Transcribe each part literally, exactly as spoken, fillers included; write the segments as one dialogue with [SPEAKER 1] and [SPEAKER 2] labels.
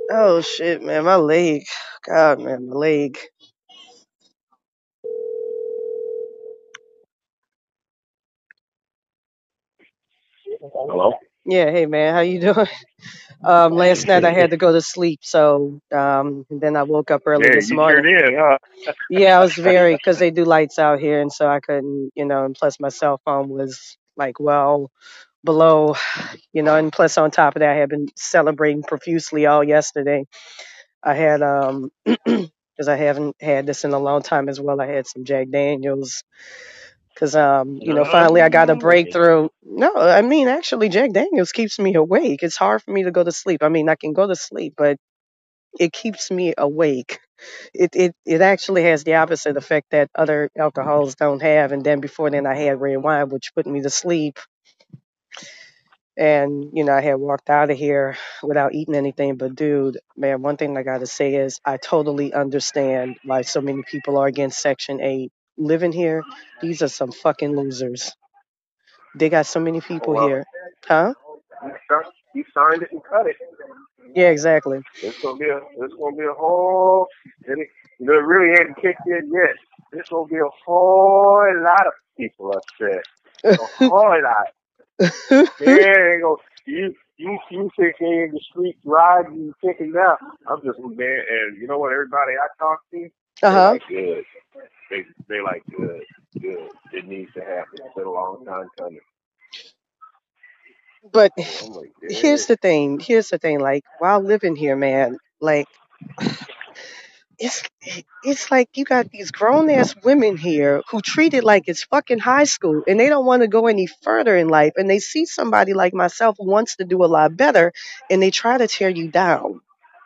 [SPEAKER 1] Oh shit, man, my leg. God, man, my leg.
[SPEAKER 2] Hello?
[SPEAKER 1] Yeah, hey man, how you doing? Um, last night I had to go to sleep, so um, and then I woke up early
[SPEAKER 2] Yeah,
[SPEAKER 1] this
[SPEAKER 2] you sure
[SPEAKER 1] morning.
[SPEAKER 2] did, huh?
[SPEAKER 1] Yeah, I was very because they do lights out here, and so I couldn't, you know, and plus my cell phone was like well below, you know, and plus on top of that, I had been celebrating profusely all yesterday. I had um, because I haven't had this in a long time as well. I had some Jack Daniels because um you know finally I got a
[SPEAKER 2] Oh,
[SPEAKER 1] breakthrough. No, I mean actually Jack Daniels keeps me awake. It's hard for me to go to sleep. I mean I can go to sleep, but it keeps me awake. It it it actually has the opposite effect that other alcohols don't have. And then before then I had red wine, which put me to sleep. And you know I had walked out of here without eating anything. But dude, man, one thing I gotta say is I totally understand why so many people are against Section Eight. Living here, these are some fucking losers. They got so many people
[SPEAKER 2] well,
[SPEAKER 1] here. Huh?
[SPEAKER 2] you, start, you signed it and cut it.
[SPEAKER 1] Yeah, exactly.
[SPEAKER 2] It's gonna be a, it's gonna be a whole. And it, you know, it really ain't kicked in yet. There's gonna be a whole lot of people upset. A whole lot. Yeah, they go. You, you, you think they in the streets riding, you kicking out. I'm just man, and you know what? Everybody I talk to,
[SPEAKER 1] Uh
[SPEAKER 2] they
[SPEAKER 1] huh.
[SPEAKER 2] like good. They, they like good, good. It needs to happen. It's been a long time coming.
[SPEAKER 1] But
[SPEAKER 2] So I'm like, yeah.
[SPEAKER 1] here's the thing. Here's the thing. Like while living here, man, like it's it's like you got these grown ass women here who treat it like it's fucking high school, and they don't want to go any further in life. And they see somebody like myself who wants to do a lot better, and they try to tear you down.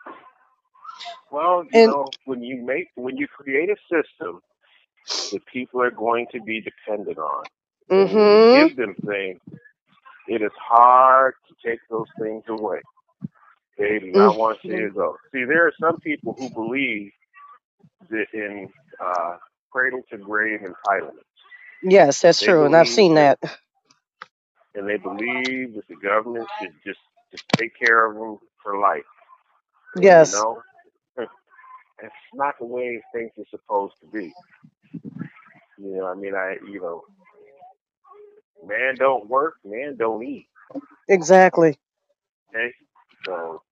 [SPEAKER 2] Well, you
[SPEAKER 1] And
[SPEAKER 2] know, when you make when you create a system that people are going to be dependent on, and when you
[SPEAKER 1] mm-hmm.
[SPEAKER 2] give them things, it is hard to take those things away. They do not want to see
[SPEAKER 1] Mm-hmm.
[SPEAKER 2] it go. See, there are some people who believe that in uh, cradle to grave entitlement.
[SPEAKER 1] Yes, that's
[SPEAKER 2] They
[SPEAKER 1] true, and I've
[SPEAKER 2] believe
[SPEAKER 1] seen
[SPEAKER 2] that,
[SPEAKER 1] that.
[SPEAKER 2] and they believe that the government should just just take care of them for life. And you
[SPEAKER 1] Yes,
[SPEAKER 2] know, it's not the way things are supposed to be. You know, I mean, I, you know, man don't work, man don't eat.
[SPEAKER 1] exactly,
[SPEAKER 2] Okay, so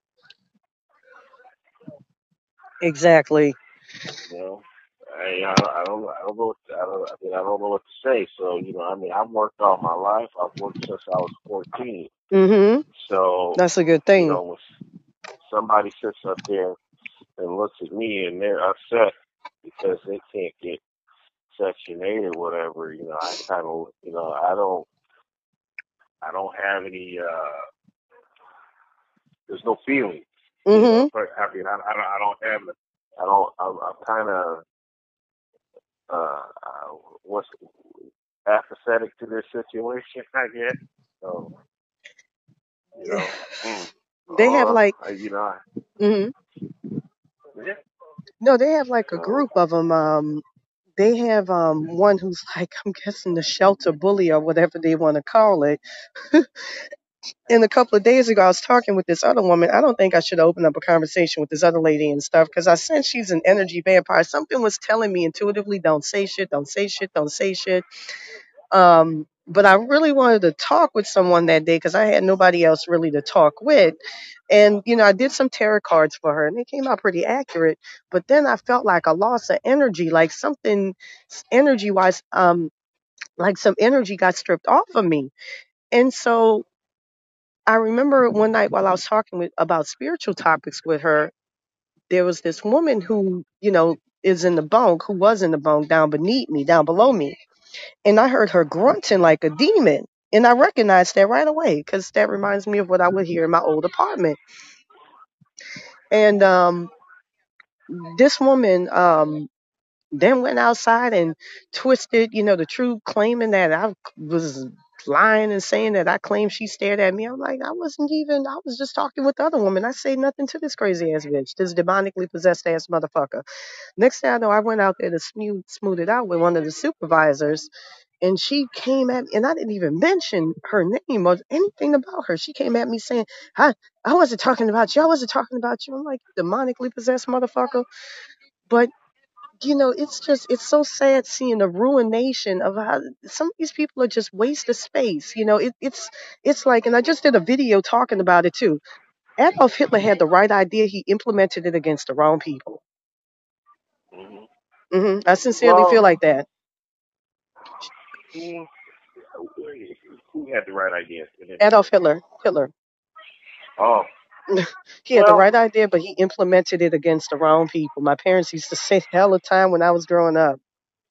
[SPEAKER 1] exactly.
[SPEAKER 2] you know, I, I, I don't, I don't know, what to, I don't, I mean, I don't know what to say. So you know, I mean, I've worked all my life. I've worked since I was fourteen.
[SPEAKER 1] Mm-hmm.
[SPEAKER 2] So
[SPEAKER 1] That's a good
[SPEAKER 2] you
[SPEAKER 1] thing.
[SPEAKER 2] know, when somebody sits up there and looks at me and they're upset because they can't get Section Eight or whatever, you know, I kind of, you know, I don't, I don't have any. uh There's no feeling. You know,
[SPEAKER 1] Mm-hmm.
[SPEAKER 2] but I mean, I, I, don't, I don't have, I don't, I'm, I'm kind of, uh, uh, what's apathetic to this situation, I guess. So, you know, mm,
[SPEAKER 1] They have
[SPEAKER 2] oh,
[SPEAKER 1] like,
[SPEAKER 2] I, you know,
[SPEAKER 1] hmm
[SPEAKER 2] yeah.
[SPEAKER 1] no, they have like a
[SPEAKER 2] So,
[SPEAKER 1] group of them. Um, they have um one who's like, I'm guessing the shelter bully or whatever they want to call it. And a couple of days ago, I was talking with this other woman. I don't think I should open up a conversation with this other lady and stuff because I sense she's an energy vampire. Something was telling me intuitively, don't say shit, don't say shit, don't say shit. Um, but I really wanted to talk with someone that day because I had nobody else really to talk with. And, you know, I did some tarot cards for her and they came out pretty accurate. But then I felt like a loss of energy, like something energy wise, um, like some energy got stripped off of me. And so I remember one night while I was talking with, about spiritual topics with her, there was this woman who, you know, is in the bunk, who was in the bunk down beneath me, down below me. And I heard her grunting like a demon. And I recognized that right away because that reminds me of what I would hear in my old apartment. And um, this woman um, then went outside and twisted, you know, the truth, claiming that I was lying and saying that I claimed she stared at me. I'm like, I wasn't even, I was just talking with the other woman. I say nothing to this crazy ass bitch, this demonically possessed ass motherfucker. Next thing I know, I went out there to smooth, smooth it out with one of the supervisors. And she came at me, and I didn't even mention her name or anything about her. She came at me saying, I, I wasn't talking about you. I wasn't talking about you. I'm like, demonically possessed motherfucker. But, you know, it's just, it's so sad seeing the ruination of how some of these people are just waste of space. You know, it, it's, it's like, and I just did a video talking about it too. Adolf Hitler had the right idea. He implemented it against the wrong people.
[SPEAKER 2] Hmm.
[SPEAKER 1] hmm I sincerely feel
[SPEAKER 2] Well,
[SPEAKER 1] like that.
[SPEAKER 2] mm, who had the right idea to implement
[SPEAKER 1] Adolf
[SPEAKER 2] it?
[SPEAKER 1] Hitler, Hitler.
[SPEAKER 2] Oh,
[SPEAKER 1] He had the
[SPEAKER 2] well.
[SPEAKER 1] right idea, but he implemented it against the wrong people. My parents used to say hell of time when I was growing up.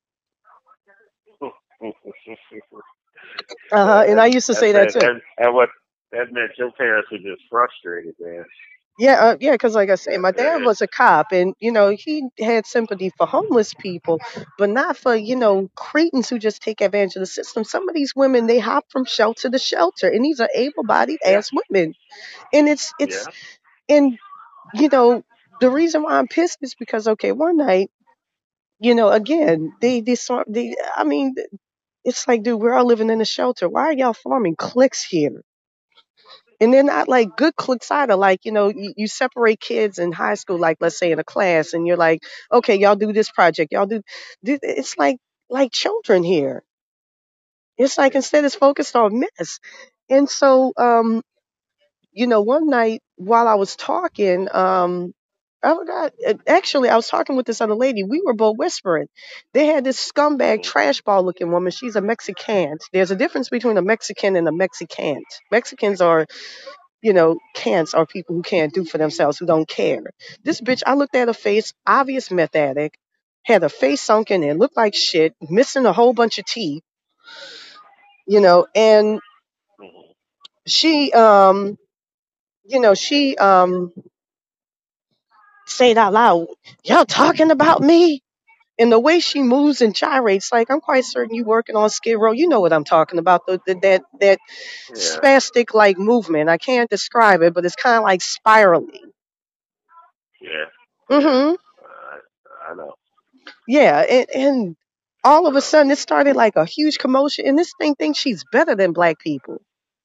[SPEAKER 1] Uh-huh. And I
[SPEAKER 2] and
[SPEAKER 1] used to
[SPEAKER 2] that's
[SPEAKER 1] say that
[SPEAKER 2] that,
[SPEAKER 1] too.
[SPEAKER 2] and, and what that meant your parents were just frustrated, man.
[SPEAKER 1] Yeah, uh, yeah, because like I say,
[SPEAKER 2] Yeah,
[SPEAKER 1] my dad
[SPEAKER 2] yeah,
[SPEAKER 1] was a cop, and you know he had sympathy for homeless people, but not for you know cretins who just take advantage of the system. Some of these women they hop from shelter to shelter, and these are able-bodied
[SPEAKER 2] yeah,
[SPEAKER 1] ass women, and it's it's
[SPEAKER 2] yeah.
[SPEAKER 1] and you know the reason why I'm pissed is because okay, one night, you know, again they they saw they I mean it's like dude, we're all living in a shelter. Why are y'all forming cliques here? And they're not like good cliques either. Like, you know, you, you separate kids in high school, like let's say in a class, and you're like, okay, y'all do this project, y'all do, do it's like like children here. It's like
[SPEAKER 2] Yeah.
[SPEAKER 1] instead it's focused on mess. And so, um, you know, one night while I was talking, um, I forgot. uh, Actually, I was talking with this other lady. We were both whispering. They had this scumbag,
[SPEAKER 2] Mm-hmm.
[SPEAKER 1] trash ball looking woman. She's a Mexican. There's a difference between a Mexican and a Mexicant. Mexicans are you know, cants are people who can't do for themselves, who don't care. This bitch, I looked at her face, obvious meth addict, had her face sunken in, looked like shit, missing a whole bunch of teeth, you know, and
[SPEAKER 2] Mm-hmm.
[SPEAKER 1] she, um, you know, she, um, said out loud, y'all talking about me? And the way she moves and gyrates, like I'm quite certain you working on Skid Row. You know what I'm talking about? The, the that that
[SPEAKER 2] Yeah,
[SPEAKER 1] spastic like movement. I can't describe it, but it's kind of like spiraling.
[SPEAKER 2] yeah, yeah.
[SPEAKER 1] Mm-hmm.
[SPEAKER 2] Uh, I know.
[SPEAKER 1] Yeah, and, and all of a sudden it started like a huge commotion, and this thing thinks she's better than black people,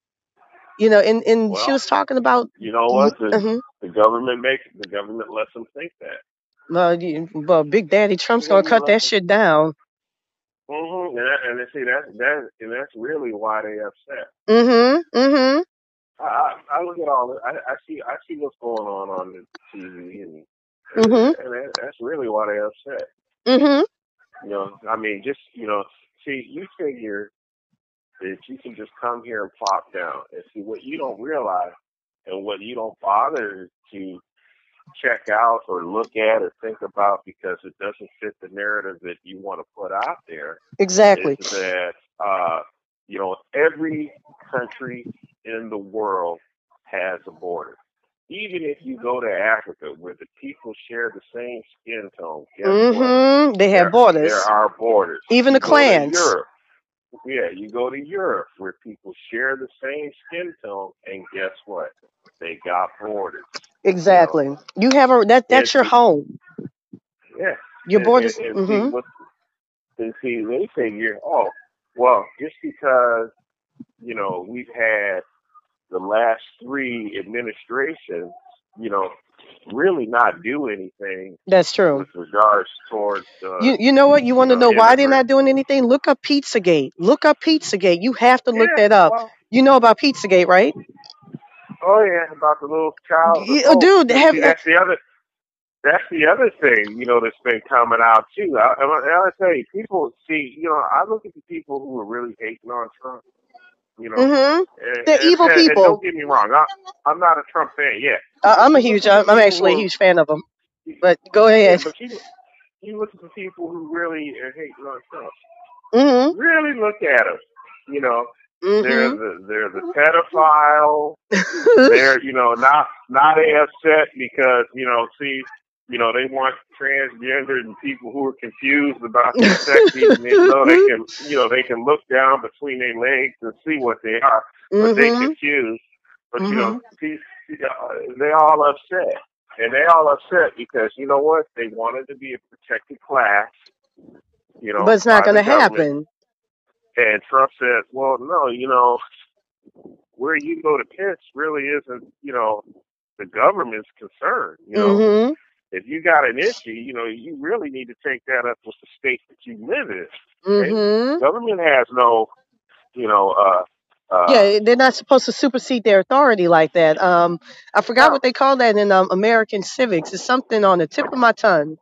[SPEAKER 1] you know. And and she
[SPEAKER 2] Well,
[SPEAKER 1] was talking about,
[SPEAKER 2] you know
[SPEAKER 1] mm,
[SPEAKER 2] what? The
[SPEAKER 1] mhm,
[SPEAKER 2] the government makes the government lets them think that.
[SPEAKER 1] well, you- well, Big Daddy
[SPEAKER 2] The
[SPEAKER 1] Trump's gonna
[SPEAKER 2] government
[SPEAKER 1] cut
[SPEAKER 2] lets
[SPEAKER 1] that
[SPEAKER 2] them.
[SPEAKER 1] shit down.
[SPEAKER 2] Mm-hmm. And, that, and they see that that and that's really why they upset.
[SPEAKER 1] Mhm, mhm,
[SPEAKER 2] I, I I look at all this. I, I see I see what's going on on the T V, and
[SPEAKER 1] mhm,
[SPEAKER 2] and that, that's really why they upset.
[SPEAKER 1] mhm.
[SPEAKER 2] You know, I mean, just you know, see, you figure that you can just come here and plop down, and see what you don't realize, and what you don't bother to check out or look at or think about because it doesn't fit the narrative that you want to put out there is
[SPEAKER 1] Exactly,
[SPEAKER 2] that uh, you know every country in the world has a border. Even if you go to Africa where the people share the same skin tone, guess what?
[SPEAKER 1] mhm. They have
[SPEAKER 2] There there
[SPEAKER 1] borders,
[SPEAKER 2] are borders.
[SPEAKER 1] even the
[SPEAKER 2] You go to
[SPEAKER 1] clans.
[SPEAKER 2] Europe, yeah, you go to Europe where people share the same skin tone, and guess what? They got borders. You know,
[SPEAKER 1] Exactly. You have a that
[SPEAKER 2] and
[SPEAKER 1] that's your
[SPEAKER 2] see,
[SPEAKER 1] home.
[SPEAKER 2] yeah,
[SPEAKER 1] Your
[SPEAKER 2] and, and,
[SPEAKER 1] borders.
[SPEAKER 2] and see
[SPEAKER 1] Mhm.
[SPEAKER 2] what and see they figure. Oh, well, just because you know we've had the last three administrations, you know, really not do anything
[SPEAKER 1] That's true.
[SPEAKER 2] with regards towards uh,
[SPEAKER 1] You you know what? You
[SPEAKER 2] you
[SPEAKER 1] want to
[SPEAKER 2] know
[SPEAKER 1] know why they're not
[SPEAKER 2] immigrants.
[SPEAKER 1] doing anything? Look up Pizzagate. Look up Pizzagate. You have to look
[SPEAKER 2] Yeah,
[SPEAKER 1] that up.
[SPEAKER 2] well,
[SPEAKER 1] You know about Pizzagate, right?
[SPEAKER 2] oh yeah, about the little child.
[SPEAKER 1] Y- uh,
[SPEAKER 2] Oh,
[SPEAKER 1] Dude,
[SPEAKER 2] and
[SPEAKER 1] have
[SPEAKER 2] see, that's the other. That's the other thing, you know, that's been coming out too. I, I, I tell you, people see, you know, I look at the people who are really hating on Trump, you know,
[SPEAKER 1] mm-hmm.
[SPEAKER 2] and
[SPEAKER 1] They're
[SPEAKER 2] and,
[SPEAKER 1] evil
[SPEAKER 2] and, and
[SPEAKER 1] people.
[SPEAKER 2] don't get me wrong, I, I'm not a Trump fan yet,
[SPEAKER 1] Uh,
[SPEAKER 2] but
[SPEAKER 1] I'm a
[SPEAKER 2] you look
[SPEAKER 1] huge.
[SPEAKER 2] at the
[SPEAKER 1] I'm, I'm
[SPEAKER 2] people who
[SPEAKER 1] actually a
[SPEAKER 2] are,
[SPEAKER 1] huge fan of them. But go
[SPEAKER 2] yeah,
[SPEAKER 1] ahead.
[SPEAKER 2] but you you look at the people who really are hating on Trump.
[SPEAKER 1] Mm-hmm.
[SPEAKER 2] Really look at them, you know, they're
[SPEAKER 1] Mm-hmm.
[SPEAKER 2] the they're the pedophile. They're, you know, not not they upset because, you know, see, you know, they want transgender and people who are confused about their sex, even though they can, you know, they can look down between their legs and see what they are, but they
[SPEAKER 1] mm-hmm.
[SPEAKER 2] confused. But you know,
[SPEAKER 1] Mm-hmm.
[SPEAKER 2] see, uh, they all upset, and they all upset because you know what? They wanted to be a protected class, you
[SPEAKER 1] But
[SPEAKER 2] know,
[SPEAKER 1] it's not
[SPEAKER 2] by
[SPEAKER 1] going
[SPEAKER 2] the
[SPEAKER 1] to
[SPEAKER 2] government.
[SPEAKER 1] happen.
[SPEAKER 2] And Trump said, well, no, you know, where you go to pitch really isn't, you know, the government's concern. You know,
[SPEAKER 1] Mm-hmm.
[SPEAKER 2] if you got an issue, you know, you really need to take that up with the state that you live in. Okay?
[SPEAKER 1] Mm-hmm.
[SPEAKER 2] Government has no, you know, uh, uh,
[SPEAKER 1] Yeah, they're not supposed to supersede their authority like that. Um, I forgot
[SPEAKER 2] no.
[SPEAKER 1] what they call that in um, American civics. It's something on the tip of my tongue.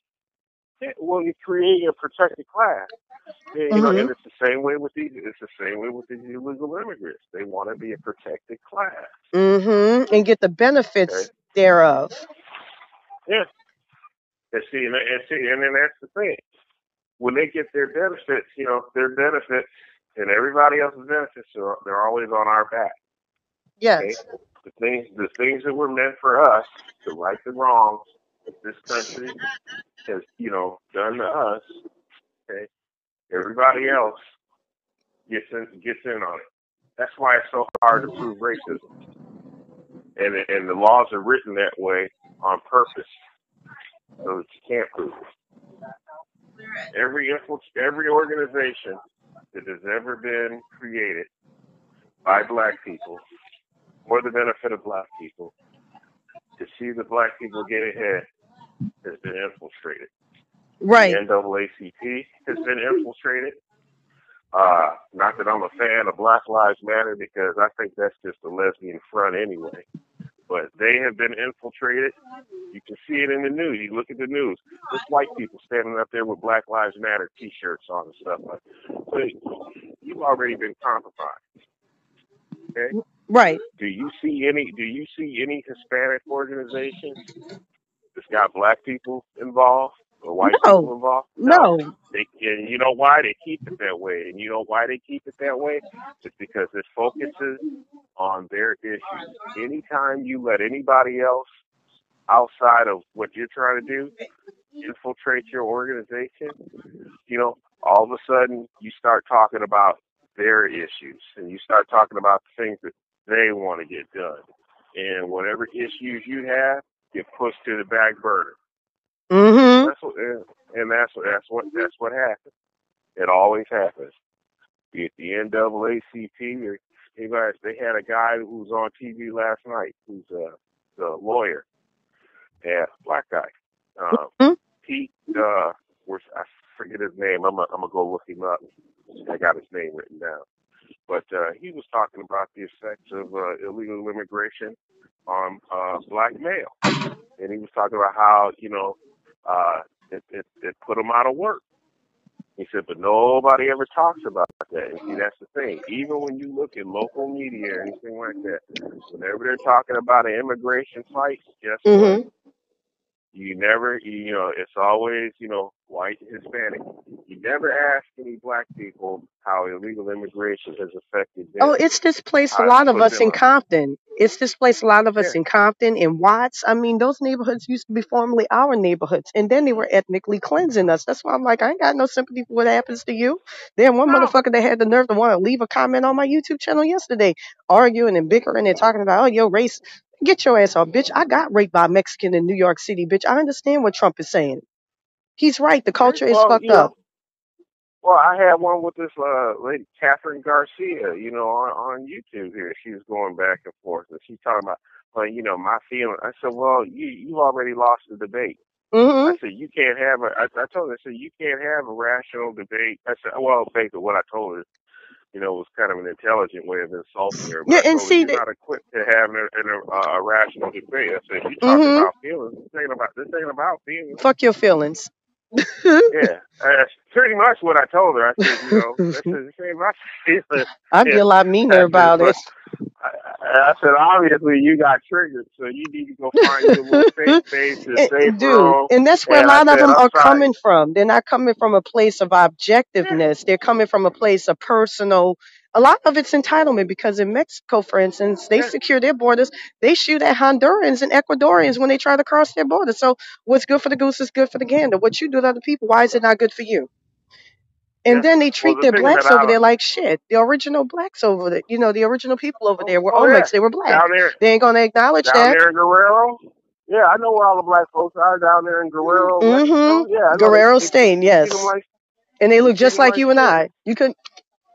[SPEAKER 2] Well, you're creating a protected class. Yeah, you know,
[SPEAKER 1] Mm-hmm.
[SPEAKER 2] and it's the same way with these. It's the same way with these illegal immigrants. They want to be a protected class.
[SPEAKER 1] Mm-hmm. And get the
[SPEAKER 2] Okay.
[SPEAKER 1] benefits thereof.
[SPEAKER 2] Yeah. And see, and, and see, and then that's the thing. When they get their benefits, you know, their benefits and everybody else's benefits are they're always on our back. Okay.
[SPEAKER 1] Yes.
[SPEAKER 2] The things, the things that were meant for us, the right and wrongs that this country has, you know, done to us. Okay. Everybody else gets in, gets in on it. That's why it's so hard to prove racism. And and the laws are written that way on purpose, so that you can't prove it. Every every organization that has ever been created by black people for the benefit of black people to see the black people get ahead has been infiltrated. The
[SPEAKER 1] Right.
[SPEAKER 2] N double A C P has been infiltrated. Uh, not that I'm a fan of Black Lives Matter because I think that's just a lesbian front anyway. But they have been infiltrated. You can see it in the news. You look at the news. There's white people standing up there with Black Lives Matter T-shirts on and stuff like that. So you've already been compromised. Okay.
[SPEAKER 1] Right.
[SPEAKER 2] Do you see any? Do you see any Hispanic organizations that's got black people involved or white
[SPEAKER 1] No.
[SPEAKER 2] people involved? No.
[SPEAKER 1] No.
[SPEAKER 2] They, and you know why they keep it that way? And you know why they keep it that way? It's because it focuses on their issues. Anytime you let anybody else outside of what you're trying to do infiltrate your organization, you know, all of a sudden you start talking about their issues and you start talking about the things that they want to get done. And whatever issues you have get pushed to the back burner.
[SPEAKER 1] Mm-hmm.
[SPEAKER 2] That's what, and that's what that's what that's what happens. It always happens. Be it the N double A C P or anybody. They had a guy who was on T V last night who's a, a lawyer. Yeah, black guy. Um,
[SPEAKER 1] Mm-hmm.
[SPEAKER 2] Pete, uh, where's, I forget his name. I'm gonna I'm gonna go look him up. I got his name written down. But uh, he was talking about the effects of uh, illegal immigration on uh, black male, and he was talking about how you know uh, it, it it put him out of work. He said, but nobody ever talks about that. And see, that's the thing. Even when you look at local media or anything like that, whenever they're talking about an immigration fight, guess what?
[SPEAKER 1] Mm-hmm.
[SPEAKER 2] You never, you know, it's always, you know, white and Hispanic. You never ask any black people how illegal immigration has affected them,
[SPEAKER 1] Oh, it's displaced a
[SPEAKER 2] how it's
[SPEAKER 1] lot of
[SPEAKER 2] put
[SPEAKER 1] us
[SPEAKER 2] them
[SPEAKER 1] in
[SPEAKER 2] up.
[SPEAKER 1] Compton. It's displaced a lot of
[SPEAKER 2] Yeah,
[SPEAKER 1] us in Compton, in Watts. I mean, those neighborhoods used to be formerly our neighborhoods, and then they were ethnically cleansing us. That's why I'm like, I ain't got no sympathy for what happens to you. Then one
[SPEAKER 2] no,
[SPEAKER 1] motherfucker that had the nerve to want to leave a comment on my YouTube channel yesterday, arguing and bickering and talking about, oh, your race. Get your ass off, bitch. I got raped by a Mexican in New York City, bitch. I understand what Trump is saying. He's right. The
[SPEAKER 2] yeah.
[SPEAKER 1] culture is
[SPEAKER 2] Well,
[SPEAKER 1] fucked
[SPEAKER 2] you know,
[SPEAKER 1] up.
[SPEAKER 2] well, I had one with this uh, lady, Catherine Garcia, you know, on, on YouTube here. She was going back and forth, and she's talking about, well, you know, my feeling. I said, well, you you already lost the debate. I
[SPEAKER 1] Mm-hmm.
[SPEAKER 2] said, you can't have a, I, I told her, I said, you can't have a rational debate. I said, well, basically what I told her, you know, was kind of an intelligent way of insulting her, but
[SPEAKER 1] Yeah,
[SPEAKER 2] I
[SPEAKER 1] and
[SPEAKER 2] told her,
[SPEAKER 1] see
[SPEAKER 2] you're
[SPEAKER 1] that.
[SPEAKER 2] not equipped to have a, a, a rational debate. I said, you talking
[SPEAKER 1] Mm-hmm.
[SPEAKER 2] about feelings. This ain't about, this ain't about feelings.
[SPEAKER 1] Fuck your feelings.
[SPEAKER 2] Yeah, uh, pretty much what I told her. I said, you know, this is this ain't about feelings.
[SPEAKER 1] I'd be
[SPEAKER 2] Yeah.
[SPEAKER 1] a lot meaner
[SPEAKER 2] I said,
[SPEAKER 1] about
[SPEAKER 2] but
[SPEAKER 1] it.
[SPEAKER 2] I, I said, obviously you got triggered, so you need to go find you a little safe space, a safe
[SPEAKER 1] And, dude,
[SPEAKER 2] room.
[SPEAKER 1] and that's where a
[SPEAKER 2] And I
[SPEAKER 1] lot of
[SPEAKER 2] said,
[SPEAKER 1] them
[SPEAKER 2] I'm
[SPEAKER 1] are
[SPEAKER 2] sorry.
[SPEAKER 1] coming from. They're not coming from a place of
[SPEAKER 2] Yeah,
[SPEAKER 1] objectiveness. They're coming from a place of personal. A lot of it's entitlement because in Mexico, for instance, they
[SPEAKER 2] yeah,
[SPEAKER 1] secure their borders. They shoot at Hondurans and Ecuadorians when they try to cross their border. So what's good for the goose is good for the gander. What you do to other people, why is it not good for you? And
[SPEAKER 2] yeah.
[SPEAKER 1] then they
[SPEAKER 2] Well,
[SPEAKER 1] treat
[SPEAKER 2] the
[SPEAKER 1] their
[SPEAKER 2] thing that
[SPEAKER 1] blacks over
[SPEAKER 2] I,
[SPEAKER 1] there like shit. The original blacks over there, you know, the original people over
[SPEAKER 2] oh,
[SPEAKER 1] there were
[SPEAKER 2] oh yeah,
[SPEAKER 1] Olmecs. They were black.
[SPEAKER 2] down there,
[SPEAKER 1] They ain't gonna acknowledge
[SPEAKER 2] down
[SPEAKER 1] that.
[SPEAKER 2] there in Guerrero. Yeah, I know where all the black folks are down there in Guerrero, Mexico.
[SPEAKER 1] Mm-hmm.
[SPEAKER 2] Yeah, I know they
[SPEAKER 1] Guerrero
[SPEAKER 2] they treat
[SPEAKER 1] stain,
[SPEAKER 2] they treat them
[SPEAKER 1] yes.
[SPEAKER 2] like
[SPEAKER 1] And they
[SPEAKER 2] they
[SPEAKER 1] look
[SPEAKER 2] treat
[SPEAKER 1] just
[SPEAKER 2] them
[SPEAKER 1] like
[SPEAKER 2] like
[SPEAKER 1] you and
[SPEAKER 2] shit.
[SPEAKER 1] I. You could.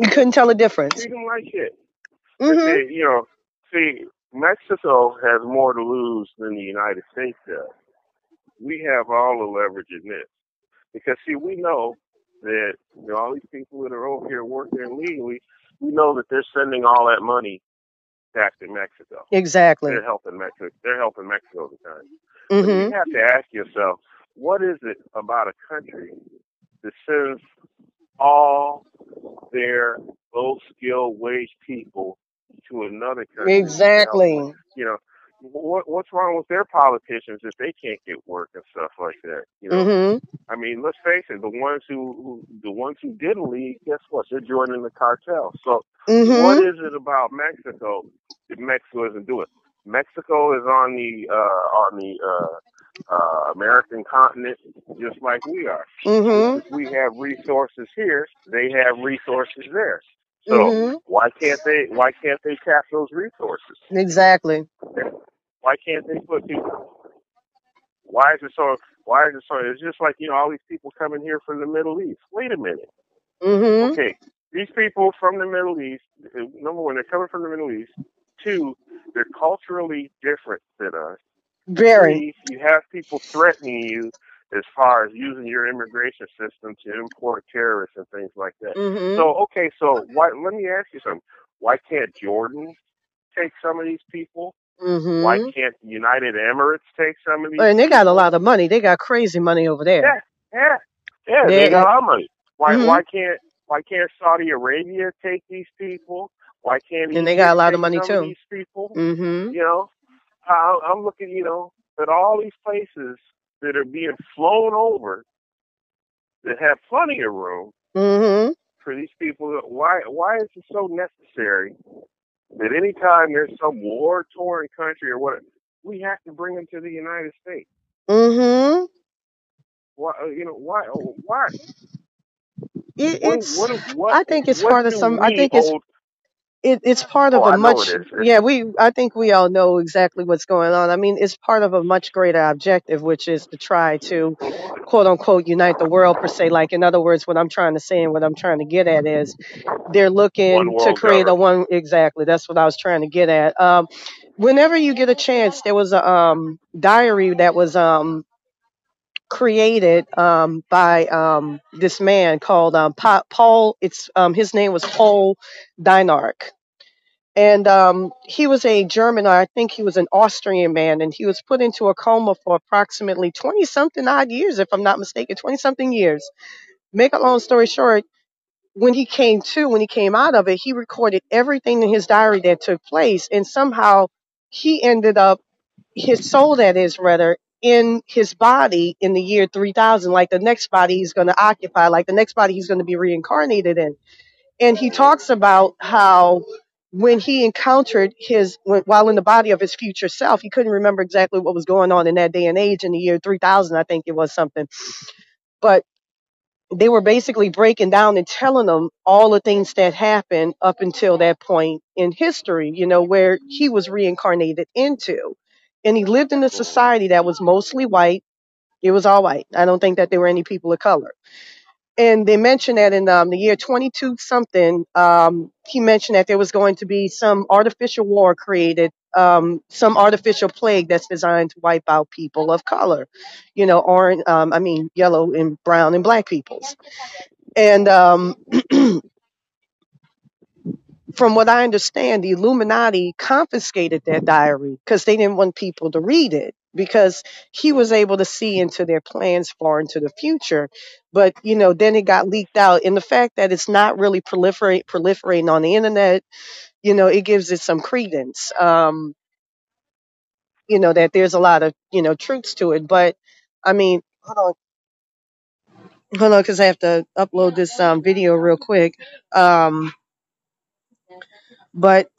[SPEAKER 1] You couldn't tell the difference.
[SPEAKER 2] Treat them like shit. But
[SPEAKER 1] Mhm.
[SPEAKER 2] they, you know, see, Mexico has more to lose than the United States does. We have all the leverage in this because see, we know that you know all these people that are over here working illegally, we know that they're sending all that money back to Mexico.
[SPEAKER 1] Exactly.
[SPEAKER 2] They're helping Mexico. They're helping Mexico at the time. So you
[SPEAKER 1] Mhm.
[SPEAKER 2] have to ask yourself, what is it about a country that sends all their low skilled wage people to another country to help them?
[SPEAKER 1] Exactly.
[SPEAKER 2] You know, what what's wrong with their politicians if they can't get work and stuff like that? You know,
[SPEAKER 1] Mhm.
[SPEAKER 2] I mean, let's face it, the ones who, who the ones who didn't leave, guess what? They're joining the cartel. So what
[SPEAKER 1] Mhm.
[SPEAKER 2] is it about Mexico that Mexico isn't doing? Mexico is on the uh, on the uh, uh, American continent just like we are. Just
[SPEAKER 1] Mhm.
[SPEAKER 2] as we have resources here, they have resources there. So
[SPEAKER 1] Mhm.
[SPEAKER 2] why can't they why can't they tap those resources?
[SPEAKER 1] Exactly.
[SPEAKER 2] Why can't they put people? Why is it so? Why is it so? It's just like you know all these people coming here from the Middle East. Wait a minute.
[SPEAKER 1] Mhm.
[SPEAKER 2] Okay, these people from the Middle East. uh, Number one, they're coming from the Middle East. Two, they're culturally different than us.
[SPEAKER 1] Very.
[SPEAKER 2] Three, you have people threatening you as far as using your immigration system to import terrorists and things like that.
[SPEAKER 1] Mhm.
[SPEAKER 2] So okay, so why? Let me ask you something. Why can't Jordan take some of these people? Why
[SPEAKER 1] Mhm.
[SPEAKER 2] can't United Emirates take some of these
[SPEAKER 1] And they got a
[SPEAKER 2] people?
[SPEAKER 1] lot of money. They got crazy money over there.
[SPEAKER 2] Yeah, yeah, yeah. They
[SPEAKER 1] They.
[SPEAKER 2] got our money. Why?
[SPEAKER 1] Mhm.
[SPEAKER 2] Why can't? Why can't Saudi Arabia take these people? Why can't
[SPEAKER 1] And they got
[SPEAKER 2] Egypt
[SPEAKER 1] a lot of
[SPEAKER 2] take
[SPEAKER 1] money
[SPEAKER 2] some of
[SPEAKER 1] too.
[SPEAKER 2] these people?
[SPEAKER 1] Mhm.
[SPEAKER 2] You know, I, I'm looking. You know, at all these places that are being flown over that have plenty of room
[SPEAKER 1] Mhm.
[SPEAKER 2] for these people. Why? Why is it so necessary that anytime there's some war-torn country or what, we have to bring them to the United States?
[SPEAKER 1] Mhm.
[SPEAKER 2] Why? You know, why? Why?
[SPEAKER 1] It,
[SPEAKER 2] What
[SPEAKER 1] it's.
[SPEAKER 2] what what
[SPEAKER 1] I think it's
[SPEAKER 2] what
[SPEAKER 1] part of
[SPEAKER 2] do
[SPEAKER 1] some. I
[SPEAKER 2] we
[SPEAKER 1] think it's
[SPEAKER 2] hold?
[SPEAKER 1] it, it's part
[SPEAKER 2] Oh,
[SPEAKER 1] of a
[SPEAKER 2] I know it
[SPEAKER 1] much.
[SPEAKER 2] is. It's
[SPEAKER 1] Yeah, we. I think we all know exactly what's going on. I mean, it's part of a much greater objective, which is to try to, quote unquote, unite the world per se. Like in other words, what I'm trying to say and what I'm trying to get at is they're
[SPEAKER 2] one
[SPEAKER 1] looking to
[SPEAKER 2] world
[SPEAKER 1] create a
[SPEAKER 2] government.
[SPEAKER 1] one. Exactly. That's what I was trying to get at. Um, whenever you get a chance, there was a um diary that was um created um, by um, this man called um, pa- Paul. It's um, his name was Paul Deinark, and um, he was a German, or I think he was an Austrian man, and he was put into a coma for approximately twenty something odd years, if I'm not mistaken, twenty something years. Make a long story short, when he came to, when he came out of it, he recorded everything in his diary that took place, and somehow he ended up his soul, that is rather, in his body in the year three thousand, like the next body he's going to occupy, like the next body he's going to be reincarnated in. And he talks about how when he encountered his when, while in the body of his future self, he couldn't remember exactly what was going on in that day and age in the year three thousand, I think it was something, but they were basically breaking down and telling him all the things that happened up until that point in history, you know, where he was reincarnated into. And he lived in a
[SPEAKER 2] Mm-hmm.
[SPEAKER 1] society that was mostly white. It was all white. I don't think that there were any people of color. And they mentioned that in um, the year twenty-two something, um, he mentioned that there was going to be some artificial war created, um, some artificial plague that's designed to wipe out people of color, you know, orange, um, I mean, yellow and brown and black peoples. And um, from what I understand, the Illuminati confiscated that diary because they didn't want people to read it because he was able to see into their plans far into the future. But, you know, then it got leaked out. And the fact that it's not really proliferate, proliferating on the internet, you know, it gives it some credence, um, you know, that there's a lot of, you know, truths to it. But, I mean, hold on, hold on, because I have to upload this um, video real quick. Um, but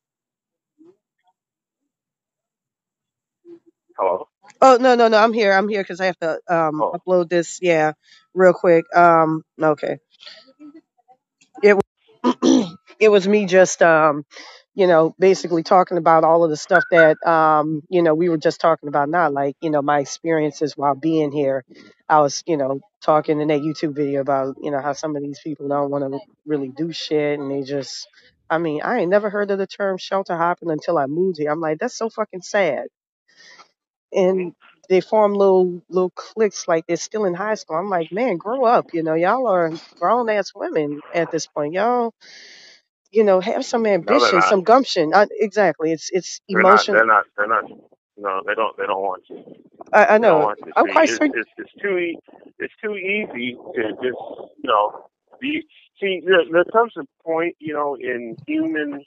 [SPEAKER 2] Hello.
[SPEAKER 1] Oh, no, no, no. I'm here. I'm here because I have to um
[SPEAKER 2] Oh,
[SPEAKER 1] upload this. Yeah, real quick. Um, okay. It was it was me just um, you know, basically talking about all of the stuff that um, you know, we were just talking about now, like you know, my experiences while being here. I was, you know, talking in that YouTube video about, you know, how some of these people don't want to really do shit and they just, I mean, I ain't never heard of the term shelter hopping until I moved here. I'm like, that's so fucking sad.
[SPEAKER 2] Hmm.
[SPEAKER 1] And they form little little cliques like they're still in high school. I'm like, man, grow up. You know, y'all are grown ass women at this point. Y'all, you know, have some
[SPEAKER 2] No, they're
[SPEAKER 1] ambition,
[SPEAKER 2] not.
[SPEAKER 1] some gumption. I, exactly. It's it's
[SPEAKER 2] They're not.
[SPEAKER 1] emotion.
[SPEAKER 2] They're not. They're not. No, they don't. They don't want to.
[SPEAKER 1] I, I
[SPEAKER 2] They don't
[SPEAKER 1] know.
[SPEAKER 2] want to.
[SPEAKER 1] I'm
[SPEAKER 2] See,
[SPEAKER 1] quite
[SPEAKER 2] it's
[SPEAKER 1] certain.
[SPEAKER 2] it's it's too e- it's too easy to just you know be. See, there, there comes a point, you know, in human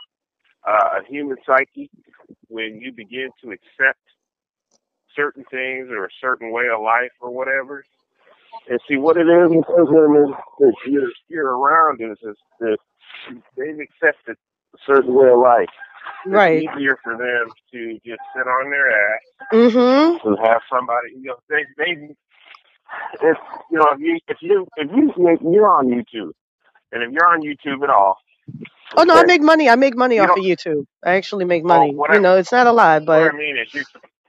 [SPEAKER 2] uh human psyche when you begin to accept certain things or a certain way of life or whatever. And see what it is with those women that you're, you're around is, is that they've accepted a certain way of life. It's
[SPEAKER 1] Right.
[SPEAKER 2] easier for them to just sit on their ass
[SPEAKER 1] Mhm.
[SPEAKER 2] and have somebody. You know, they they it's you know if you if you if you if you're on YouTube and if you're on YouTube at all,
[SPEAKER 1] Oh no, I
[SPEAKER 2] okay,
[SPEAKER 1] make money. I make money
[SPEAKER 2] you
[SPEAKER 1] off
[SPEAKER 2] don't.
[SPEAKER 1] of YouTube. I actually make
[SPEAKER 2] Well,
[SPEAKER 1] money.
[SPEAKER 2] what I
[SPEAKER 1] You know, it's not a lot,
[SPEAKER 2] what
[SPEAKER 1] but
[SPEAKER 2] I mean is you.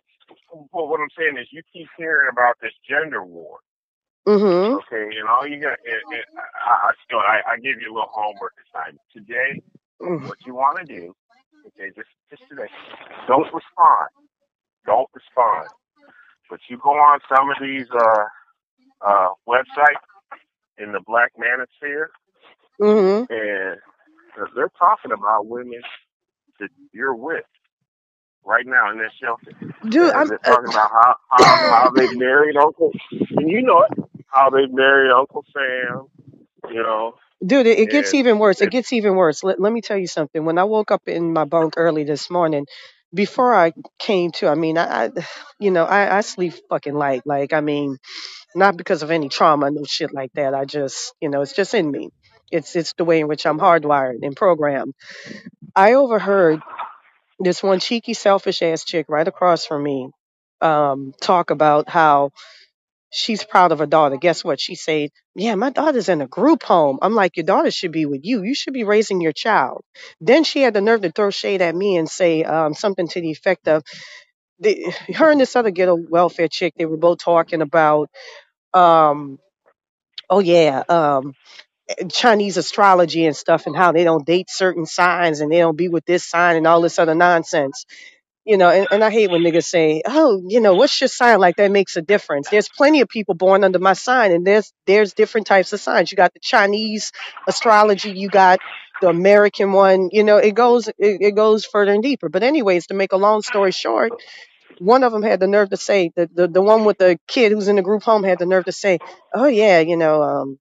[SPEAKER 2] Well, what I'm saying is you keep hearing about this gender war.
[SPEAKER 1] mhm.
[SPEAKER 2] Okay, and all you got, and, and I, I, you know, I, I give you a little homework assignment today.
[SPEAKER 1] Mm.
[SPEAKER 2] What you want to do, okay, just just today, don't respond, don't respond, but you go on some of these uh uh websites in the Black Manosphere,
[SPEAKER 1] Mhm.
[SPEAKER 2] and they're talking about women that you're with right now in this shelter,
[SPEAKER 1] Dude,
[SPEAKER 2] and
[SPEAKER 1] I'm
[SPEAKER 2] they're
[SPEAKER 1] uh,
[SPEAKER 2] talking about how how how they've married Uncle, and you know it, how they've married Uncle Sam, you know,
[SPEAKER 1] dude, it, it gets
[SPEAKER 2] and
[SPEAKER 1] even worse. It
[SPEAKER 2] it's.
[SPEAKER 1] gets even worse. Let, let me tell you something. When I woke up in my bunk early this morning, before I came to, I mean, I, I you know, I, I sleep fucking light. Like, I mean, not because of any trauma, no shit like that. I just, you know, it's just in me. It's it's the way in which I'm hardwired and programmed. I overheard this one cheeky, selfish ass chick right across from me um, talk about how she's proud of her daughter. Guess what? She said, yeah, my daughter's in a group home. I'm like, your daughter should be with you. You should be raising your child. Then she had the nerve to throw shade at me and say um, something to the effect of, the, her and this other ghetto welfare chick, they were both talking about, um, oh yeah, um, Chinese astrology and stuff and how they don't date certain signs and they don't be with this sign and all this other nonsense. You know, and, and I hate when niggas say, oh, you know, what's your sign? Like that makes a difference. There's plenty of people born under my sign, and there's there's different types of signs. You got the Chinese astrology, you got the American one. You know, it goes it, it goes further and deeper. But anyways, to make a long story short, one of them had the nerve to say, the the, the one with the kid who's in the group home had the nerve to say, oh yeah, you know, um,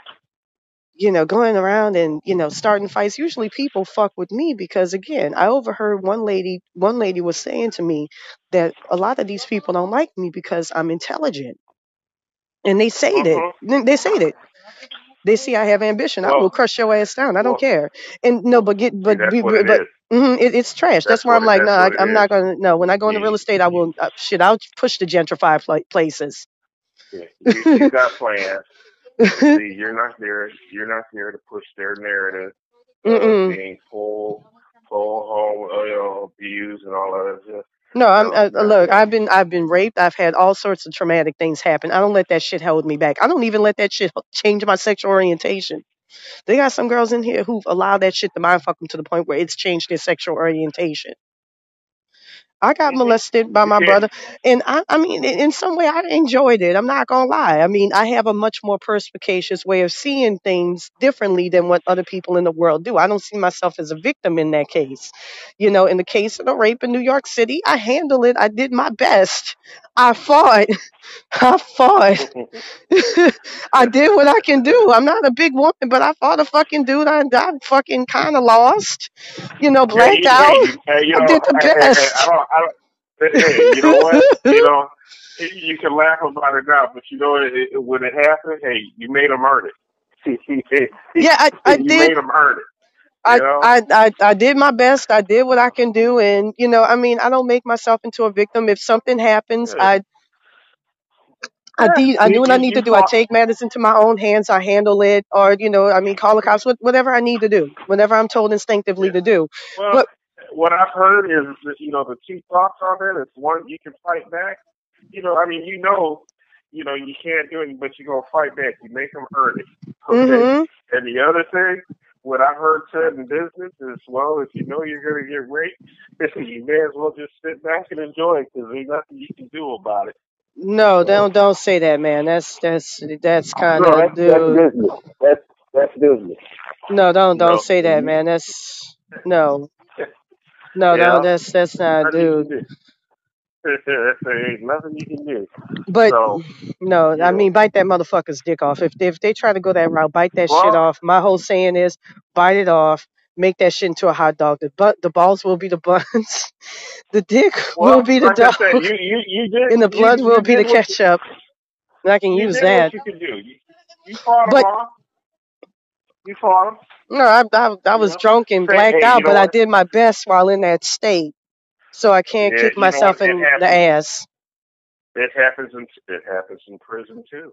[SPEAKER 1] you know, going around and, you know, starting fights. Usually people fuck with me because again, I overheard one lady, one lady was saying to me that a lot of these people don't like me because I'm intelligent. And they say that.
[SPEAKER 2] Mhm.
[SPEAKER 1] They say that. They see I have ambition. I will
[SPEAKER 2] Well,
[SPEAKER 1] crush your ass down. I don't
[SPEAKER 2] well,
[SPEAKER 1] care. And no, but get,
[SPEAKER 2] see,
[SPEAKER 1] but,
[SPEAKER 2] that's what
[SPEAKER 1] but,
[SPEAKER 2] it
[SPEAKER 1] but
[SPEAKER 2] is.
[SPEAKER 1] mm, it, it's trash.
[SPEAKER 2] That's
[SPEAKER 1] That's why
[SPEAKER 2] what
[SPEAKER 1] I'm
[SPEAKER 2] it.
[SPEAKER 1] like, no,
[SPEAKER 2] That's
[SPEAKER 1] I,
[SPEAKER 2] what it
[SPEAKER 1] I'm
[SPEAKER 2] is.
[SPEAKER 1] not going to, no, when I go into real
[SPEAKER 2] You,
[SPEAKER 1] estate, I
[SPEAKER 2] you,
[SPEAKER 1] will, uh, shit, I'll push the gentrified pla- places.
[SPEAKER 2] you, you got plans, but see, you're not there. You're not there to push their narrative of
[SPEAKER 1] Mm-mm.
[SPEAKER 2] being full, full home, uh, you know, abused and all of that.
[SPEAKER 1] No, I'm
[SPEAKER 2] No,
[SPEAKER 1] uh, uh,
[SPEAKER 2] no,
[SPEAKER 1] look.
[SPEAKER 2] no.
[SPEAKER 1] I've been I've been raped. I've had all sorts of traumatic things happen. I don't let that shit hold me back. I don't even let that shit h- change my sexual orientation. They got some girls in here who've allowed that shit to mind fuck them to the point where it's changed their sexual orientation. I got
[SPEAKER 2] Mhm.
[SPEAKER 1] molested by
[SPEAKER 2] You
[SPEAKER 1] my
[SPEAKER 2] can't.
[SPEAKER 1] brother, and I, I mean, in in some way, I enjoyed it. I'm not gonna lie. I mean, I have a much more perspicacious way of seeing things differently than what other people in the world do. I don't see myself as a victim in that case. You know, in the case of the rape in New York City, I handled it. I did my best. I fought. I fought. I did what I can do. I'm not a big woman, but I fought a fucking dude. I, I fucking kind of lost. You know,
[SPEAKER 2] Yeah,
[SPEAKER 1] blacked
[SPEAKER 2] you,
[SPEAKER 1] out.
[SPEAKER 2] hey, you, hey, you
[SPEAKER 1] I
[SPEAKER 2] know,
[SPEAKER 1] did the
[SPEAKER 2] hey, hey, hey, I
[SPEAKER 1] best.
[SPEAKER 2] don't, I don't. Hey, you know what? You know, you can laugh about it now, but you know, it, it, when it happened, hey, you made them earn it.
[SPEAKER 1] Yeah, I, I
[SPEAKER 2] You
[SPEAKER 1] did.
[SPEAKER 2] made them earn it. You
[SPEAKER 1] I,
[SPEAKER 2] know.
[SPEAKER 1] I, I, I did my best. I did what I can do. And, you know, I mean, I don't make myself into a victim. If something happens,
[SPEAKER 2] Yeah.
[SPEAKER 1] I, I,
[SPEAKER 2] Yeah.
[SPEAKER 1] de- I
[SPEAKER 2] You,
[SPEAKER 1] do what I
[SPEAKER 2] you,
[SPEAKER 1] need
[SPEAKER 2] you
[SPEAKER 1] to do. I
[SPEAKER 2] fought.
[SPEAKER 1] take matters into my own hands. I handle it. Or, you know, I mean, call the cops, what- whatever I need to do, whatever I'm told instinctively
[SPEAKER 2] Yeah.
[SPEAKER 1] to do.
[SPEAKER 2] Well,
[SPEAKER 1] But,
[SPEAKER 2] what I've heard is, that, you know, the two thoughts on that is one, you can fight back. You know, I mean, you know, you know, you can't do it, but you're going to fight back. You make them earn it. Okay?
[SPEAKER 1] Mm-hmm.
[SPEAKER 2] And the other thing, what I heard said in business is, well, if you know you're going to get raped, you may as well just sit back and enjoy it because there's nothing you can do about it.
[SPEAKER 1] No,
[SPEAKER 2] So,
[SPEAKER 1] don't don't say that, man. That's that's that's kind
[SPEAKER 2] no,
[SPEAKER 1] of
[SPEAKER 2] that's, that's
[SPEAKER 1] dude.
[SPEAKER 2] business. That's, that's business.
[SPEAKER 1] No, don't
[SPEAKER 2] You
[SPEAKER 1] don't
[SPEAKER 2] know,
[SPEAKER 1] say
[SPEAKER 2] and
[SPEAKER 1] that,
[SPEAKER 2] you,
[SPEAKER 1] man. That's no, no,
[SPEAKER 2] you
[SPEAKER 1] don't.
[SPEAKER 2] know,
[SPEAKER 1] That's that's not,
[SPEAKER 2] nothing you can
[SPEAKER 1] dude.
[SPEAKER 2] do. there ain't nothing you can do.
[SPEAKER 1] But
[SPEAKER 2] So,
[SPEAKER 1] no,
[SPEAKER 2] you
[SPEAKER 1] I
[SPEAKER 2] know,
[SPEAKER 1] mean, bite that motherfucker's dick off. If if they try to go that route, bite that shit
[SPEAKER 2] well,
[SPEAKER 1] off. My whole saying is, bite it off. Make that shit into a hot dog. The but the balls will be the buns. The dick will
[SPEAKER 2] well,
[SPEAKER 1] be the
[SPEAKER 2] like I said,
[SPEAKER 1] dog,
[SPEAKER 2] you, you, you did,
[SPEAKER 1] and the
[SPEAKER 2] you,
[SPEAKER 1] blood will
[SPEAKER 2] you
[SPEAKER 1] be
[SPEAKER 2] did
[SPEAKER 1] the
[SPEAKER 2] what you,
[SPEAKER 1] ketchup. And I can
[SPEAKER 2] you
[SPEAKER 1] use
[SPEAKER 2] did what
[SPEAKER 1] that.
[SPEAKER 2] you could do. You, you fought them
[SPEAKER 1] But
[SPEAKER 2] off. You fought them.
[SPEAKER 1] no, I, I I
[SPEAKER 2] You
[SPEAKER 1] was
[SPEAKER 2] know,
[SPEAKER 1] drunk and
[SPEAKER 2] say,
[SPEAKER 1] blacked
[SPEAKER 2] hey, you
[SPEAKER 1] out,
[SPEAKER 2] know
[SPEAKER 1] but I
[SPEAKER 2] what?
[SPEAKER 1] did my best while in that state, so I can't
[SPEAKER 2] Yeah,
[SPEAKER 1] kick
[SPEAKER 2] you know what?
[SPEAKER 1] myself
[SPEAKER 2] It
[SPEAKER 1] in the
[SPEAKER 2] happens.
[SPEAKER 1] ass.
[SPEAKER 2] It happens in it happens in prison too.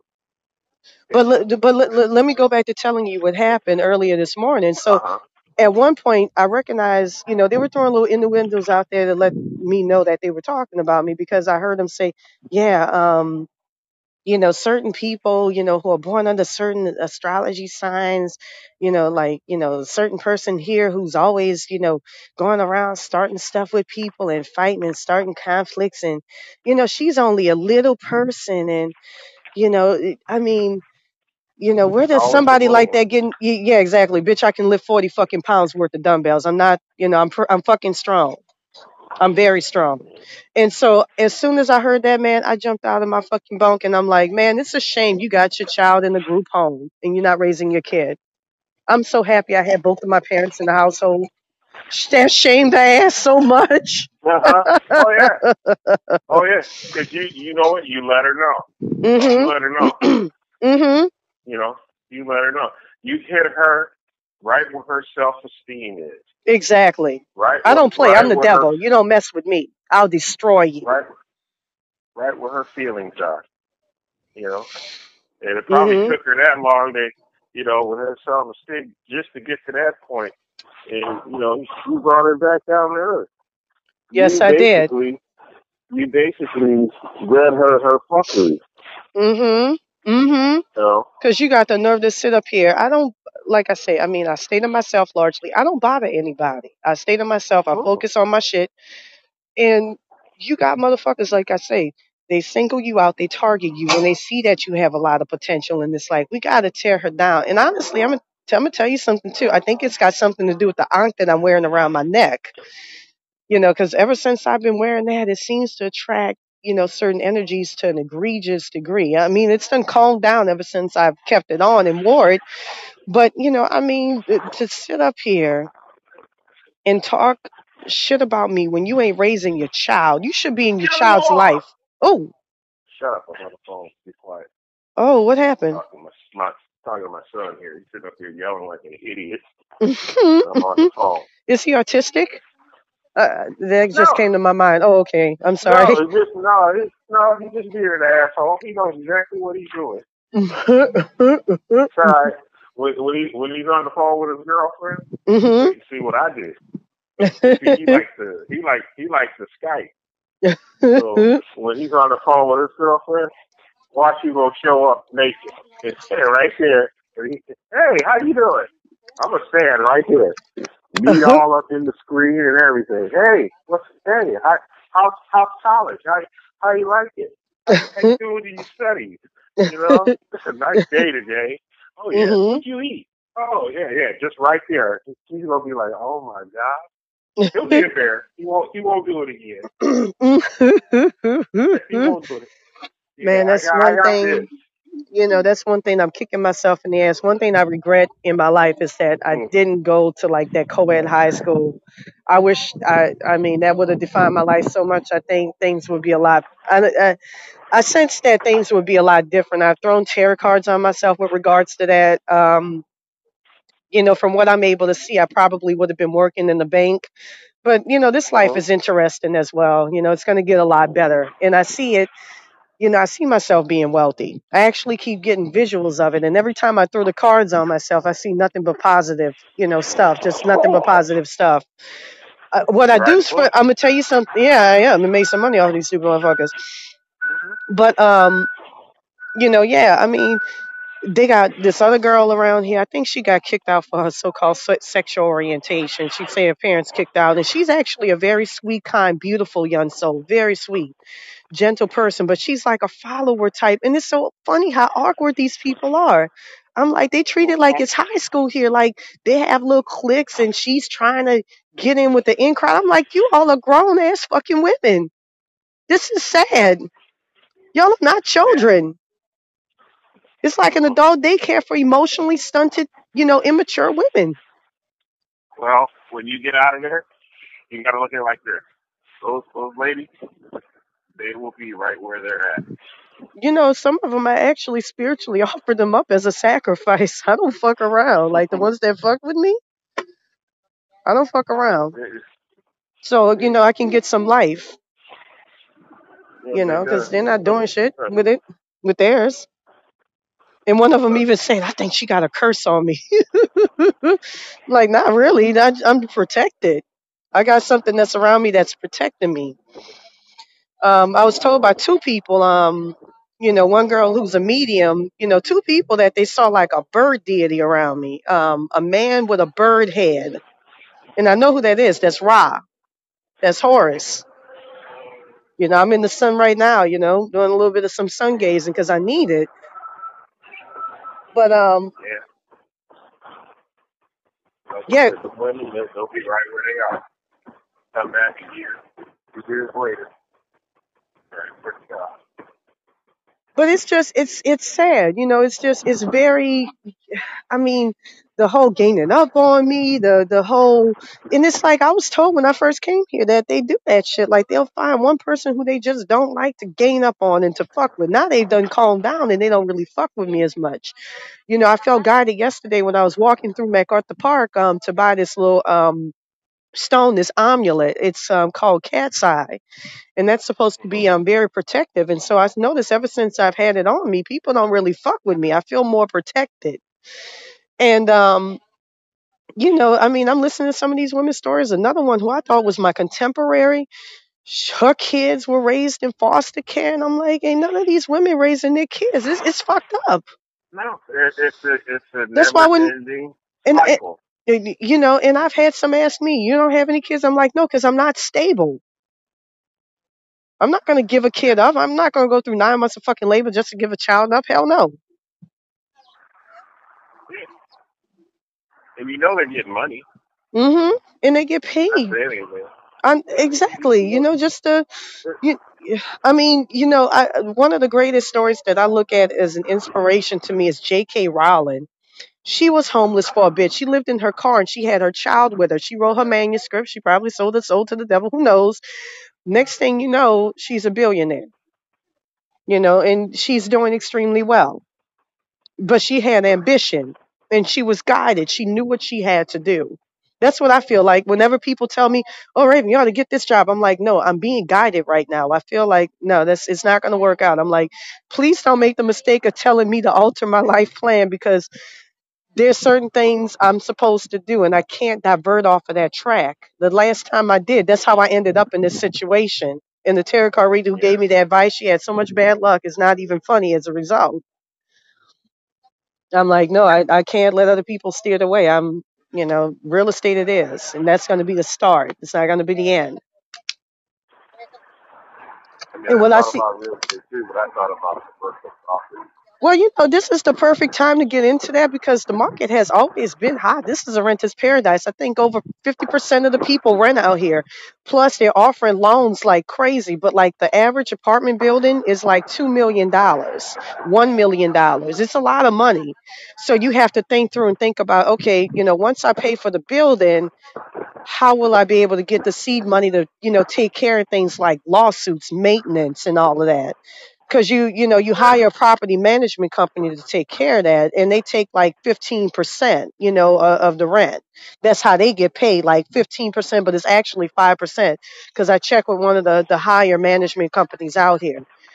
[SPEAKER 2] It
[SPEAKER 1] But le-
[SPEAKER 2] happens
[SPEAKER 1] but
[SPEAKER 2] in
[SPEAKER 1] le- le-
[SPEAKER 2] prison
[SPEAKER 1] let me
[SPEAKER 2] too.
[SPEAKER 1] go back to telling you what happened earlier this morning.
[SPEAKER 2] Uh
[SPEAKER 1] So
[SPEAKER 2] huh.
[SPEAKER 1] at one point, I recognized, you know, they were throwing little innuendos out there to let me know that they were talking about me because I heard them say, yeah, um, you know, certain people, you know, who are born under certain astrology signs, you know, like, you know, a certain person here who's always, you know, going around starting stuff with people and fighting and starting conflicts. And, you know, she's only a little person. And, you know, it- I mean, you know, where does
[SPEAKER 2] Always a
[SPEAKER 1] somebody
[SPEAKER 2] little
[SPEAKER 1] like
[SPEAKER 2] one.
[SPEAKER 1] that get? Yeah, exactly. Bitch, I can lift forty fucking pounds worth of dumbbells. I'm not, you know, I'm, pr- I'm fucking strong. I'm very strong. And so as soon as I heard that, man, I jumped out of my fucking bunk and I'm like, man, it's a shame you got your child in a group home and you're not raising your kid. I'm so happy I had both of my parents in the household. Sh- That shamed their ass so much.
[SPEAKER 2] Uh huh. Oh yeah. Oh yeah. Cause you you know what? You let her know. You
[SPEAKER 1] Mhm.
[SPEAKER 2] let her know.
[SPEAKER 1] Mhm.
[SPEAKER 2] You know. You let her know. You hit her right where her self esteem is.
[SPEAKER 1] Exactly.
[SPEAKER 2] Right.
[SPEAKER 1] I
[SPEAKER 2] Where,
[SPEAKER 1] don't play. I'm
[SPEAKER 2] right
[SPEAKER 1] the
[SPEAKER 2] where her
[SPEAKER 1] devil. You don't mess with me. I'll destroy you.
[SPEAKER 2] right right where her feelings are. You know. And it probably
[SPEAKER 1] Mhm.
[SPEAKER 2] took her that long to, you know, with her self esteem just to get to that point. And, you know, you brought her back down to earth.
[SPEAKER 1] Yes,
[SPEAKER 2] You
[SPEAKER 1] I did.
[SPEAKER 2] basically, you basically read her her fuckery.
[SPEAKER 1] Mhm. Mhm.
[SPEAKER 2] You know?
[SPEAKER 1] Because you got the nerve to sit up here. I don't, like I say, I mean, I stay to myself largely. I don't bother anybody. I stay to myself. I
[SPEAKER 2] Mm-mm.
[SPEAKER 1] focus on my shit. And you got motherfuckers, like I say, they single you out, they target you when they see that you have a lot of potential in this life. We got to tear her down. And honestly, I'm going to I'm gonna tell you something too. I think it's got something to do with the ankh that I'm wearing around my neck. You know, because ever since I've been wearing that, it seems to attract, you know, certain energies to an egregious degree. I mean, it's done calmed down ever since I've kept it on and wore it. But, you know, I mean, to sit up here and talk shit about me when you ain't raising your child, you should be in your
[SPEAKER 2] Get him
[SPEAKER 1] child's
[SPEAKER 2] off!
[SPEAKER 1] life. Oh,
[SPEAKER 2] Shut up! I'm on the phone. Be quiet.
[SPEAKER 1] oh, what happened?
[SPEAKER 2] Talking to my, my talking to my son here. He's sitting up here yelling like an idiot. I'm on the phone.
[SPEAKER 1] Is he autistic? Uh, that
[SPEAKER 2] No,
[SPEAKER 1] just came to my mind. Oh, okay. I'm
[SPEAKER 2] no,
[SPEAKER 1] sorry.
[SPEAKER 2] it's just no, it's, no. He's just being an asshole. He knows exactly what he's doing. Besides, when, when he when he's on the phone with his girlfriend,
[SPEAKER 1] Mhm.
[SPEAKER 2] wait and see what I did. See, he likes to he likes he likes to Skype. So when he's on the phone with his girlfriend, watch you gonna show up naked and stand right there. And he, hey, how you doing? I'm gonna stand right here, meat all up in the screen and everything. Hey, what's hey? How how how's college? How how you like it? How you, how you doing in your studies? You know, it's a nice day today. Oh yeah,
[SPEAKER 1] Mhm.
[SPEAKER 2] what'd you eat? Oh yeah, yeah, just right there. He's gonna be like, oh my god. He'll be embarrassed. He won't. He won't do it again. He won't do it. Yeah,
[SPEAKER 1] Man,
[SPEAKER 2] I
[SPEAKER 1] that's
[SPEAKER 2] got. I
[SPEAKER 1] one
[SPEAKER 2] got this.
[SPEAKER 1] thing, you know, that's one thing I'm kicking myself in the ass. One thing I regret in my life is that I
[SPEAKER 2] Mm,
[SPEAKER 1] didn't go to like that co-ed high school. I wish I, I mean, that would have defined my life so much. I think things would be a lot, I, I, I sense that things would be a lot different. I've thrown tarot cards on myself with regards to that. Um, you know, from what I'm able to see, I probably would have been working in the bank. But, you know, this life
[SPEAKER 2] mm,
[SPEAKER 1] is interesting as well. You know, it's going to get a lot better. And I see it, you know, I see myself being wealthy. I actually keep getting visuals of it. And every time I throw the cards on myself, I see nothing but positive, you know, stuff, just nothing but positive stuff. Uh, what I do,
[SPEAKER 2] right.
[SPEAKER 1] for,
[SPEAKER 2] Well,
[SPEAKER 1] I'm going to tell you something. Yeah, I am. I made some money off these stupid motherfuckers.
[SPEAKER 2] mm-hmm.
[SPEAKER 1] But um, you know, yeah, I mean, they got this other girl around here. I think she got kicked out for her so-called se- sexual orientation. She say her parents kicked out, and she's actually a very sweet, kind, beautiful young soul, very sweet, gentle person. But she's like a follower type, and it's so funny how awkward these people are. I'm like, they treat it like
[SPEAKER 2] Mhm.
[SPEAKER 1] it's high school here. Like they have little cliques, and she's trying to get in with the in crowd. I'm like, you all are grown ass fucking women. This is sad. Y'all are not
[SPEAKER 2] Yeah.
[SPEAKER 1] children. It's like an
[SPEAKER 2] Mm-mm.
[SPEAKER 1] adult daycare for emotionally stunted, you know, immature women.
[SPEAKER 2] Well, when you get out of there, you got to look at it like this. Those those ladies, they will be right where they're at.
[SPEAKER 1] You know, some of them I actually spiritually offered them up as a sacrifice. I don't fuck around. Like the ones that fuck with me, I don't fuck around.
[SPEAKER 2] It-
[SPEAKER 1] So, you
[SPEAKER 2] it-
[SPEAKER 1] know, I can get some life,
[SPEAKER 2] yeah,
[SPEAKER 1] you know, because
[SPEAKER 2] because
[SPEAKER 1] they're not doing shit
[SPEAKER 2] trust
[SPEAKER 1] with
[SPEAKER 2] me,
[SPEAKER 1] it, with theirs. And one of them
[SPEAKER 2] trust
[SPEAKER 1] even said, I think she got a curse on me. Like, not really. I, I'm protected. I got something that's around me that's protecting me. Um, I was told by two people, um, you know, one girl who's a medium, you know, two people that they saw like a bird deity around me, um, a man with a bird head. And I know who that is. That's Ra. That's Horus. You know, I'm in the sun right now, you know, doing a little bit of some sun gazing because I need it. But um,
[SPEAKER 2] me. Yeah. Like I
[SPEAKER 1] yeah,
[SPEAKER 2] said, the women, they'll, they'll be right where they are. Come back a year, two years later, right where they are.
[SPEAKER 1] but it's just it's it's sad, you know. It's just it's very. I mean, the whole gaining up on me, the the whole, and it's like I was told when I first came here that they do that shit. Like they'll find one person who they just don't like to gain up on and to fuck with. Now they've done calmed down and they don't really fuck with me as much. You know, I felt guided yesterday when I was walking through MacArthur Park um to buy this little um stone, this amulet. It's um called Cat's Eye, and that's supposed to be
[SPEAKER 2] Mm-hmm.
[SPEAKER 1] um very protective. And so I've noticed ever since I've had it on me, people don't really fuck with me. I feel more protected. And um you know, I mean, I'm listening to some of these women's stories. Another one who I thought was my contemporary, sh- her kids were raised in foster care, and I'm like, ain't none of these women raising their kids. It's, it's fucked up.
[SPEAKER 2] No, it, it's a it's a
[SPEAKER 1] That's why when
[SPEAKER 2] never-ending
[SPEAKER 1] and,
[SPEAKER 2] cycle.
[SPEAKER 1] and you know, and I've had some ask me, you don't have any kids? I'm like, no, because I'm not stable. I'm not going to give a kid up. I'm not going to go through nine months of fucking labor just to give a child up. Hell no.
[SPEAKER 2] Yeah. And you know they're getting money.
[SPEAKER 1] Mm-hmm. And they get
[SPEAKER 2] That's
[SPEAKER 1] paid.
[SPEAKER 2] it anyway.
[SPEAKER 1] Um,
[SPEAKER 2] You,
[SPEAKER 1] exactly.
[SPEAKER 2] you
[SPEAKER 1] You
[SPEAKER 2] know,
[SPEAKER 1] know, just to
[SPEAKER 2] it-
[SPEAKER 1] you, I mean, you know, I, one of the greatest stories that I look at as an inspiration to me is J K. Rowling. She was homeless for a bit. She lived in her car and she had her child with her. She wrote her manuscript. She probably sold her soul to the devil. Who knows? Next thing you know, she's a billionaire, you know, and she's doing extremely well. But she had ambition and she was guided. She knew what she had to do. That's what I feel like whenever people tell me, "Oh, Raven, you ought to get this job." I'm like, "No, I'm being guided right now." I feel like, "No, that's it's not going to work out." I'm like, "Please don't make the mistake of telling me to alter my life plan because there's certain things I'm supposed to do and I can't divert off of that track." The last time I did, that's how I ended up in this situation. And the tarot card reader who
[SPEAKER 2] yeah,
[SPEAKER 1] gave me the advice, she had so much bad luck. It's not even funny as a result. I'm like, no, I, I can't let other people steer the way. I'm, you know, real estate it is. And that's going to be the start. It's not going to be the end.
[SPEAKER 2] I mean,
[SPEAKER 1] And
[SPEAKER 2] I
[SPEAKER 1] what I
[SPEAKER 2] thought
[SPEAKER 1] see,
[SPEAKER 2] about real estate too, but I thought about the commercial property.
[SPEAKER 1] well, you know, this is the perfect time to get into that because the market has always been hot. This is a renter's paradise. I think over fifty percent of the people rent out here. Plus, they're offering loans like crazy. But like the average apartment building is like two million dollars one million dollars. It's a lot of money. So you have to think through and think about, okay, you know, once I pay for the building, how will I be able to get the seed money to, you know, take care of things like lawsuits, maintenance, and all of that? Because you, you know, you hire a property management company to take care of that, and they take like fifteen percent, you know, uh, of the rent. That's how they get paid, like fifteen percent, but it's actually five percent. Because I checked with one of the the higher management companies out here.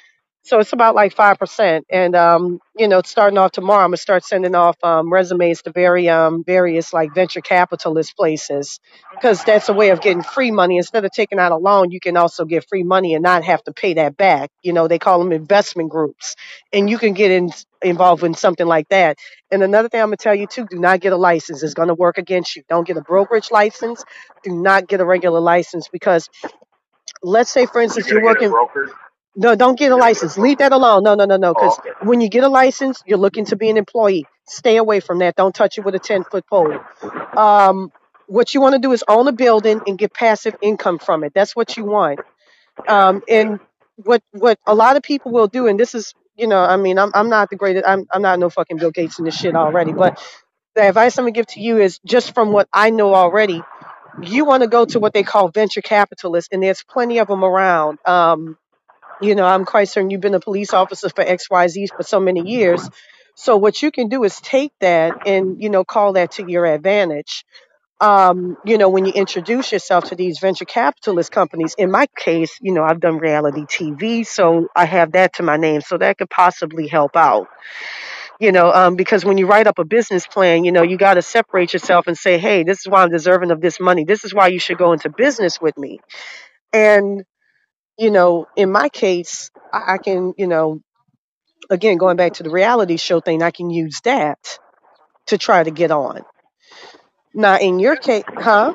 [SPEAKER 1] So it's about like five percent. And um, you know, starting off tomorrow, I'm gonna start sending off um, resumes to very um, various like venture capitalist places, because that's a way of getting free money. Instead of taking out a loan, you can also get free money and not have to pay that back. You know, they call them investment groups, and you can get in, involved in something like that. And another thing I'm gonna tell you too: do not get a license. It's gonna work against you. Don't get a brokerage license. Do not get a regular license, because let's say, for
[SPEAKER 2] You're
[SPEAKER 1] instance, you're
[SPEAKER 2] gonna get a
[SPEAKER 1] working.
[SPEAKER 2] broker.
[SPEAKER 1] No, don't get a
[SPEAKER 2] You're gonna get a
[SPEAKER 1] license. Leave
[SPEAKER 2] broker.
[SPEAKER 1] that alone. No, no, no, no.
[SPEAKER 2] Oh,
[SPEAKER 1] Because
[SPEAKER 2] okay.
[SPEAKER 1] when you get a license, you're looking to be an employee. Stay away from that. Don't touch it with a ten foot pole. Um, what you want to do is own a building and get passive income from it. That's what you want. Um,
[SPEAKER 2] Yeah.
[SPEAKER 1] and what what a lot of people will do, and this is, you know, I mean, I'm I'm not the greatest. I'm I'm not no fucking Bill Gates in this shit already. But the advice I'm gonna give to you is just from what I know already. You want to go to what they call venture capitalists, and there's plenty of them around. Um, you know, I'm quite certain you've been a police officer for X Y Z for so many years. So what you can do is take that and, you know, call that to your advantage. Um, you know, when you introduce yourself to these venture capitalist companies, in my case, you know, I've done reality T V, so I have that to my name. So that could possibly help out, you know, um, because when you write up a business plan, you know, you got to separate yourself and say, hey, this is why I'm deserving of this money. This is why you should go into business with me. And, you know, in my case, I, I can, you know, again, going back to the reality show thing, I can use that to try to get on. Now, in your case, huh?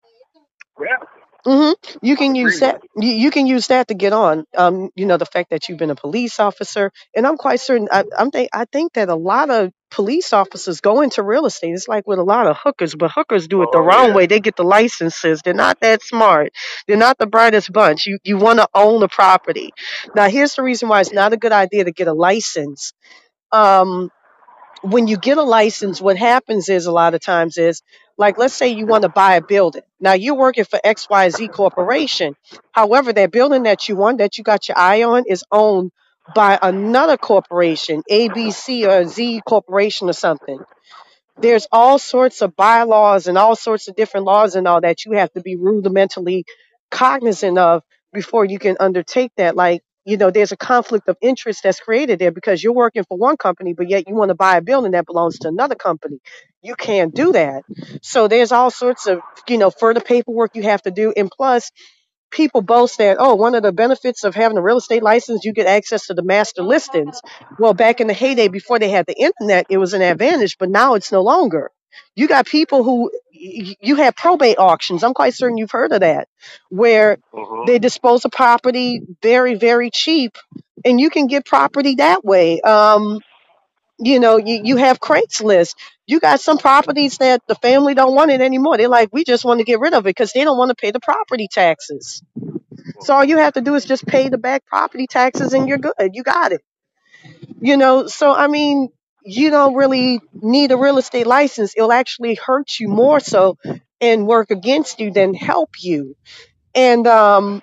[SPEAKER 2] Yeah.
[SPEAKER 1] hmm You
[SPEAKER 2] I'm
[SPEAKER 1] can use
[SPEAKER 2] agreeing with
[SPEAKER 1] that.
[SPEAKER 2] you.
[SPEAKER 1] You, you can use that to get on. Um, you know, the fact that you've been a police officer, and I'm quite certain. I, I'm think I think that a lot of police officers go into real estate. It's like with a lot of hookers, but hookers do it the
[SPEAKER 2] Oh
[SPEAKER 1] wrong
[SPEAKER 2] yeah.
[SPEAKER 1] way. They get the licenses. They're not that smart. They're not the brightest bunch. You you want to own the property. Now, here's the reason why it's not a good idea to get a license. Um, when you get a license, what happens is a lot of times is, like, let's say you want to buy a building. Now you're working for X Y Z Corporation. However, that building that you want, that you got your eye on, is owned by another corporation, A B C or Z Corporation or something. There's all sorts of bylaws and all sorts of different laws and all that you have to be rudimentally cognizant of before you can undertake that. Like, you know, there's a conflict of interest that's created there, because you're working for one company, but yet you want to buy a building that belongs to another company. You can't do that. So there's all sorts of, you know, further paperwork you have to do. And plus, people boast that, oh, one of the benefits of having a real estate license, you get access to the master listings. Well, back in the heyday before they had the internet, it was an advantage, but now it's no longer. You got people who, you have probate auctions. I'm quite certain you've heard of that, where
[SPEAKER 2] Mhm.
[SPEAKER 1] they dispose of property very, very cheap, and you can get property that way. Um, you know, you, you have Craigslist. You got some properties that the family don't want it anymore. They're like, we just want to get rid of it because they don't want to pay the property taxes. So all you have to do is just pay the back property taxes and you're good. You got it. You know, so I mean, you don't really need a real estate license. It'll actually hurt you more so and work against you than help you. And um,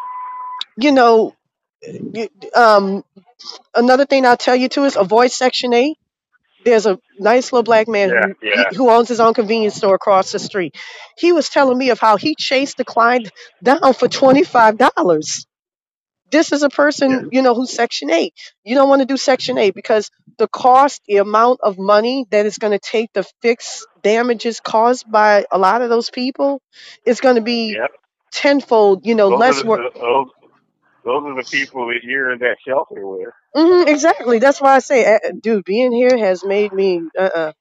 [SPEAKER 1] you know, um, another thing I'll tell you too is avoid Section eight. There's a nice little black man
[SPEAKER 2] Yeah.
[SPEAKER 1] who he,
[SPEAKER 2] Yeah.
[SPEAKER 1] who owns his own convenience store across the street. He was telling me of how he chased the client down for twenty-five dollars. This is a
[SPEAKER 2] Yeah.
[SPEAKER 1] person, you know, who's Section eight. You don't want to do Section eight because the cost, the amount of money that it's going to take to fix damages caused by a lot of those people is going to be
[SPEAKER 2] Yeah.
[SPEAKER 1] tenfold, you know,
[SPEAKER 2] Those are
[SPEAKER 1] less work.
[SPEAKER 2] the those those are the people that you're in that shelter with.
[SPEAKER 1] hmm exactly. That's why I say, uh, dude, being here has made me, uh-uh.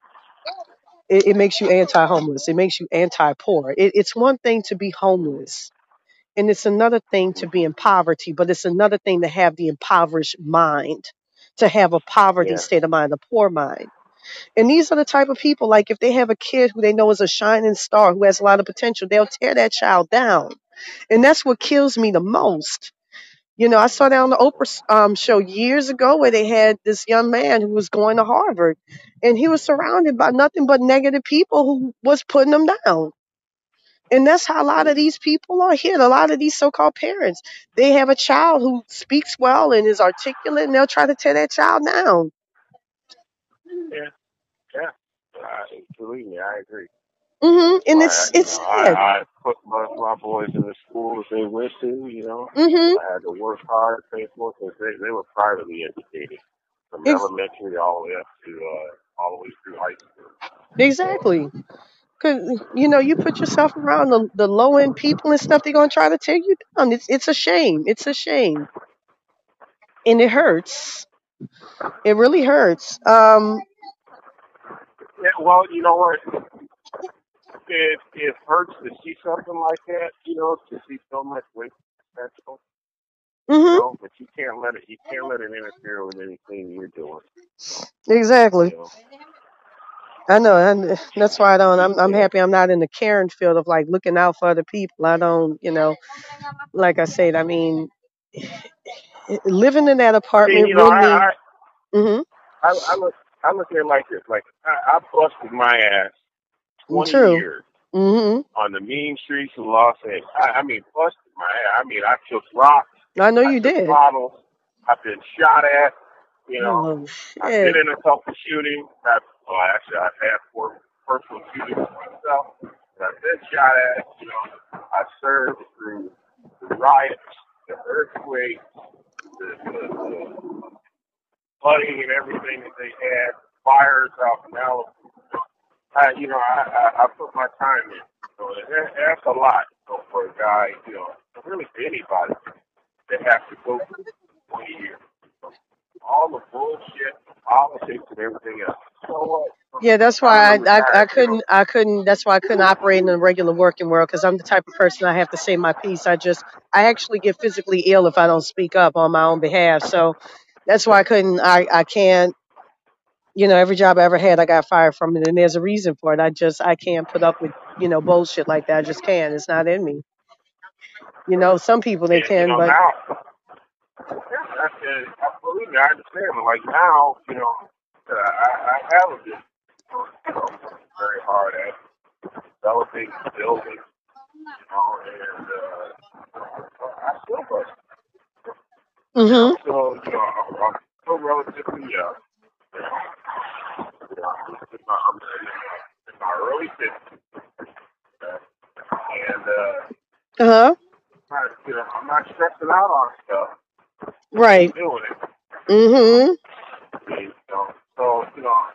[SPEAKER 1] It, it makes you anti-homeless. It makes you anti-poor. It, it's one thing to be homeless, and it's another thing to be in poverty, but it's another thing to have the impoverished mind, to have a poverty
[SPEAKER 2] Yeah.
[SPEAKER 1] state of mind, a poor mind. And these are the type of people, like if they have a kid who they know is a shining star, who has a lot of potential, they'll tear that child down. And that's what kills me the most. You know, I saw that on the Oprah um, show years ago where they had this young man who was going to Harvard, and he was surrounded by nothing but negative people who was putting him down. And that's how a lot of these people are here. A lot of these so-called parents, they have a child who speaks well and is articulate, and they'll try to tear that child down.
[SPEAKER 2] Yeah. Yeah. I, believe me, I agree.
[SPEAKER 1] Mhm. And
[SPEAKER 2] I,
[SPEAKER 1] it's
[SPEAKER 2] you
[SPEAKER 1] it's
[SPEAKER 2] know,
[SPEAKER 1] sad.
[SPEAKER 2] I, I put my, my boys in the schools they went to. You know,
[SPEAKER 1] Mhm.
[SPEAKER 2] I had to work hard, pay for it, 'cause they they were privately educated from
[SPEAKER 1] Ex-
[SPEAKER 2] elementary all the way up to uh, all the way through high school. So
[SPEAKER 1] exactly. Cause you know you put yourself around the, the low end people and stuff. They're gonna try to tear you down. It's it's a shame. It's a shame, and it hurts. It really hurts. Um.
[SPEAKER 2] yeah, well, you know what? It it hurts to see something like that. You know, to see so much waste potential. You
[SPEAKER 1] Mhm.
[SPEAKER 2] know, but you can't let it. You can't let it interfere with anything you're doing.
[SPEAKER 1] Exactly.
[SPEAKER 2] You know,
[SPEAKER 1] I know, and that's why I don't.
[SPEAKER 2] you
[SPEAKER 1] I'm I'm
[SPEAKER 2] can't.
[SPEAKER 1] happy I'm not in the caring field of like looking out for other people. I don't, you know, like I said. I mean, living in that
[SPEAKER 2] I mean,
[SPEAKER 1] apartment
[SPEAKER 2] you know,
[SPEAKER 1] really.
[SPEAKER 2] I
[SPEAKER 1] Mhm.
[SPEAKER 2] I, I, I look I look at it like this. Like I, I busted my ass twenty
[SPEAKER 1] True.
[SPEAKER 2] years
[SPEAKER 1] Mhm.
[SPEAKER 2] on the mean streets of Los Angeles. I, I mean, busted my ass. I mean, I took rocks,
[SPEAKER 1] I know
[SPEAKER 2] I
[SPEAKER 1] you
[SPEAKER 2] took
[SPEAKER 1] did.
[SPEAKER 2] bottles, I've been shot at. You know,
[SPEAKER 1] Oh
[SPEAKER 2] I've been
[SPEAKER 1] shit.
[SPEAKER 2] in a couple shootings. I've, well, actually, I've had four personal shootings myself. I've been shot at. You know, I served through the riots, the earthquake, the, the, the flooding and everything that they had, fires out in Malibu. I, you know, I, I, I put my time in. So that, that's a lot. So for a guy, you know, really for anybody that has to go through twenty years. So all the bullshit, politics, and everything else. So what?
[SPEAKER 1] Yeah, that's
[SPEAKER 2] Now that
[SPEAKER 1] why
[SPEAKER 2] I'm
[SPEAKER 1] I, I I
[SPEAKER 2] retired, you know,
[SPEAKER 1] couldn't I couldn't. That's why I couldn't operate in the regular working world because I'm the type of person I have to say my piece. I just I actually get physically ill if I don't speak up on my own behalf. So that's why I couldn't. I I can't. You know, every job I ever had, I got fired from it, and there's a reason for it. I just I can't put up with you know bullshit like that. I just can't. It's not in me. You know, some people they
[SPEAKER 2] and you
[SPEAKER 1] can,
[SPEAKER 2] know
[SPEAKER 1] but
[SPEAKER 2] now, yeah, that's it. I believe me, I understand. But like now, you know, uh, I, I have a business. You know, very hard at developing, building, you know, and uh, I still bust. You know,
[SPEAKER 1] mhm,
[SPEAKER 2] so you know, I'm, I'm still relatively young. You know, you know, I'm in my, I'm in my, in my early fifties, uh, and uh,
[SPEAKER 1] uh huh,
[SPEAKER 2] I, you know, I'm not stressing out on stuff. I
[SPEAKER 1] right,
[SPEAKER 2] keep doing it. You know,
[SPEAKER 1] mhm,
[SPEAKER 2] I mean, you know, so you know,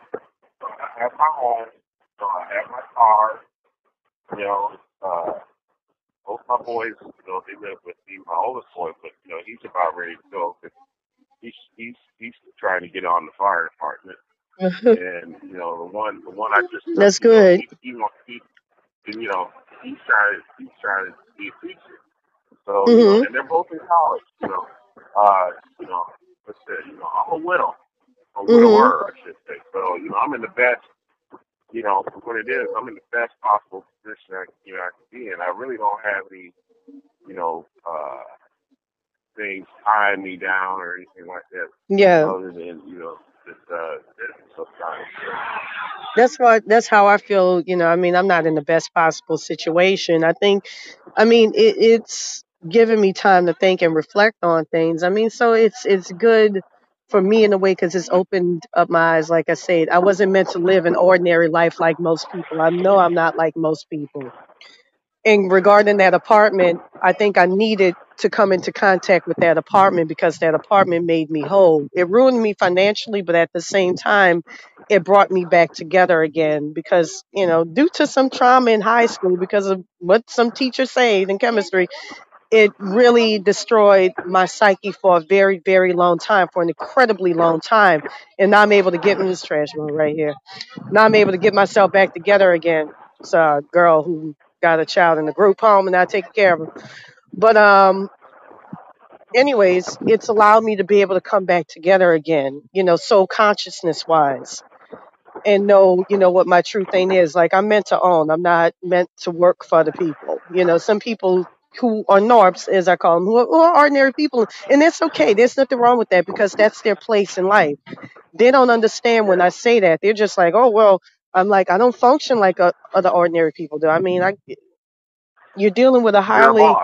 [SPEAKER 2] I have my home. You know, I have my car. You know, uh, both my boys, you know, they live with me. My oldest boy, but you know, he's about ready to go because he's he's he's trying to get on the fire department. And you know, the one the one I just took,
[SPEAKER 1] that's
[SPEAKER 2] you know,
[SPEAKER 1] good.
[SPEAKER 2] he he wants he you know he's trying he's trying to be a teacher. So you know,
[SPEAKER 1] Mhm,
[SPEAKER 2] and they're both in college. You know, uh, you know, but uh, you know, I'm a widow, a
[SPEAKER 1] mhm,
[SPEAKER 2] widower, I should say. So you know, I'm in the best. You know, for what it is, I'm in the best possible position I you know I can be in. I really don't have any you know uh things tying me down or anything like that,
[SPEAKER 1] yeah.
[SPEAKER 2] other than you know this uh business sometimes.
[SPEAKER 1] That's why that's how I feel, you know. I mean, I'm not in the best possible situation. I think I mean, it, it's given me time to think and reflect on things. I mean, so it's it's good for me in a way because it's opened up my eyes. Like I said, I wasn't meant to live an ordinary life like most people. I know I'm not like most people. And regarding that apartment, I think I needed to come into contact with that apartment because that apartment made me whole. It ruined me financially, but at the same time, it brought me back together again because, you know, due to some trauma in high school because of what some teachers say in chemistry, it really destroyed my psyche for a very, very long time, for an incredibly long time. And now I'm able to get in this trash room right here. Now I'm able to get myself back together again. It's a girl who got a child in a group home and I take care of her. But um, anyways, it's allowed me to be able to come back together again. You know, soul consciousness wise, and know you know what my true thing is. Like I'm meant to own. I'm not meant to work for other people. You know, some people who are norps, as I call them, who are, who are ordinary people, and that's okay. There's nothing wrong with that because that's their place in life. They don't understand when
[SPEAKER 2] Yeah,
[SPEAKER 1] I say that. They're just like, oh well. I'm like, I don't function like uh, other ordinary people do. I mean, I, you're dealing with a
[SPEAKER 2] you're a
[SPEAKER 1] highly,
[SPEAKER 2] boss.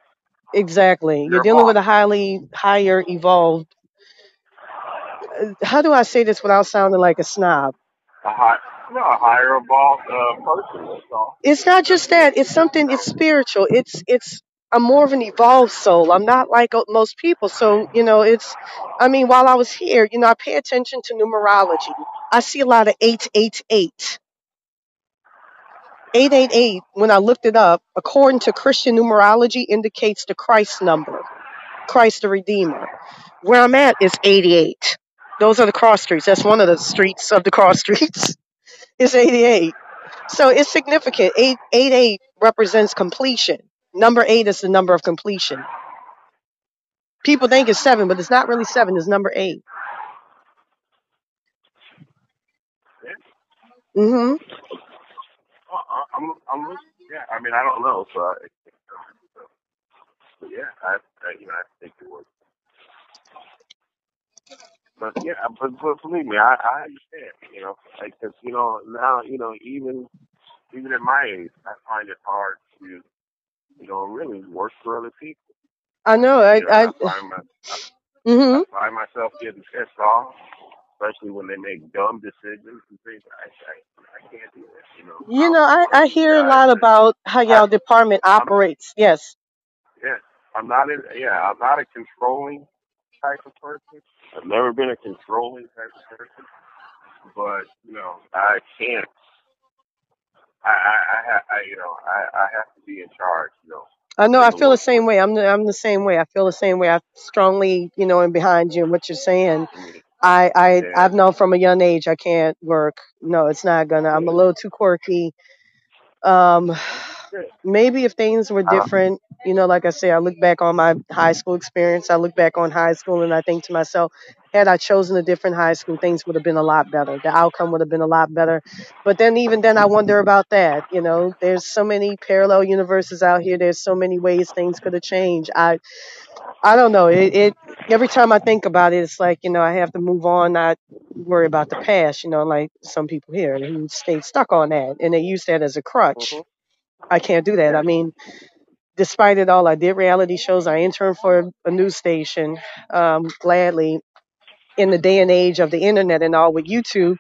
[SPEAKER 1] exactly, you're
[SPEAKER 2] You're a
[SPEAKER 1] dealing with
[SPEAKER 2] boss.
[SPEAKER 1] a highly higher evolved. uh, How do I say this without sounding like a snob?
[SPEAKER 2] A high. I'm not a higher evolved uh, person. That's all.
[SPEAKER 1] It's
[SPEAKER 2] It
[SPEAKER 1] not just
[SPEAKER 2] doesn't make
[SPEAKER 1] that. It's
[SPEAKER 2] you
[SPEAKER 1] something. It's
[SPEAKER 2] know.
[SPEAKER 1] spiritual. It's it's. I'm more of an evolved soul. I'm not like uh, most people. So you know, it's. I mean, while I was here, you know, I pay attention to numerology. I see a lot of eight eight eight. eight eight eight. When I looked it up, according to Christian numerology, indicates the Christ number, Christ the Redeemer. Where I'm at is eighty-eight. Those are the cross streets. That's one of the streets of the cross streets. It's eighty-eight. So it's significant. Eight, eight, eight represents completion. Number eight is the number of completion. People think it's seven, but it's not really seven. It's number eight.
[SPEAKER 2] Yeah.
[SPEAKER 1] Mm-hmm.
[SPEAKER 2] Uh, I'm, I'm, yeah. I mean, I don't know. So, I, but yeah, I, I, you know, I think it was. But yeah, but, but believe me, I, I understand. You know, like, cause you know now, you know, even even at my age, I find it hard to, you know, really work for other people.
[SPEAKER 1] I know.
[SPEAKER 2] You
[SPEAKER 1] I.
[SPEAKER 2] know, and
[SPEAKER 1] I.
[SPEAKER 2] I find my, I, I
[SPEAKER 1] Mm-hmm.
[SPEAKER 2] find myself getting pissed off, especially when they make dumb decisions and things. I, I, I can't do that. You know,
[SPEAKER 1] You
[SPEAKER 2] I'm
[SPEAKER 1] know, I,
[SPEAKER 2] one of
[SPEAKER 1] I
[SPEAKER 2] those
[SPEAKER 1] hear a
[SPEAKER 2] guys
[SPEAKER 1] lot
[SPEAKER 2] that
[SPEAKER 1] about how
[SPEAKER 2] I,
[SPEAKER 1] y'all department
[SPEAKER 2] I'm,
[SPEAKER 1] operates. Yes.
[SPEAKER 2] yeah, I'm not in, yeah, I'm not a controlling type of person. I've never been a controlling type of person, but you know, I can't. I, I, I, ha- I you know, I, I have to be in charge. You know,
[SPEAKER 1] I know.
[SPEAKER 2] in
[SPEAKER 1] I
[SPEAKER 2] the
[SPEAKER 1] feel the
[SPEAKER 2] local
[SPEAKER 1] same way. I'm the, I'm the same way. I feel the same way. I strongly, you know, am behind you and what you're saying.
[SPEAKER 2] community,
[SPEAKER 1] I, I, I've
[SPEAKER 2] and
[SPEAKER 1] known from a young age I can't work. No, it's not gonna. I'm a
[SPEAKER 2] yeah,
[SPEAKER 1] little too quirky. Um,
[SPEAKER 2] yeah,
[SPEAKER 1] maybe if things were
[SPEAKER 2] I don't,
[SPEAKER 1] different, you know, like I say, I look back on my high school experience. I look back on high school and I think to myself, had I chosen a different high school, things would have been a lot better. The outcome would have been a lot better. But then, even then, I wonder about that. You know, there's so many parallel universes out here. There's so many ways things could have changed. I, I don't know. It, it every time I think about it, it's like you know, I have to move on, not worry about the past. You know, like some people here who stayed stuck on that and they use that as a crutch.
[SPEAKER 2] mm-hmm,
[SPEAKER 1] I can't do that. I
[SPEAKER 2] yeah,
[SPEAKER 1] mean, despite it all, I did reality shows. I interned for a news station, um, gladly. In the day and age of the internet and all with YouTube,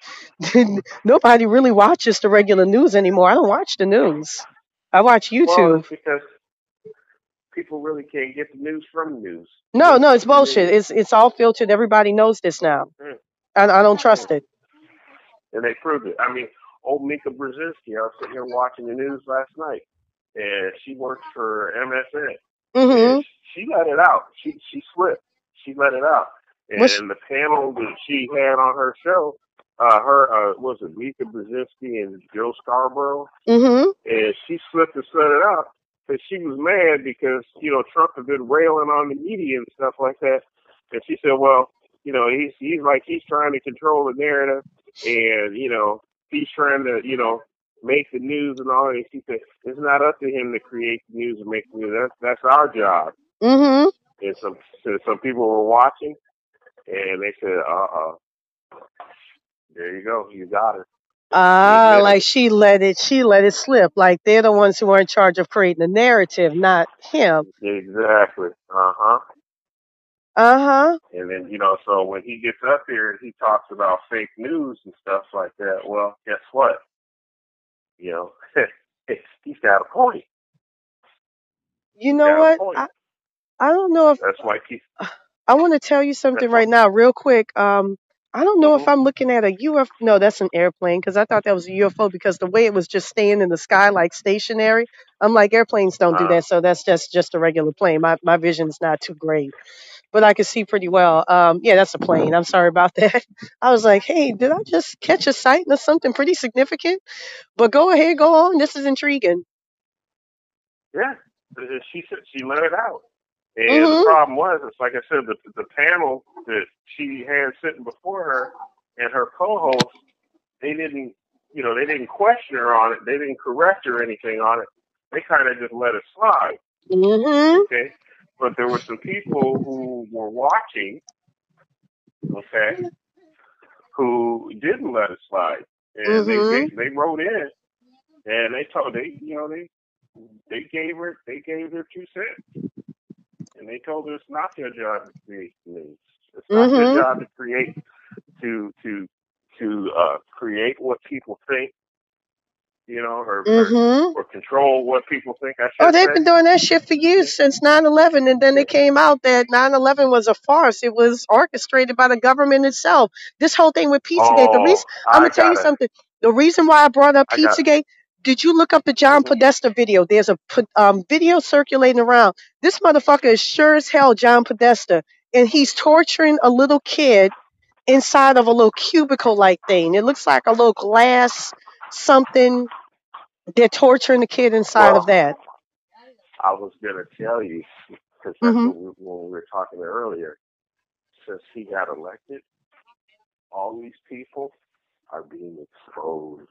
[SPEAKER 1] nobody really watches the regular news anymore. I don't watch the news. I watch
[SPEAKER 2] well,
[SPEAKER 1] YouTube.
[SPEAKER 2] it's because people really can't get the news from the news.
[SPEAKER 1] No,
[SPEAKER 2] They,
[SPEAKER 1] no, it's bullshit.
[SPEAKER 2] they,
[SPEAKER 1] It's it's all filtered. Everybody knows this now.
[SPEAKER 2] yeah,
[SPEAKER 1] I, I don't
[SPEAKER 2] yeah.
[SPEAKER 1] trust it.
[SPEAKER 2] And they proved it. I mean, old Mika Brzezinski, I was sitting here watching the news last night, and she works for M S N, and
[SPEAKER 1] Mm-hmm.
[SPEAKER 2] she let it out. She she slipped. She let it out.
[SPEAKER 1] Which,
[SPEAKER 2] And the panel that she had on her show, uh, her uh, was it Mika Brzezinski and Joe Scarborough,
[SPEAKER 1] mm-hmm.
[SPEAKER 2] and she slipped and set it out because she was mad because you know Trump had been railing on the media and stuff like that, and she said, well, you know, he's he's like he's trying to control the narrative, and you know he's trying to you know make the news and all that. And she said it's not up to him to create the news and make the news. That's that's our job.
[SPEAKER 1] Mm-hmm.
[SPEAKER 2] And some so some people were watching, and they said, uh, uh there you go, you got her. She
[SPEAKER 1] Ah,
[SPEAKER 2] admitted
[SPEAKER 1] like
[SPEAKER 2] it.
[SPEAKER 1] she let it, she let it slip. Like they're the ones who are in charge of creating the narrative, not him.
[SPEAKER 2] Exactly. Uh huh.
[SPEAKER 1] Uh huh.
[SPEAKER 2] And then, you know, so when he gets up here and he talks about fake news and stuff like that, well, guess what? You know, he's got a point.
[SPEAKER 1] You
[SPEAKER 2] He's
[SPEAKER 1] know
[SPEAKER 2] got a
[SPEAKER 1] what?
[SPEAKER 2] point.
[SPEAKER 1] I I don't know if
[SPEAKER 2] That's why he,
[SPEAKER 1] I want to tell you something
[SPEAKER 2] that's why.
[SPEAKER 1] right now, real quick. Um, I don't know if
[SPEAKER 2] Mm-hmm.
[SPEAKER 1] I'm looking at a U F. No, that's an airplane because I thought that was a U F O because the way it was just staying in the sky like stationary. I'm like airplanes don't do
[SPEAKER 2] Uh,
[SPEAKER 1] that, so that's just just a regular plane. My my vision's not too great, but I can see pretty well. Um, yeah, that's a plane. I'm sorry about that. I was like, hey, did I just catch a sight of something pretty significant? But go ahead, go on. This is intriguing.
[SPEAKER 2] yeah. She said she let it out. And the
[SPEAKER 1] Mhm.
[SPEAKER 2] problem was, it's like I said, the the panel that she had sitting before her and her co-host, they didn't, you know, they didn't question her on it. They didn't correct her or anything on it. They kind of just let it slide.
[SPEAKER 1] Mhm.
[SPEAKER 2] Okay. But there were some people who were watching, okay, who didn't let it slide. And they
[SPEAKER 1] Mhm.
[SPEAKER 2] they, they wrote in and they told they you know they they gave her they gave their two cents and they told her it's not their job to create news. It's not their
[SPEAKER 1] Mhm.
[SPEAKER 2] job to create to to to uh, create what people think, you know, or, or
[SPEAKER 1] Mm-hmm.
[SPEAKER 2] or control what people think. I
[SPEAKER 1] Oh,
[SPEAKER 2] should
[SPEAKER 1] they've
[SPEAKER 2] say.
[SPEAKER 1] been doing that shit for
[SPEAKER 2] Yeah.
[SPEAKER 1] years since nine eleven, and then
[SPEAKER 2] Yeah.
[SPEAKER 1] it came out that nine eleven was a farce. It was orchestrated by the government itself. This whole thing with Pizzagate, the
[SPEAKER 2] Oh,
[SPEAKER 1] reason I'm
[SPEAKER 2] I
[SPEAKER 1] gonna tell you
[SPEAKER 2] gotta.
[SPEAKER 1] something. The reason why I brought up
[SPEAKER 2] I got.
[SPEAKER 1] Pizzagate, did you look up the John
[SPEAKER 2] Mm-hmm.
[SPEAKER 1] Podesta video? There's a po- um, video circulating around. This motherfucker is sure as hell John Podesta, and he's torturing a little kid inside of a little cubicle like thing. It looks like a little glass something. They're torturing the kid inside of
[SPEAKER 2] Well,
[SPEAKER 1] that.
[SPEAKER 2] I was gonna tell you because that's
[SPEAKER 1] Mm-hmm.
[SPEAKER 2] what we, when we were talking earlier. Since he got elected, all these people are being exposed.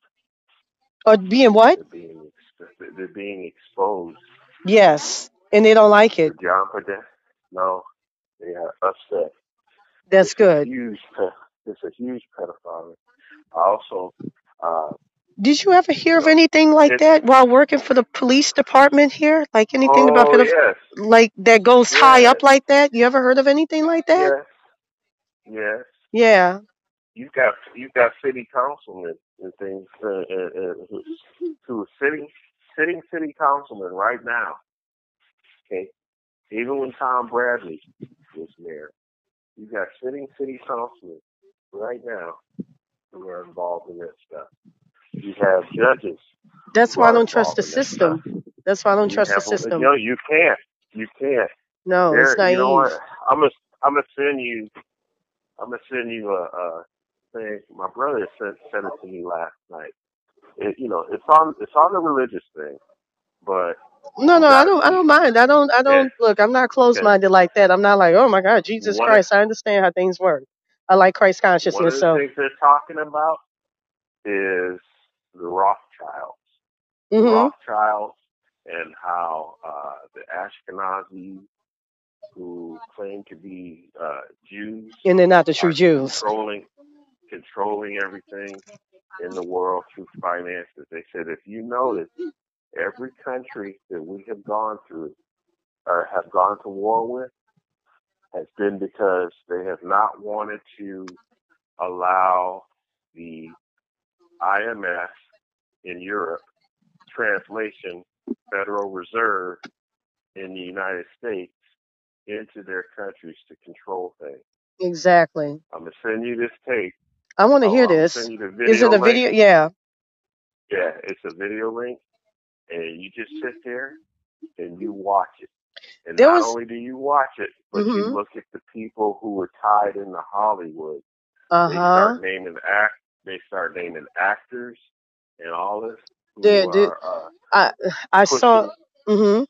[SPEAKER 1] Or being what?
[SPEAKER 2] They're being ex- they're being exposed.
[SPEAKER 1] Yes, and they don't like it.
[SPEAKER 2] The John Podesta. No, they are upset.
[SPEAKER 1] That's
[SPEAKER 2] It's a
[SPEAKER 1] good.
[SPEAKER 2] huge. Pe- it's a huge pedophile. Also, uh,
[SPEAKER 1] Did you ever hear
[SPEAKER 2] you
[SPEAKER 1] of
[SPEAKER 2] know,
[SPEAKER 1] anything like
[SPEAKER 2] it.
[SPEAKER 1] that while working for the police department here? Like anything about
[SPEAKER 2] Oh
[SPEAKER 1] pedoph-
[SPEAKER 2] yes,
[SPEAKER 1] like that goes high up
[SPEAKER 2] yes,
[SPEAKER 1] like that? You ever heard of anything like that?
[SPEAKER 2] yes, yes.
[SPEAKER 1] Yeah.
[SPEAKER 2] You've got you've got city councilmen and things uh, uh, uh, who, who are sitting sitting city councilmen right now. Okay, even when Tom Bradley was mayor, you've got sitting city councilmen right now who are involved in that stuff. You have judges
[SPEAKER 1] That's
[SPEAKER 2] who
[SPEAKER 1] why I
[SPEAKER 2] are
[SPEAKER 1] don't trust
[SPEAKER 2] involved
[SPEAKER 1] the
[SPEAKER 2] in that stuff.
[SPEAKER 1] system. That's why I don't
[SPEAKER 2] You
[SPEAKER 1] trust the
[SPEAKER 2] have you
[SPEAKER 1] system.
[SPEAKER 2] know you can't you can't.
[SPEAKER 1] No, it's
[SPEAKER 2] There, you know
[SPEAKER 1] naive.
[SPEAKER 2] what? I'm gonna I'm gonna send you I'm gonna send you a, a thing. My brother sent sent it to me last night. It, you know, it's on it's on the religious thing, but
[SPEAKER 1] No,
[SPEAKER 2] you
[SPEAKER 1] no, I
[SPEAKER 2] got to
[SPEAKER 1] don't I
[SPEAKER 2] see
[SPEAKER 1] don't mind. I don't I
[SPEAKER 2] it.
[SPEAKER 1] don't look, I'm not closed
[SPEAKER 2] Okay,
[SPEAKER 1] minded like that. I'm not like, oh my God, Jesus
[SPEAKER 2] one of
[SPEAKER 1] Christ, I understand how things work. I like Christ
[SPEAKER 2] one of
[SPEAKER 1] consciousness,
[SPEAKER 2] the
[SPEAKER 1] so
[SPEAKER 2] things they're talking about is the Rothschilds, the
[SPEAKER 1] mhm.
[SPEAKER 2] Rothschilds, and how uh, the Ashkenazis who claim to be uh, Jews
[SPEAKER 1] And they're not the true
[SPEAKER 2] are
[SPEAKER 1] Jews.
[SPEAKER 2] controlling controlling everything in the world through finances. They said if you notice, every country that we have gone through or have gone to war with has been because they have not wanted to allow the I M F in Europe, translation Federal Reserve in the United States, into their countries to control things.
[SPEAKER 1] Exactly.
[SPEAKER 2] I'm gonna send you this tape.
[SPEAKER 1] I want to
[SPEAKER 2] I'll,
[SPEAKER 1] hear
[SPEAKER 2] I'm gonna
[SPEAKER 1] this.
[SPEAKER 2] send you the
[SPEAKER 1] Is
[SPEAKER 2] video
[SPEAKER 1] it a
[SPEAKER 2] link.
[SPEAKER 1] video? Yeah.
[SPEAKER 2] Yeah, it's a video link, and you just sit there and you watch it. And
[SPEAKER 1] There
[SPEAKER 2] not
[SPEAKER 1] was.
[SPEAKER 2] only do you watch it, but you
[SPEAKER 1] Mhm.
[SPEAKER 2] look at the people who were tied into Hollywood.
[SPEAKER 1] Uh
[SPEAKER 2] They
[SPEAKER 1] huh.
[SPEAKER 2] start naming act. They start naming actors and all this
[SPEAKER 1] There.
[SPEAKER 2] who
[SPEAKER 1] there
[SPEAKER 2] are uh,
[SPEAKER 1] I I saw.
[SPEAKER 2] pushing.
[SPEAKER 1] Mhm.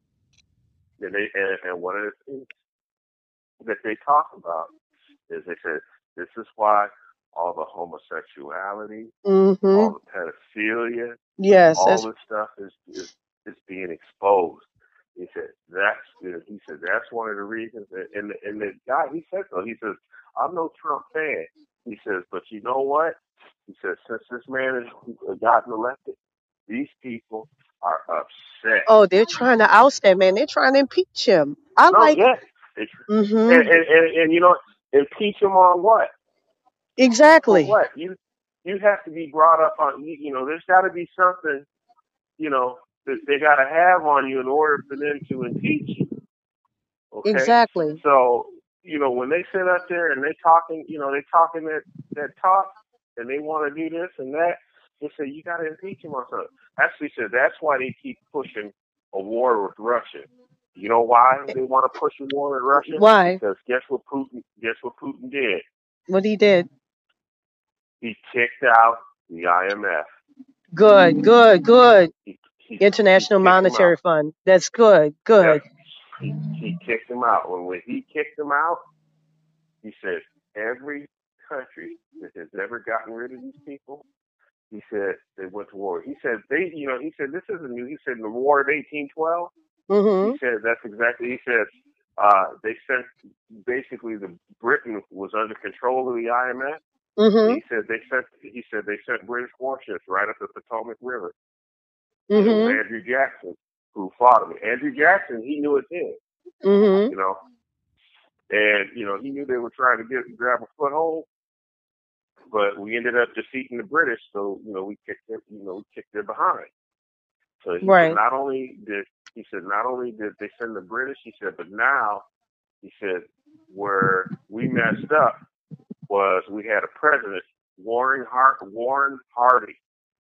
[SPEAKER 2] And, they, and, and one of the things that they talk about is they said this is why all the homosexuality,
[SPEAKER 1] Mhm.
[SPEAKER 2] all the pedophilia,
[SPEAKER 1] Yes.
[SPEAKER 2] all
[SPEAKER 1] That's.
[SPEAKER 2] this stuff is is, is being exposed. He said that's good. He said that's one of the reasons. That, and the, and the guy he said so. He says I'm no Trump fan. He says, but you know what? He says since this man has gotten elected, these people are upset.
[SPEAKER 1] Oh, they're trying to oust that man. They're trying to impeach him. I
[SPEAKER 2] No,
[SPEAKER 1] like.
[SPEAKER 2] yes, it's, and,
[SPEAKER 1] Mhm.
[SPEAKER 2] and and and you know impeach him on what? For
[SPEAKER 1] Exactly.
[SPEAKER 2] what? You you have to be brought up on. You, you know, there's got to be something. You know that they got to have on you in order for them to impeach you. Okay,
[SPEAKER 1] Exactly.
[SPEAKER 2] so you know when they sit up there and they talking, you know they talking that that talk, and they want to do this and that. They say you got to impeach him on something. Actually, said that's why they keep pushing a war with Russia. You know why they want to push a war with Russia?
[SPEAKER 1] Why?
[SPEAKER 2] Because guess what Putin? Guess what Putin did?
[SPEAKER 1] What he did?
[SPEAKER 2] He kicked out the I M F.
[SPEAKER 1] Good. Good. Good.
[SPEAKER 2] He he he
[SPEAKER 1] International
[SPEAKER 2] kicked him out.
[SPEAKER 1] Monetary Fund. That's good.
[SPEAKER 2] Yep.
[SPEAKER 1] Good.
[SPEAKER 2] He he kicked him out. When when he kicked him out, he said every country that has ever gotten rid of these people, he said they went to war. He said they, you know, he said this isn't new. He said in the War of eighteen twelve, he
[SPEAKER 1] Mhm.
[SPEAKER 2] said that's exactly. He said uh, they sent basically the Britain was under control of the I M F. And
[SPEAKER 1] Mhm.
[SPEAKER 2] he said they sent. He said they sent British warships right up the Potomac River, and it was
[SPEAKER 1] Mhm.
[SPEAKER 2] Andrew Jackson who fought him. Andrew Jackson, he knew it then,
[SPEAKER 1] Mhm.
[SPEAKER 2] you know, and you know he knew they were trying to get grab a foothold. but we ended up defeating the British, so you know we kicked their, you know we kicked their behind. So he said
[SPEAKER 1] Right.
[SPEAKER 2] not only did he said not only did they send the British, he said, but now he said where we messed up was we had a president, Warren Hart, Warren Harding,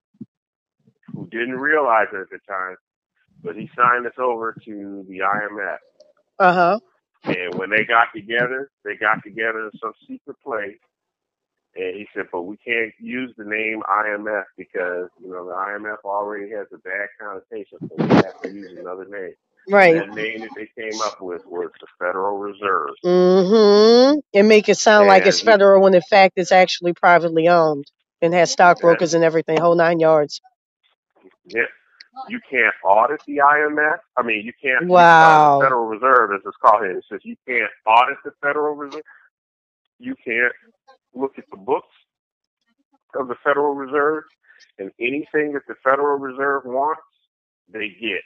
[SPEAKER 2] who didn't realize it at the time, but he signed us over to the I M F.
[SPEAKER 1] Uh huh.
[SPEAKER 2] And when they got together, they got together in some secret place. And he said, but we can't use the name I M F because, you know, the I M F already has a bad connotation, so we have to use another name.
[SPEAKER 1] Right.
[SPEAKER 2] And that name that they came up with was the Federal Reserve.
[SPEAKER 1] Mm-hmm. And make it sound
[SPEAKER 2] and
[SPEAKER 1] like it's
[SPEAKER 2] he,
[SPEAKER 1] federal when in fact it's actually privately owned and has stockbrokers and everything, whole nine yards.
[SPEAKER 2] Yeah. You can't audit the I M F. I mean, you can't.
[SPEAKER 1] Wow.
[SPEAKER 2] Uh, the Federal Reserve, as it's called here, it says you can't audit the Federal Reserve. You can't look at the books of the Federal Reserve, and anything that the Federal Reserve wants, they get.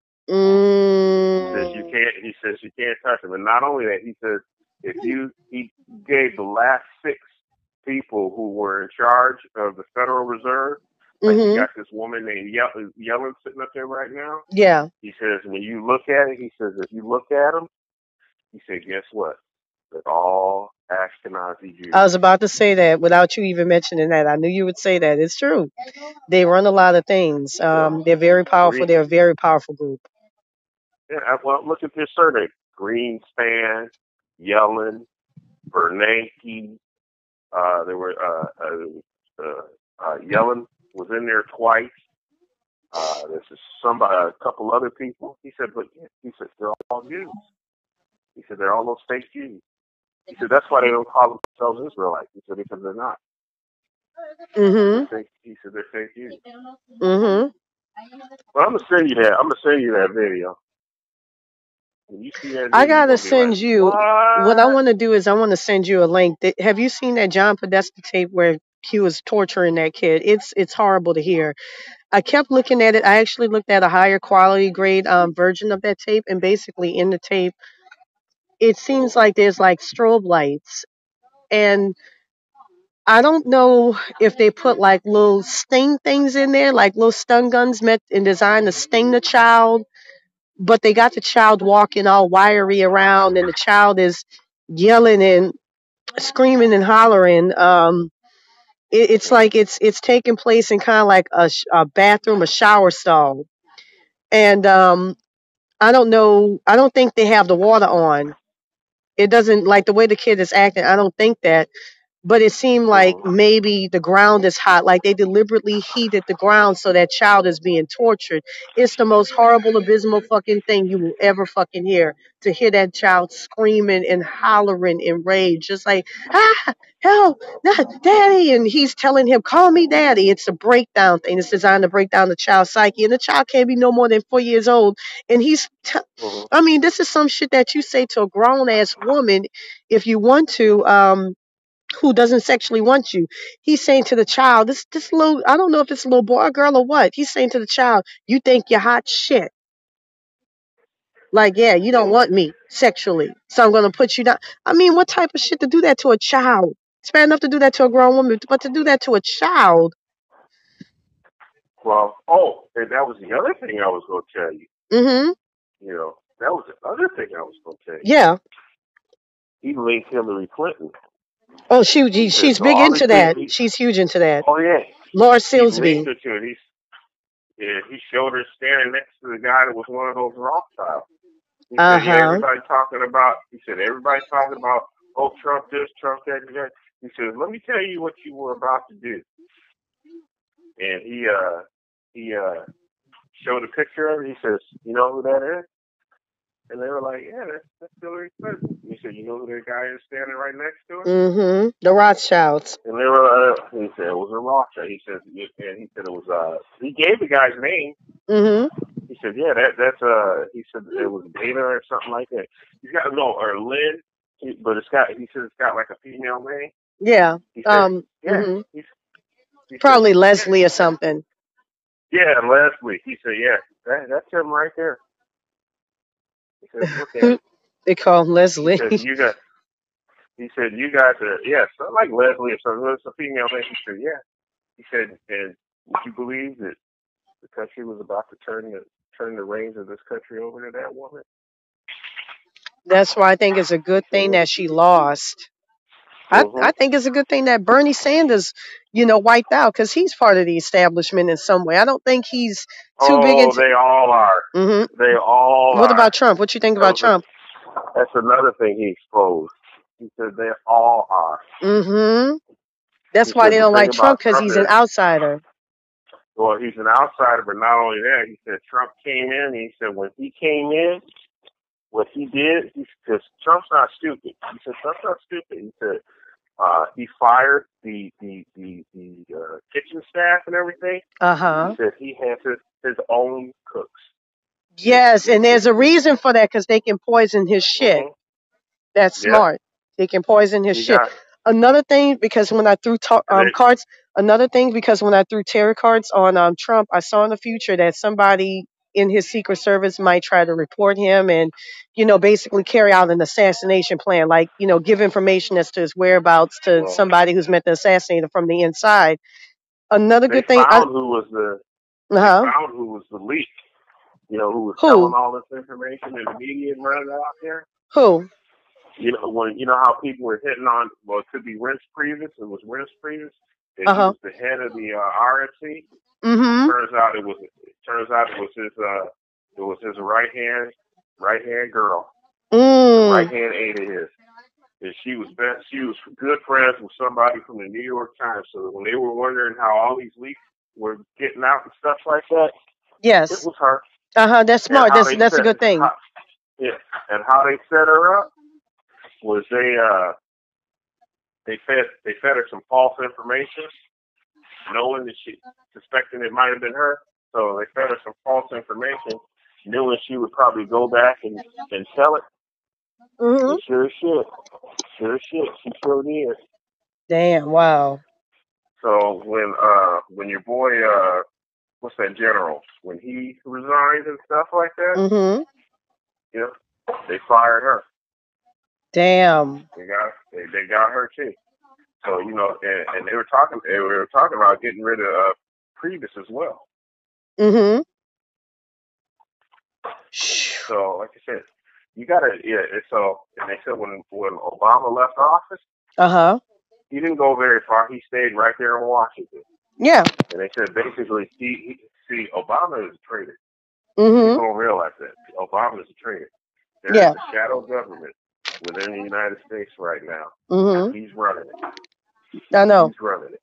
[SPEAKER 1] Mm.
[SPEAKER 2] He says you can't. He says you can't touch them. And not only that, he says if you he gave the last six people who were in charge of the Federal Reserve. Like
[SPEAKER 1] Mm-hmm.
[SPEAKER 2] you got this woman named Yellen, Yellen sitting up there right now.
[SPEAKER 1] Yeah.
[SPEAKER 2] He says when you look at it, he says if you look at them, he said, guess what? They're all Ashkenazi Jews.
[SPEAKER 1] I was about to say that without you even mentioning that. I knew you would say that. It's true. They run a lot of things. Um,
[SPEAKER 2] Yeah.
[SPEAKER 1] they're very powerful.
[SPEAKER 2] Green,
[SPEAKER 1] They're a very powerful group.
[SPEAKER 2] Yeah, well, look at their surname. Greenspan, Yellen, Bernanke. Uh, there were uh, uh, uh, uh, Yellen was in there twice. Uh, this is somebody, a couple other people. He said, but he said they're all Jews. He said they're all those fake Jews. He said that's why they don't call themselves Israelites. He said because they're not.
[SPEAKER 1] Mm-hmm.
[SPEAKER 2] They're fake, he said they're fake Jews.
[SPEAKER 1] Mm-hmm.
[SPEAKER 2] Well, I'm gonna send you that. I'm gonna send you that video. When you see that video,
[SPEAKER 1] I gotta
[SPEAKER 2] you're
[SPEAKER 1] send
[SPEAKER 2] like,
[SPEAKER 1] you.
[SPEAKER 2] what?
[SPEAKER 1] What I want to do is I want to send you a link. That, have you seen that John Podesta tape where he was torturing that kid? It's it's horrible to hear. I kept looking at it. I actually looked at a higher quality grade um, version of that tape, and basically in the tape, it seems like there's like strobe lights, and I don't know if they put like little sting things in there, like little stun guns meant and designed to sting the child, but they got the child walking all wiry around, and the child is yelling and screaming and hollering. Um, it, it's like it's it's taking place in kind of like a, a bathroom, a shower stall, and um, I don't know. I don't think they have the water on. It doesn't like the way the kid is acting. I don't think that. But it seemed like
[SPEAKER 2] Mm-hmm.
[SPEAKER 1] maybe the ground is hot, like they deliberately heated the ground so that child is being tortured. It's the most horrible, abysmal fucking thing you will ever fucking hear. To hear that child screaming and hollering in rage, just like, ah, help, not daddy. And he's telling him, call me daddy. It's a breakdown thing. It's designed to break down the child's psyche. And the child can't be no more than four years old. And he's, t-
[SPEAKER 2] Mm-hmm.
[SPEAKER 1] I mean, this is some shit that you say to a grown ass woman if you want to. Um, who doesn't sexually want you. He's saying to the child, this this little I don't know if it's a little boy or girl or what. He's saying to the child, you think you're hot shit. Like, yeah, you don't
[SPEAKER 2] Mm-hmm.
[SPEAKER 1] want me sexually. So I'm gonna put you down. I mean, what type of shit to do that to a child? It's bad enough to do that to a grown woman, but to do that to a child.
[SPEAKER 2] Well, oh, and that was the other thing I was going to tell you.
[SPEAKER 1] Mm-hmm.
[SPEAKER 2] You know, that was the other thing I was going to tell you.
[SPEAKER 1] Yeah.
[SPEAKER 2] He linked Hillary Clinton.
[SPEAKER 1] Oh, she
[SPEAKER 2] He
[SPEAKER 1] she's
[SPEAKER 2] said,
[SPEAKER 1] big
[SPEAKER 2] so
[SPEAKER 1] into that.
[SPEAKER 2] he,
[SPEAKER 1] She's huge into that.
[SPEAKER 2] oh yeah,
[SPEAKER 1] Laura
[SPEAKER 2] he linked
[SPEAKER 1] Silsby.
[SPEAKER 2] her to it. He's, yeah, he showed her standing next to the guy that was one of those Rothschilds. He
[SPEAKER 1] Uh
[SPEAKER 2] said, yeah,
[SPEAKER 1] huh.
[SPEAKER 2] everybody talking about, he said, everybody talking about, oh, Trump this, Trump that, and that. He said, let me tell you what you were about to do. And he, uh, he, uh, showed a picture of it. He says, you know who that is? And they were like, yeah, that's, that's Hillary Clinton. He said, you know who that guy is standing right next to her?
[SPEAKER 1] Mm-hmm. The Rothschilds.
[SPEAKER 2] And they were, uh, he said it was a Rothschild. He said, and he said it was, uh, he gave the guy's name.
[SPEAKER 1] Mm-hmm.
[SPEAKER 2] He said, yeah, that, that's, uh, he said it was Dana or something like that. He's got, no, or Lynn, but it's got, he said it's got like a female name.
[SPEAKER 1] Yeah.
[SPEAKER 2] He said,
[SPEAKER 1] Um.
[SPEAKER 2] yeah.
[SPEAKER 1] Mm-hmm.
[SPEAKER 2] He, he
[SPEAKER 1] Probably
[SPEAKER 2] said,
[SPEAKER 1] Leslie
[SPEAKER 2] yeah.
[SPEAKER 1] or something.
[SPEAKER 2] Yeah, Leslie. He said, yeah, that, that's him right there. He said, look at him.
[SPEAKER 1] They call him
[SPEAKER 2] He
[SPEAKER 1] Leslie.
[SPEAKER 2] said, you got, He said, "You got to, yeah, something like Leslie or something. It's a female name." He said, "Yeah." He said, "And would you believe that the country was about to turn the turn the reins of this country over to that woman?"
[SPEAKER 1] That's why I think it's a
[SPEAKER 2] He
[SPEAKER 1] good
[SPEAKER 2] said,
[SPEAKER 1] thing that she lost. I,
[SPEAKER 2] "Mm-hmm.
[SPEAKER 1] I think it's a good thing that Bernie Sanders, you know, wiped out because he's part of the establishment in some way. I don't think he's too big
[SPEAKER 2] Oh,
[SPEAKER 1] into.
[SPEAKER 2] they all are.
[SPEAKER 1] Hmm.
[SPEAKER 2] They all
[SPEAKER 1] What
[SPEAKER 2] are."
[SPEAKER 1] about Trump? What you think
[SPEAKER 2] That
[SPEAKER 1] about
[SPEAKER 2] was a,
[SPEAKER 1] Trump?
[SPEAKER 2] that's another thing he exposed. He said they all are.
[SPEAKER 1] Hmm.
[SPEAKER 2] He
[SPEAKER 1] That's why
[SPEAKER 2] said
[SPEAKER 1] they
[SPEAKER 2] the
[SPEAKER 1] don't
[SPEAKER 2] thing
[SPEAKER 1] like
[SPEAKER 2] about
[SPEAKER 1] Trump because
[SPEAKER 2] Trump
[SPEAKER 1] he's an
[SPEAKER 2] is,
[SPEAKER 1] outsider.
[SPEAKER 2] well, he's an outsider, but not only that, he said Trump came in. And he said when he came in, what he did, he because Trump's not stupid. He said Trump's not stupid. He said uh, he fired the the the, the uh, kitchen staff and everything.
[SPEAKER 1] Uh
[SPEAKER 2] He
[SPEAKER 1] huh.
[SPEAKER 2] said he has his, his own cooks. His,
[SPEAKER 1] Yes,
[SPEAKER 2] his,
[SPEAKER 1] and
[SPEAKER 2] his,
[SPEAKER 1] there's a
[SPEAKER 2] his,
[SPEAKER 1] reason for that because they can poison his shit.
[SPEAKER 2] mm-hmm.
[SPEAKER 1] That's
[SPEAKER 2] Yep.
[SPEAKER 1] smart. They can poison his
[SPEAKER 2] He
[SPEAKER 1] shit.
[SPEAKER 2] got
[SPEAKER 1] Another thing, because when I threw ta-
[SPEAKER 2] and
[SPEAKER 1] um,
[SPEAKER 2] it,
[SPEAKER 1] cards, another thing, because when I threw tarot cards on um, Trump, I saw in the future that somebody in his Secret Service might try to report him and, you know, basically carry out an assassination plan, like, you know, give information as to his whereabouts to
[SPEAKER 2] well,
[SPEAKER 1] somebody who's meant to assassinate him from the inside. Another
[SPEAKER 2] they
[SPEAKER 1] good thing, I,
[SPEAKER 2] found who was the they
[SPEAKER 1] uh-huh.
[SPEAKER 2] found who was the leak. You know, who was telling
[SPEAKER 1] Who?
[SPEAKER 2] all this information in the media and running it out there.
[SPEAKER 1] Who?
[SPEAKER 2] You know, when you know how people were hitting on, well, it could be Reince Priebus. It was Reince Priebus, and he
[SPEAKER 1] Uh-huh.
[SPEAKER 2] was the head of the uh, R N C.
[SPEAKER 1] Mm-hmm.
[SPEAKER 2] Turns out it was. It turns out it was his. Uh, it was his right hand, right hand girl, the right
[SPEAKER 1] Mm.
[SPEAKER 2] hand aide of his. And she was best. She was good friends with somebody from the New York Times. So when they were wondering how all these leaks were getting out and stuff like that, it
[SPEAKER 1] Yes.
[SPEAKER 2] was her.
[SPEAKER 1] Uh-huh. That's
[SPEAKER 2] And
[SPEAKER 1] smart.
[SPEAKER 2] how
[SPEAKER 1] That's
[SPEAKER 2] they
[SPEAKER 1] that's a
[SPEAKER 2] set,
[SPEAKER 1] good thing.
[SPEAKER 2] how, yeah, and how they set her up was they uh they fed they fed her some false information, knowing that she suspecting it might have been her. So they fed her some false information, knowing she would probably go back and and tell it.
[SPEAKER 1] Mm-hmm.
[SPEAKER 2] And sure as shit, sure as shit, she sure did.
[SPEAKER 1] Damn. Wow.
[SPEAKER 2] So when uh when your boy uh what's that general when he resigned and stuff like that,
[SPEAKER 1] Mm-hmm.
[SPEAKER 2] you know, they fired her.
[SPEAKER 1] Damn.
[SPEAKER 2] They got they, they got her too. So you know, and, and they were talking they were talking about getting rid of uh, Priebus as well.
[SPEAKER 1] Mm-hmm.
[SPEAKER 2] So like I said, you gotta yeah. It's so and they said when when Obama left office,
[SPEAKER 1] Uh-huh.
[SPEAKER 2] he didn't go very far. He stayed right there in Washington.
[SPEAKER 1] Yeah.
[SPEAKER 2] And they said basically, he, he see Obama is a traitor.
[SPEAKER 1] Mm-hmm.
[SPEAKER 2] People don't realize that Obama is a traitor. There is
[SPEAKER 1] Yeah.
[SPEAKER 2] a shadow government within the United States right now, and
[SPEAKER 1] Mm-hmm.
[SPEAKER 2] he's running it.
[SPEAKER 1] I know.
[SPEAKER 2] He's running it.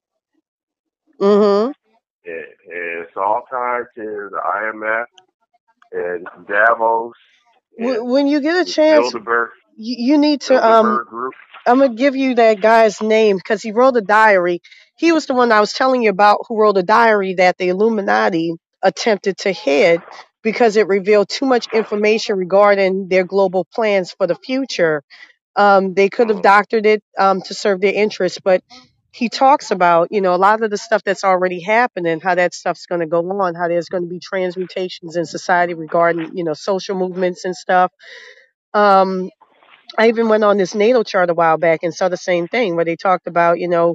[SPEAKER 1] Mm-hmm.
[SPEAKER 2] And, and it's all tied to the I M F and Davos and
[SPEAKER 1] When you get a
[SPEAKER 2] this
[SPEAKER 1] chance,
[SPEAKER 2] Bilderberg
[SPEAKER 1] you, you need to um
[SPEAKER 2] Bilderberg group.
[SPEAKER 1] I'm gonna give you that guy's name because he wrote a diary. He was the one I was telling you about who wrote a diary that the Illuminati attempted to hid because it revealed too much information regarding their global plans for the future. Um, they could have
[SPEAKER 2] Mm-hmm.
[SPEAKER 1] doctored it um, to serve their interests, but he talks about, you know, a lot of the stuff that's already happening, how that stuff's going to go on, how there's going to be transmutations in society regarding, you know, social movements and stuff. Um, I even went on this natal chart a while back and saw the same thing where they talked about, you know,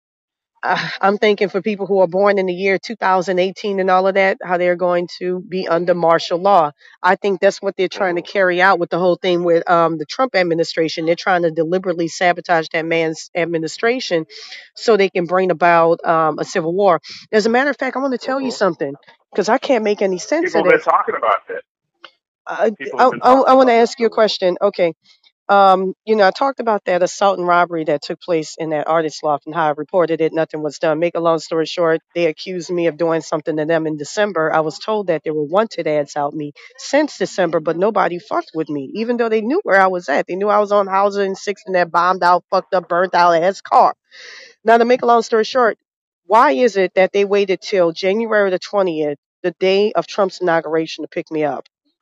[SPEAKER 1] uh, I'm thinking for people who are born in the year two thousand eighteen and all of that, how they're going to be under martial law. I think that's what they're trying to
[SPEAKER 2] Mm-hmm.
[SPEAKER 1] carry out with the whole thing with um, the Trump administration. They're trying to deliberately sabotage that man's administration so they can bring about um, a civil war. As a matter of fact, I want to tell you
[SPEAKER 2] Mm-hmm.
[SPEAKER 1] something because I can't make any sense
[SPEAKER 2] People
[SPEAKER 1] of
[SPEAKER 2] have been
[SPEAKER 1] this.
[SPEAKER 2] talking about that.
[SPEAKER 1] I,
[SPEAKER 2] People
[SPEAKER 1] I,
[SPEAKER 2] have been
[SPEAKER 1] I, I
[SPEAKER 2] talking
[SPEAKER 1] want to
[SPEAKER 2] about this
[SPEAKER 1] ask you a
[SPEAKER 2] civil war.
[SPEAKER 1] question. Okay. Um, you know, I talked about that assault and robbery that took place in that artist loft and how I reported it. Nothing was done. Make a long story short, they accused me of doing something to them in December. I was told that there were wanted ads out me since December, but nobody fucked with me, even though they knew where I was at. They knew I was on housing six in that bombed out, fucked up, burnt out ass car. Now, to make a long story short, why is it that they waited till January the twentieth, the day of Trump's inauguration, to pick me up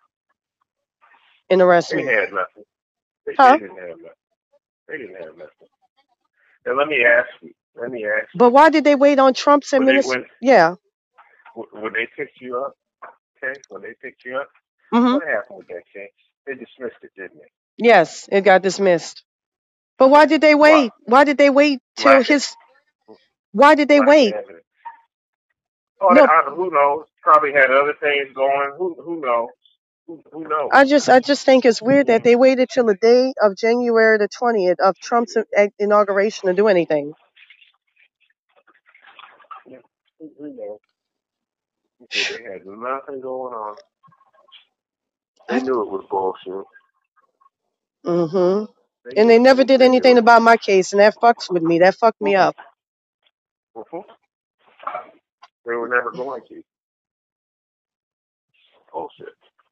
[SPEAKER 1] and arrest
[SPEAKER 2] They
[SPEAKER 1] me?
[SPEAKER 2] had nothing. They, they
[SPEAKER 1] Huh?
[SPEAKER 2] didn't have nothing. They didn't have nothing. And let me ask you. Let me ask
[SPEAKER 1] But
[SPEAKER 2] you.
[SPEAKER 1] why did they wait on Trump's
[SPEAKER 2] When they
[SPEAKER 1] administration?
[SPEAKER 2] when
[SPEAKER 1] Yeah.
[SPEAKER 2] when they picked you up, okay, when they picked you up,
[SPEAKER 1] Hmm.
[SPEAKER 2] what happened with that case? They dismissed it, didn't they?
[SPEAKER 1] Yes, it got dismissed. But why did they
[SPEAKER 2] Why?
[SPEAKER 1] wait? Why did they wait till
[SPEAKER 2] Lack of
[SPEAKER 1] his? Why did they
[SPEAKER 2] lack of
[SPEAKER 1] wait?
[SPEAKER 2] evidence. Oh,
[SPEAKER 1] No,
[SPEAKER 2] I, who knows? Probably had other things going. Who who knows? Who, who knows?
[SPEAKER 1] I just I just think it's weird
[SPEAKER 2] Yeah.
[SPEAKER 1] that they waited till the day of January the twentieth of Trump's i- inauguration to do anything.
[SPEAKER 2] Yeah. Who, who knows? They they had nothing going on. They
[SPEAKER 1] I,
[SPEAKER 2] knew it was bullshit.
[SPEAKER 1] mm-hmm.
[SPEAKER 2] They
[SPEAKER 1] And
[SPEAKER 2] knew.
[SPEAKER 1] they never
[SPEAKER 2] They,
[SPEAKER 1] did
[SPEAKER 2] they knew
[SPEAKER 1] anything
[SPEAKER 2] it.
[SPEAKER 1] about my case, and that fucks with me. That fucked me
[SPEAKER 2] Mm-hmm.
[SPEAKER 1] up.
[SPEAKER 2] Mm-hmm. They were never going to. Bullshit.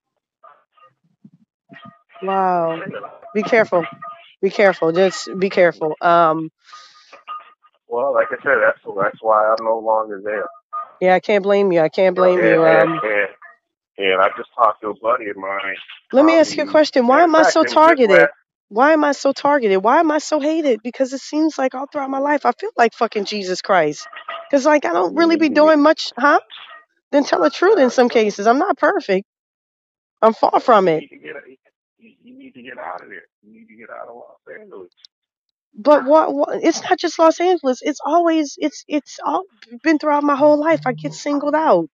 [SPEAKER 1] Wow. Be careful. Be careful. Just be careful. Um.
[SPEAKER 2] Well, like I said, that's that's why I'm no longer there.
[SPEAKER 1] Yeah, I can't blame you. I can't
[SPEAKER 2] You know,
[SPEAKER 1] blame
[SPEAKER 2] and
[SPEAKER 1] you.
[SPEAKER 2] and
[SPEAKER 1] Um.
[SPEAKER 2] and, and I just talked to a buddy of mine.
[SPEAKER 1] Let me
[SPEAKER 2] Um,
[SPEAKER 1] ask you a
[SPEAKER 2] he,
[SPEAKER 1] question. Why
[SPEAKER 2] matter of
[SPEAKER 1] am I
[SPEAKER 2] fact,
[SPEAKER 1] so
[SPEAKER 2] it was just
[SPEAKER 1] targeted?
[SPEAKER 2] last.
[SPEAKER 1] Why am I so targeted? Why am I so hated? Because it seems like all throughout my life I feel like fucking Jesus Christ. Because like I don't
[SPEAKER 2] You
[SPEAKER 1] really
[SPEAKER 2] need
[SPEAKER 1] be
[SPEAKER 2] to get.
[SPEAKER 1] doing much, huh? Then tell the truth in
[SPEAKER 2] Uh,
[SPEAKER 1] some cases. I'm not perfect. I'm far
[SPEAKER 2] well,
[SPEAKER 1] from
[SPEAKER 2] you
[SPEAKER 1] it.
[SPEAKER 2] need to get. You, you need to get out of there. You need to get out of Los Angeles.
[SPEAKER 1] But what, what? It's not just Los Angeles. It's always. It's it's all been throughout my whole life. I get singled out.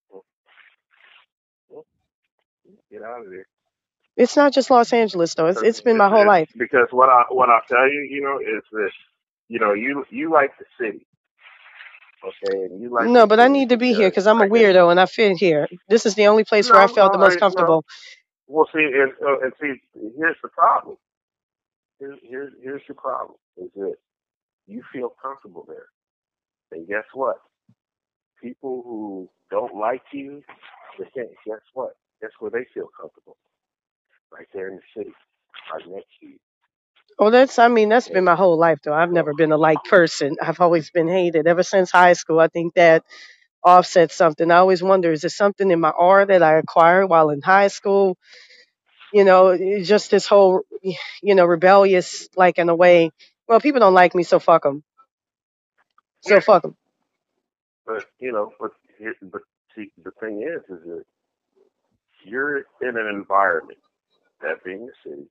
[SPEAKER 2] Well, get out of there.
[SPEAKER 1] It's not just Los Angeles though. It's
[SPEAKER 2] Because
[SPEAKER 1] it's been
[SPEAKER 2] it's,
[SPEAKER 1] my whole
[SPEAKER 2] it's
[SPEAKER 1] life.
[SPEAKER 2] because what I what I tell you, you know, is this. You know, you you like the city, okay, and you like the
[SPEAKER 1] No, but I
[SPEAKER 2] city
[SPEAKER 1] need to be here
[SPEAKER 2] because
[SPEAKER 1] because I'm a
[SPEAKER 2] I guess.
[SPEAKER 1] weirdo and I fit here. This is the only place where I
[SPEAKER 2] No,
[SPEAKER 1] felt the
[SPEAKER 2] no,
[SPEAKER 1] most
[SPEAKER 2] I no.
[SPEAKER 1] comfortable.
[SPEAKER 2] Well, see, and, uh, and see, here's the problem. Here's here's here's your problem. Is that you feel comfortable there, and guess what? People who don't like you, they can't. Guess what? Guess where they feel comfortable? Right there in the city, right next to you.
[SPEAKER 1] Oh, that's, I mean, that's been
[SPEAKER 2] Okay,
[SPEAKER 1] my whole life, though. I've
[SPEAKER 2] so
[SPEAKER 1] never been a liked person. I've always been hated ever since high school. I think that offsets something. I always wonder, is there something in my aura that I acquired while in high school? You know, it's just this whole, you know, rebellious, like in a way, well, people don't like me, so fuck them. So
[SPEAKER 2] yeah,
[SPEAKER 1] fuck them.
[SPEAKER 2] but you know, but here, but see, the thing is, is that you're in an environment, that being the city,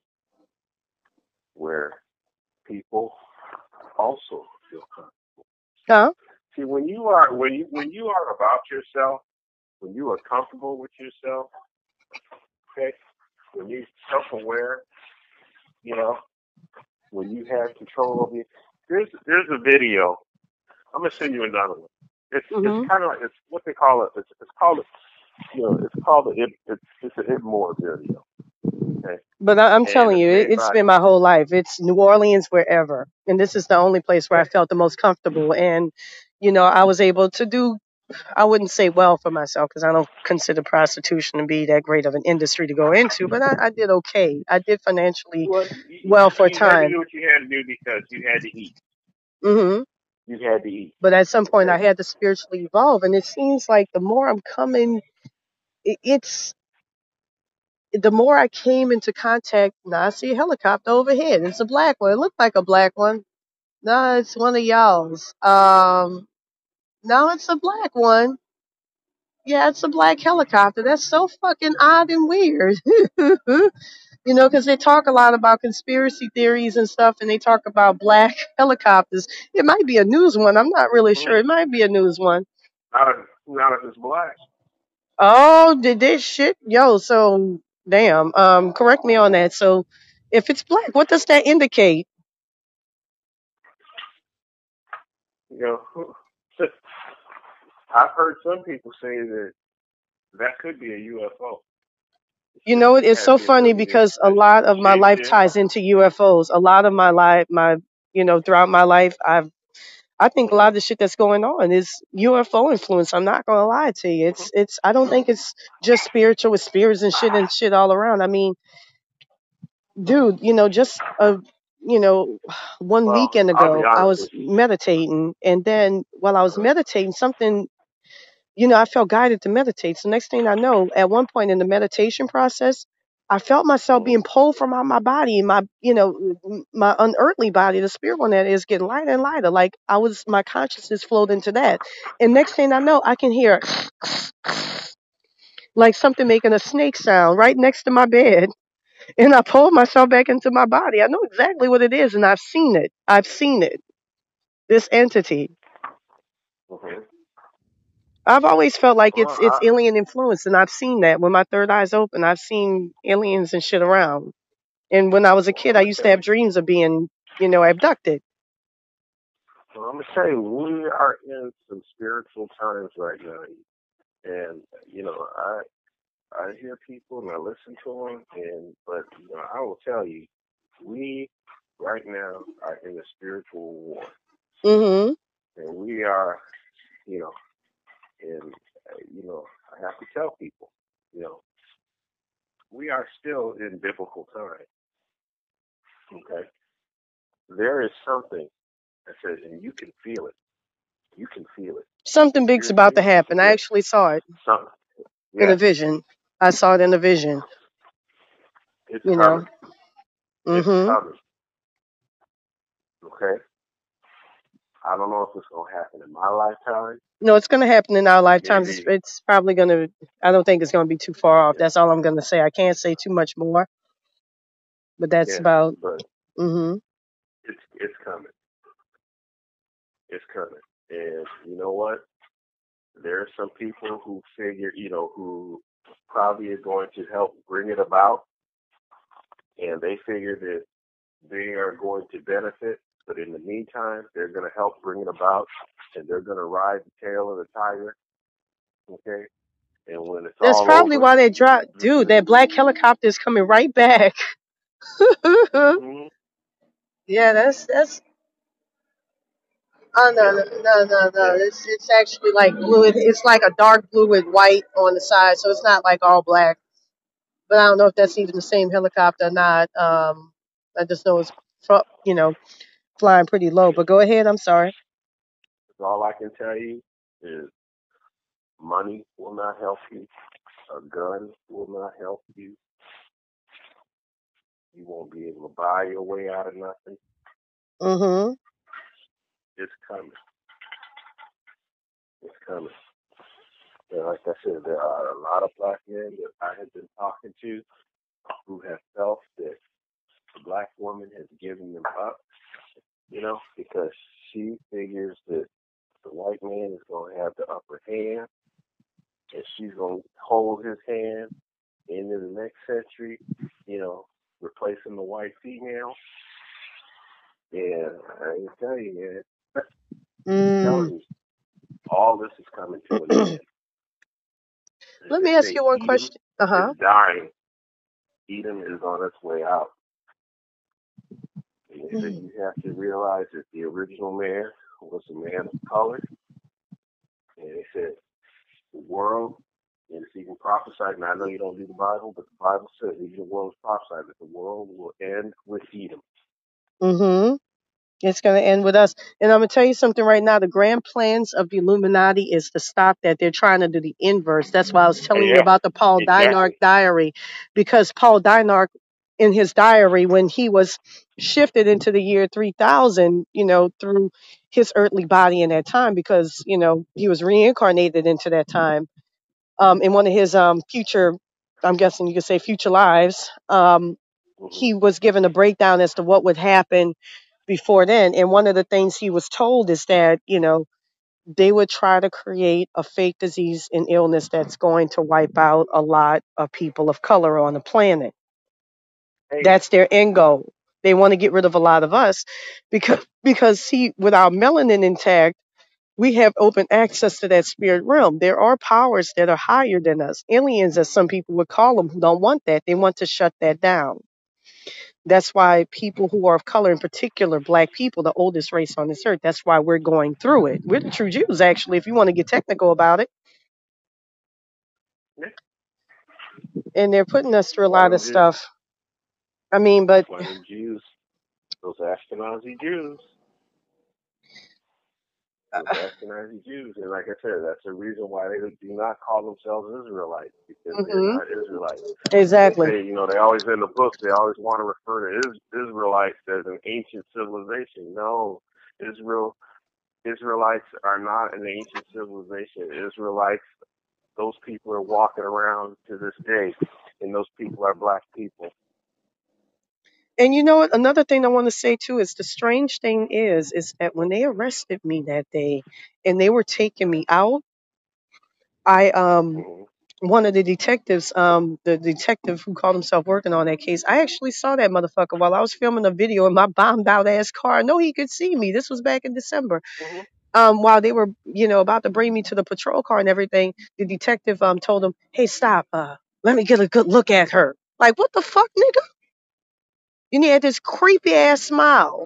[SPEAKER 2] where people also feel comfortable.
[SPEAKER 1] Huh?
[SPEAKER 2] See, when you are when you when you are about yourself, when you are comfortable with yourself, okay, when you're self-aware, you know, when you have control over you. There's there's a video. I'm gonna send you another one. It's it's
[SPEAKER 1] Hmm.
[SPEAKER 2] kind of like it's what they call it. It's it's called it. You know, it's called it. It's it's an Idmore video. Okay,
[SPEAKER 1] But I, I'm
[SPEAKER 2] and
[SPEAKER 1] telling
[SPEAKER 2] it's
[SPEAKER 1] you, it,
[SPEAKER 2] made
[SPEAKER 1] it's
[SPEAKER 2] by.
[SPEAKER 1] been my whole life. It's New Orleans, wherever. And this is the only place where I
[SPEAKER 2] Okay,
[SPEAKER 1] felt the most comfortable. And, you know, I was able to do, I wouldn't say well for myself because I don't consider prostitution to be that great of an industry to go into, but I, I did okay. I did financially
[SPEAKER 2] well, you, you,
[SPEAKER 1] well for a
[SPEAKER 2] you had to
[SPEAKER 1] time.
[SPEAKER 2] do what you had to do because you had to eat.
[SPEAKER 1] Hmm.
[SPEAKER 2] You had to eat.
[SPEAKER 1] But at some point, I
[SPEAKER 2] Okay.
[SPEAKER 1] had to spiritually evolve. And it seems like the more I'm coming, it, it's, the more I came into contact. Now I see a helicopter overhead. It's a black one. It looked like a black one. No, it's one of y'all's. Um, no, it's a black one. Yeah, it's a black helicopter. That's so fucking odd and weird. You know, because they talk a lot about conspiracy theories and stuff, and they talk about black helicopters. It might be a news one. I'm not really
[SPEAKER 2] Mm-hmm.
[SPEAKER 1] sure. It might be a news one.
[SPEAKER 2] Not if not if it's black.
[SPEAKER 1] Oh, did this shit? Yo, so damn. Um, correct me on that. So, if it's black, what does that indicate?
[SPEAKER 2] You know, I've heard some people say that that could be a U F O. The
[SPEAKER 1] You
[SPEAKER 2] ship
[SPEAKER 1] know, it is
[SPEAKER 2] has
[SPEAKER 1] so
[SPEAKER 2] the
[SPEAKER 1] funny
[SPEAKER 2] ability to,
[SPEAKER 1] because a
[SPEAKER 2] to
[SPEAKER 1] lot of my
[SPEAKER 2] shape
[SPEAKER 1] life
[SPEAKER 2] shift.
[SPEAKER 1] ties into U F Os. A lot of my life, my, you know, throughout my life, I've, I think a lot of the shit that's going on is U F O influence. I'm not gonna lie to you.
[SPEAKER 2] Mm-hmm.
[SPEAKER 1] It's, it's. I don't think it's just spiritual with spirits and shit and shit all around. I mean, dude, you know, just a, you know, one
[SPEAKER 2] Well,
[SPEAKER 1] weekend
[SPEAKER 2] I'll be
[SPEAKER 1] ago, I
[SPEAKER 2] honest
[SPEAKER 1] was
[SPEAKER 2] with you.
[SPEAKER 1] meditating, and then while I was
[SPEAKER 2] Uh-huh.
[SPEAKER 1] meditating, something, you know, I felt guided to meditate. So next thing I know, at one point in the meditation process, I felt myself
[SPEAKER 2] Mm-hmm.
[SPEAKER 1] being pulled from out my body, my, you know, my unearthly body, the spirit one that is getting lighter and lighter. Like I was, my consciousness flowed into that. And next thing I know, I can hear like something making a snake sound right next to my bed. And I pulled myself back into my body. I know exactly what it is, and I've seen it. I've seen it. This entity.
[SPEAKER 2] Mm-hmm.
[SPEAKER 1] I've always felt like
[SPEAKER 2] Well,
[SPEAKER 1] it's it's
[SPEAKER 2] I,
[SPEAKER 1] alien influence, and I've seen that when my third eye's open. I've seen aliens and shit around. And when I was a
[SPEAKER 2] well,
[SPEAKER 1] kid,
[SPEAKER 2] I'm
[SPEAKER 1] I
[SPEAKER 2] gonna
[SPEAKER 1] used to
[SPEAKER 2] tell
[SPEAKER 1] have
[SPEAKER 2] you.
[SPEAKER 1] dreams of being, you know, abducted.
[SPEAKER 2] Well, I'm gonna tell you, we are in some spiritual times right now, and you know, I I hear people and I listen to them, and but you know, I will tell you, we right now are in a spiritual war,
[SPEAKER 1] Mhm.
[SPEAKER 2] and we are, you know, and uh, you know, I have to tell people, you know, we are still in biblical times. Okay, there is something that says, and you can feel it. You can feel it
[SPEAKER 1] Something big's about to
[SPEAKER 2] spiritually. You
[SPEAKER 1] happen.
[SPEAKER 2] can
[SPEAKER 1] I
[SPEAKER 2] feel it.
[SPEAKER 1] actually saw it
[SPEAKER 2] Some,
[SPEAKER 1] in
[SPEAKER 2] yeah,
[SPEAKER 1] a vision. I saw it in a vision.
[SPEAKER 2] it's
[SPEAKER 1] You know.
[SPEAKER 2] coming. It's
[SPEAKER 1] Mhm.
[SPEAKER 2] coming. Okay. I don't know if it's gonna happen in my lifetime.
[SPEAKER 1] No, it's going to happen in our
[SPEAKER 2] It may
[SPEAKER 1] lifetimes. It's,
[SPEAKER 2] be.
[SPEAKER 1] it's probably going to. I don't think it's going to be too far off.
[SPEAKER 2] Yeah.
[SPEAKER 1] That's all I'm going to say. I can't say too much more, but that's
[SPEAKER 2] Yeah.
[SPEAKER 1] about.
[SPEAKER 2] But
[SPEAKER 1] Mhm.
[SPEAKER 2] it's it's coming. It's coming. And you know what? There are some people who figure, you know, who probably are going to help bring it about, and they figure that they are going to benefit. But in the meantime, they're going to help bring it about, and they're going to ride the tail of the tiger. Okay. And when it's
[SPEAKER 1] That's
[SPEAKER 2] all
[SPEAKER 1] probably
[SPEAKER 2] over,
[SPEAKER 1] why they dropped. Dude, that black helicopter is coming right back.
[SPEAKER 2] mm-hmm,
[SPEAKER 1] Yeah, that's that's. Oh no
[SPEAKER 2] yeah,
[SPEAKER 1] no no no no!
[SPEAKER 2] and
[SPEAKER 1] It's it's actually like blue. It, it's like a dark blue with white on the side, so it's not like all black. But I don't know if that's even the same helicopter or not. Um, I just know it's fro- you know flying pretty low. But go ahead. I'm sorry.
[SPEAKER 2] all I can tell you is money will not help you. A gun will not help you. You won't be able to buy your way out of nothing.
[SPEAKER 1] Mhm.
[SPEAKER 2] It's coming. It's coming. And like I said, there are a lot of black men that I have been talking to who have felt that the black woman has given them up, you know, because she figures that the white man is going to have the upper hand and she's going to hold his hand into the next century, you know, replacing the white female. And I can tell you, man, I'm
[SPEAKER 1] Mm.
[SPEAKER 2] telling you, all this is coming to an end. As
[SPEAKER 1] Let
[SPEAKER 2] they
[SPEAKER 1] me ask
[SPEAKER 2] say,
[SPEAKER 1] you one
[SPEAKER 2] Edom
[SPEAKER 1] question. Uh
[SPEAKER 2] is
[SPEAKER 1] huh.
[SPEAKER 2] dying. Edom is on its way out. And they say
[SPEAKER 1] Mm.
[SPEAKER 2] you have to realize that the original man was a man of color. And they said the world, and it's even prophesied, and I know you don't do the Bible, but the Bible says even the world is prophesied that the world will end with Edom.
[SPEAKER 1] Mhm. It's going to end with us. And I'm going to tell you something right now. The grand plans of the Illuminati is to stop that. They're trying to do the inverse. That's why I was telling you
[SPEAKER 2] Yeah,
[SPEAKER 1] about the Paul Dynark
[SPEAKER 2] exactly.
[SPEAKER 1] diary, because Paul Dynark, in his diary, when he was shifted into the year three thousand, you know, through his earthly body in that time, because, you know, he was reincarnated into that time um, in one of his um, future, I'm guessing you could say future lives, um,
[SPEAKER 2] Hmm.
[SPEAKER 1] he was given a breakdown as to what would happen before then. And one of the things he was told is that, you know, they would try to create a fake disease and illness that's going to wipe out a lot of people of color on the planet.
[SPEAKER 2] Hey,
[SPEAKER 1] That's their end goal. They want to get rid of a lot of us because because see, with our melanin intact, we have open access to that spirit realm. There are powers that are higher than us, aliens, as some people would call them, who don't want that. They want to shut that down. That's why people who are of color, in particular black people, the oldest race on this earth, that's why we're going through it. We're the true Jews, actually, if you want to get technical about it.
[SPEAKER 2] yeah,
[SPEAKER 1] And they're putting us through
[SPEAKER 2] that's
[SPEAKER 1] a
[SPEAKER 2] why
[SPEAKER 1] lot of
[SPEAKER 2] them Jews,
[SPEAKER 1] stuff. I mean,
[SPEAKER 2] that's
[SPEAKER 1] but
[SPEAKER 2] why them Jews, those Ashkenazi Jews, those Ashkenazi Jews, and like I said, that's the reason why they do not call themselves Israelites because they're
[SPEAKER 1] hmm
[SPEAKER 2] not Israelites. They
[SPEAKER 1] exactly.
[SPEAKER 2] say, you know, they always in the book, they always want to refer to Is- Israelites as an ancient civilization. No, Israel, Israelites are not an ancient civilization. Israelites, those people are walking around to this day, and those people are black people.
[SPEAKER 1] And you know what? Another thing I want to say too is the strange thing is, is that when they arrested me that day and they were taking me out, I um
[SPEAKER 2] Mm-hmm.
[SPEAKER 1] one of the detectives, um, the detective who called himself working on that case, I actually saw that motherfucker while I was filming a video in my bombed out ass car. I know he could see me. This was back in December.
[SPEAKER 2] Mm-hmm.
[SPEAKER 1] Um, while they were, you know, about to bring me to the patrol car and everything, the detective um told him, "Hey, stop. Uh, let me get a good look at her." Like, what the fuck, nigga? And he had this creepy ass smile.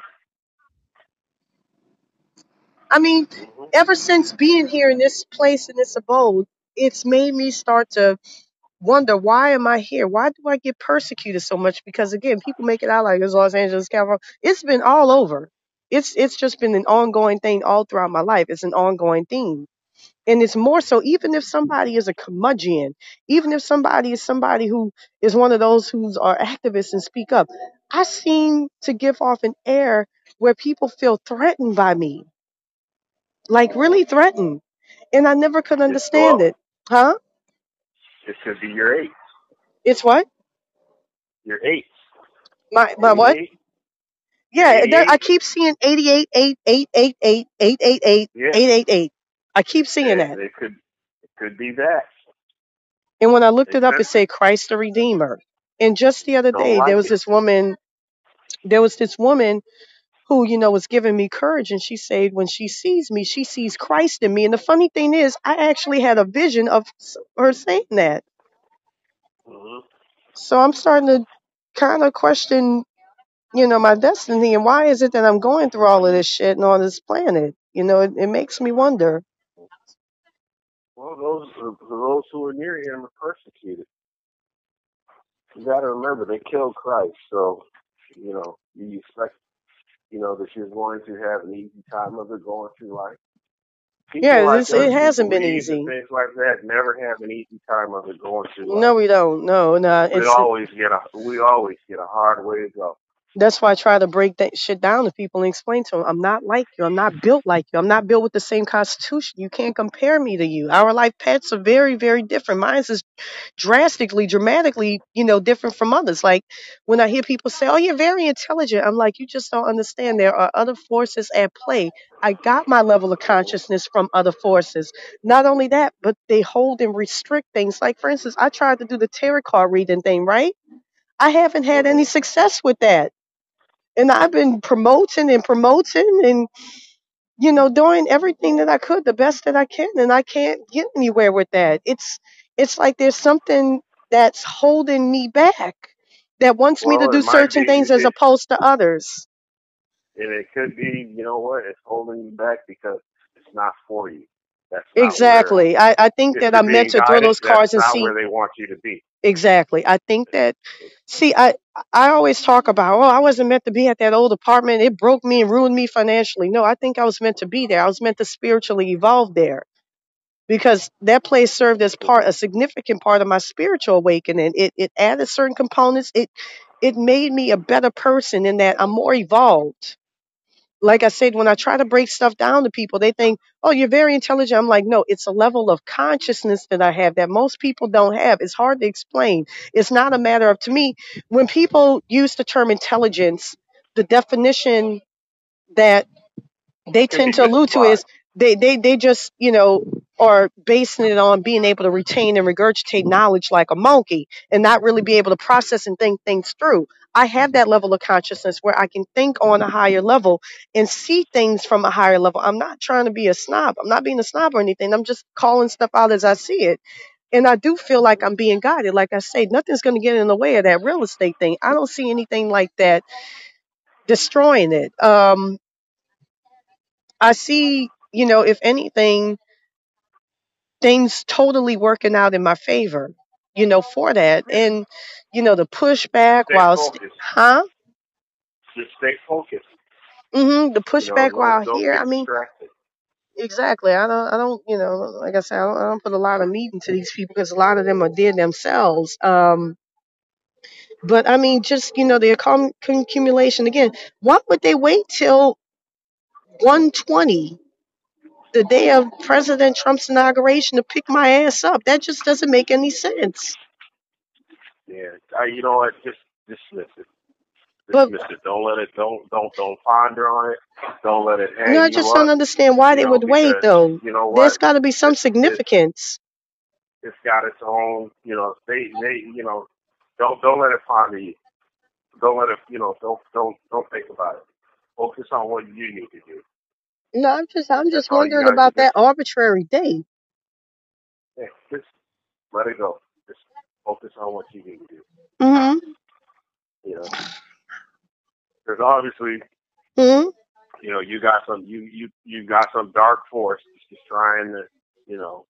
[SPEAKER 1] I mean,
[SPEAKER 2] Mm-hmm.
[SPEAKER 1] ever since being here in this place, in this abode, it's made me start to wonder, why am I here? Why do I get persecuted so much? Because again, people make it out like it's Los Angeles, California. It's been all over. It's it's just been an ongoing thing all throughout my life. It's an ongoing theme. And it's more so, even if somebody is a curmudgeon, even if somebody is somebody who is one of those who are activists and speak up, I seem to give off an air where people feel threatened by me, like really threatened. And I never could
[SPEAKER 2] It's
[SPEAKER 1] understand
[SPEAKER 2] well,
[SPEAKER 1] it. Huh?
[SPEAKER 2] it could be your eight.
[SPEAKER 1] It's what?
[SPEAKER 2] Your eight.
[SPEAKER 1] My my what?
[SPEAKER 2] eighty-eight. Your
[SPEAKER 1] Yeah, there, I
[SPEAKER 2] eighty-eight.
[SPEAKER 1] keep seeing eighty-eight, eight, eight, eight, eight, eight, eight, eight,
[SPEAKER 2] Yeah.
[SPEAKER 1] eight, eight, eight. I keep seeing
[SPEAKER 2] It,
[SPEAKER 1] that.
[SPEAKER 2] it could. It could be that.
[SPEAKER 1] And when I looked
[SPEAKER 2] They
[SPEAKER 1] it up, it
[SPEAKER 2] sense it.
[SPEAKER 1] said Christ the Redeemer. And just the other
[SPEAKER 2] Don't
[SPEAKER 1] day, there
[SPEAKER 2] like
[SPEAKER 1] was
[SPEAKER 2] it.
[SPEAKER 1] this woman, there was this woman who, you know, was giving me courage. And she said, when she sees me, she sees Christ in me. And the funny thing is, I actually had a vision of s- her saying that.
[SPEAKER 2] Mm-hmm.
[SPEAKER 1] So I'm starting to kind of question, you know, my destiny and why is it that I'm going through all of this shit and on this planet? You know, it, it makes me wonder.
[SPEAKER 2] Well, those those who are near him are persecuted. You got to remember they killed Christ, so you know you expect you know that you're going to have an easy time of it going through life.
[SPEAKER 1] Yeah,
[SPEAKER 2] People like
[SPEAKER 1] this, it
[SPEAKER 2] us who
[SPEAKER 1] hasn't been
[SPEAKER 2] believe and
[SPEAKER 1] easy.
[SPEAKER 2] things like that never have an easy time of it going through
[SPEAKER 1] No,
[SPEAKER 2] life.
[SPEAKER 1] we don't. No, no.
[SPEAKER 2] We
[SPEAKER 1] It's
[SPEAKER 2] always get a we always get a hard way to go.
[SPEAKER 1] That's why I try to break that shit down to people and explain to them, I'm not like you. I'm not built like you. I'm not built with the same constitution. You can't compare me to you. Our life paths are very, very different. Mine is drastically, dramatically, you know, different from others. Like when I hear people say, "Oh, you're very intelligent," I'm like, you just don't understand. There are other forces at play. I got my level of
[SPEAKER 2] Hmm.
[SPEAKER 1] consciousness from other forces. Not only that, but they hold and restrict things. Like for instance, I tried to do the tarot card reading thing, right? I haven't had any
[SPEAKER 2] Hmm.
[SPEAKER 1] success with that. And I've been promoting and promoting and, you know, doing everything that I could, the best that I can, and I can't get anywhere with that. It's it's like there's something that's holding me back, that wants me to
[SPEAKER 2] Well, it
[SPEAKER 1] do
[SPEAKER 2] might
[SPEAKER 1] certain
[SPEAKER 2] be
[SPEAKER 1] things as
[SPEAKER 2] it,
[SPEAKER 1] opposed to others.
[SPEAKER 2] and it could be you know what it's holding you back because it's not for you. That's not where
[SPEAKER 1] Exactly. I, I think
[SPEAKER 2] if
[SPEAKER 1] that
[SPEAKER 2] you're
[SPEAKER 1] I'm meant
[SPEAKER 2] being
[SPEAKER 1] to throw
[SPEAKER 2] guided.
[SPEAKER 1] those
[SPEAKER 2] That's
[SPEAKER 1] cards and
[SPEAKER 2] not
[SPEAKER 1] see.
[SPEAKER 2] where they want you to be.
[SPEAKER 1] Exactly. I think that, see, I I always talk about, oh, I wasn't meant to be at that old apartment. It broke me and ruined me financially. No, I think I was meant to be there. I was meant to spiritually evolve there, because that place served as part, a significant part of my spiritual awakening. It it added certain components. It it made me a better person in that I'm more evolved. Like I said, when I try to break stuff down to people, they think, "Oh, you're very intelligent." I'm like, "No, it's a level of consciousness that I have that most people don't have. It's hard to explain. It's not a matter of, to me, when people use the term intelligence, the definition that they
[SPEAKER 2] Can
[SPEAKER 1] tend
[SPEAKER 2] be
[SPEAKER 1] to allude to
[SPEAKER 2] misapplied.
[SPEAKER 1] is they they they just, you know, are basing it on being able to retain and regurgitate knowledge like a monkey and not really be able to process and think things through. I have that level of consciousness where I can think on a higher level and see things from a higher level. I'm not trying to be a snob. I'm not being a snob or anything. I'm just calling stuff out as I see it. And I do feel like I'm being guided. Like I say, nothing's going to get in the way of that real estate thing. I don't see anything like that destroying it. Um, I see, you know, if anything, things totally working out in my favor, you know, for that.
[SPEAKER 2] Yeah.
[SPEAKER 1] And, you know, the
[SPEAKER 2] Just
[SPEAKER 1] pushback
[SPEAKER 2] stay
[SPEAKER 1] while, st-
[SPEAKER 2] focused.
[SPEAKER 1] huh?
[SPEAKER 2] Just stay focused.
[SPEAKER 1] hmm The
[SPEAKER 2] You know,
[SPEAKER 1] pushback
[SPEAKER 2] don't
[SPEAKER 1] while
[SPEAKER 2] don't
[SPEAKER 1] here,
[SPEAKER 2] get
[SPEAKER 1] I mean,
[SPEAKER 2] distracted.
[SPEAKER 1] exactly. I don't, I don't, you know, like I said, I don't, I don't put a lot of meat into these people because a lot of them are dead themselves. Um, but I mean, just, you know, the accum- accumulation again. Why would they wait till one twenty, the day of President Trump's inauguration, to pick my ass up? That just doesn't make any sense.
[SPEAKER 2] Yeah. Uh, you know what? Just dismiss it.
[SPEAKER 1] But
[SPEAKER 2] Dismiss it. Don't let it. Don't don't don't ponder on it. Don't let it
[SPEAKER 1] no,
[SPEAKER 2] hang
[SPEAKER 1] I
[SPEAKER 2] you
[SPEAKER 1] just don't
[SPEAKER 2] up.
[SPEAKER 1] understand why
[SPEAKER 2] You
[SPEAKER 1] they
[SPEAKER 2] know,
[SPEAKER 1] would wait
[SPEAKER 2] because
[SPEAKER 1] though.
[SPEAKER 2] you know
[SPEAKER 1] There's
[SPEAKER 2] what?
[SPEAKER 1] got to be some
[SPEAKER 2] It's it's
[SPEAKER 1] significance.
[SPEAKER 2] it's got its own. You know, they they you know, don't don't let it ponder you. Don't let it. You know, don't don't don't think about it. Focus on what you need to do.
[SPEAKER 1] No, I'm just I'm
[SPEAKER 2] That's
[SPEAKER 1] just
[SPEAKER 2] all you
[SPEAKER 1] wondering
[SPEAKER 2] got to
[SPEAKER 1] about
[SPEAKER 2] do.
[SPEAKER 1] that arbitrary date.
[SPEAKER 2] Yeah, just let it go. Just focus on what you need to do.
[SPEAKER 1] Mhm.
[SPEAKER 2] You know, because obviously,
[SPEAKER 1] Mhm.
[SPEAKER 2] you know, you got some you you you got some dark force just trying to, you know,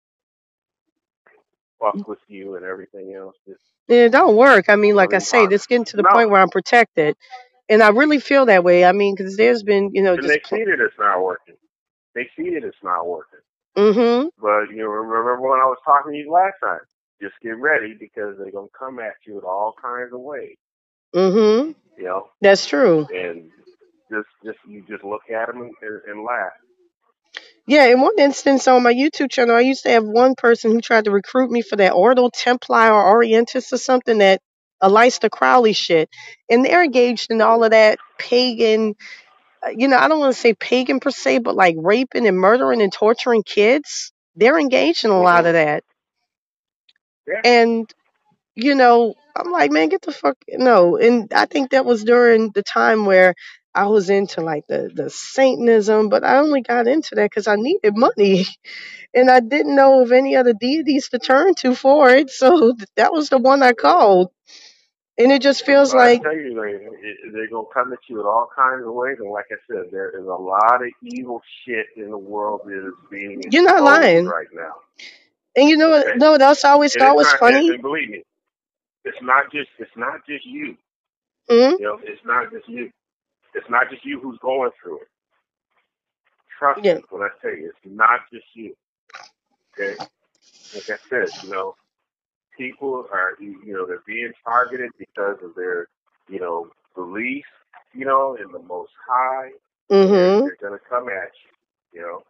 [SPEAKER 2] fuck with you and everything else. Just
[SPEAKER 1] It don't work. I mean,
[SPEAKER 2] don't
[SPEAKER 1] like I
[SPEAKER 2] even
[SPEAKER 1] say,
[SPEAKER 2] bother.
[SPEAKER 1] it's getting to the
[SPEAKER 2] No,
[SPEAKER 1] point where I'm protected, and I really feel that way. I mean, because there's been, you know,
[SPEAKER 2] and
[SPEAKER 1] just.
[SPEAKER 2] they see that it's not working. They see that it's not working.
[SPEAKER 1] Mhm.
[SPEAKER 2] But you know, remember when I was talking to you last time? Just get ready because they're gonna come at you in all kinds of ways.
[SPEAKER 1] Mhm.
[SPEAKER 2] You know,
[SPEAKER 1] That's true.
[SPEAKER 2] and just just you just look at them and, and, and laugh.
[SPEAKER 1] Yeah, in one instance on my YouTube channel, I used to have one person who tried to recruit me for that Ordo Templi or Orientis or something, that Aleister Crowley shit. And they're engaged in all
[SPEAKER 2] Mm-hmm.
[SPEAKER 1] of that pagan, uh, you know, I don't want to say pagan per se, but like raping and murdering and torturing kids. They're engaged in a lot
[SPEAKER 2] Mm-hmm.
[SPEAKER 1] of that.
[SPEAKER 2] Yeah.
[SPEAKER 1] And, you know, I'm like, man, get the fuck, no. And I think that was during the time where I was into like the, the Satanism, but I only got into that because I needed money. And I didn't know of any other deities to turn to for it, so that was the one I called. And it just feels
[SPEAKER 2] But I
[SPEAKER 1] like
[SPEAKER 2] tell you, they, they're going to come at you in all kinds of ways. And like I said, there is a lot of evil shit in the world that is being
[SPEAKER 1] you're not
[SPEAKER 2] exposed
[SPEAKER 1] lying.
[SPEAKER 2] right now.
[SPEAKER 1] And you know what?
[SPEAKER 2] Okay?
[SPEAKER 1] No, that's I always
[SPEAKER 2] And
[SPEAKER 1] thought
[SPEAKER 2] it's
[SPEAKER 1] was
[SPEAKER 2] not, and,
[SPEAKER 1] funny.
[SPEAKER 2] and believe me, it's not just, it's not just you.
[SPEAKER 1] Mm-hmm.
[SPEAKER 2] You know, it's not just you. It's not just you who's going through it. Trust
[SPEAKER 1] Yeah.
[SPEAKER 2] me when I tell you, it's not just you. Okay? Like I said, you know, people are, you know, they're being targeted because of their, you know, belief, you know, in the Most High, and they're
[SPEAKER 1] Mm-hmm.
[SPEAKER 2] they're gonna come at you, you know,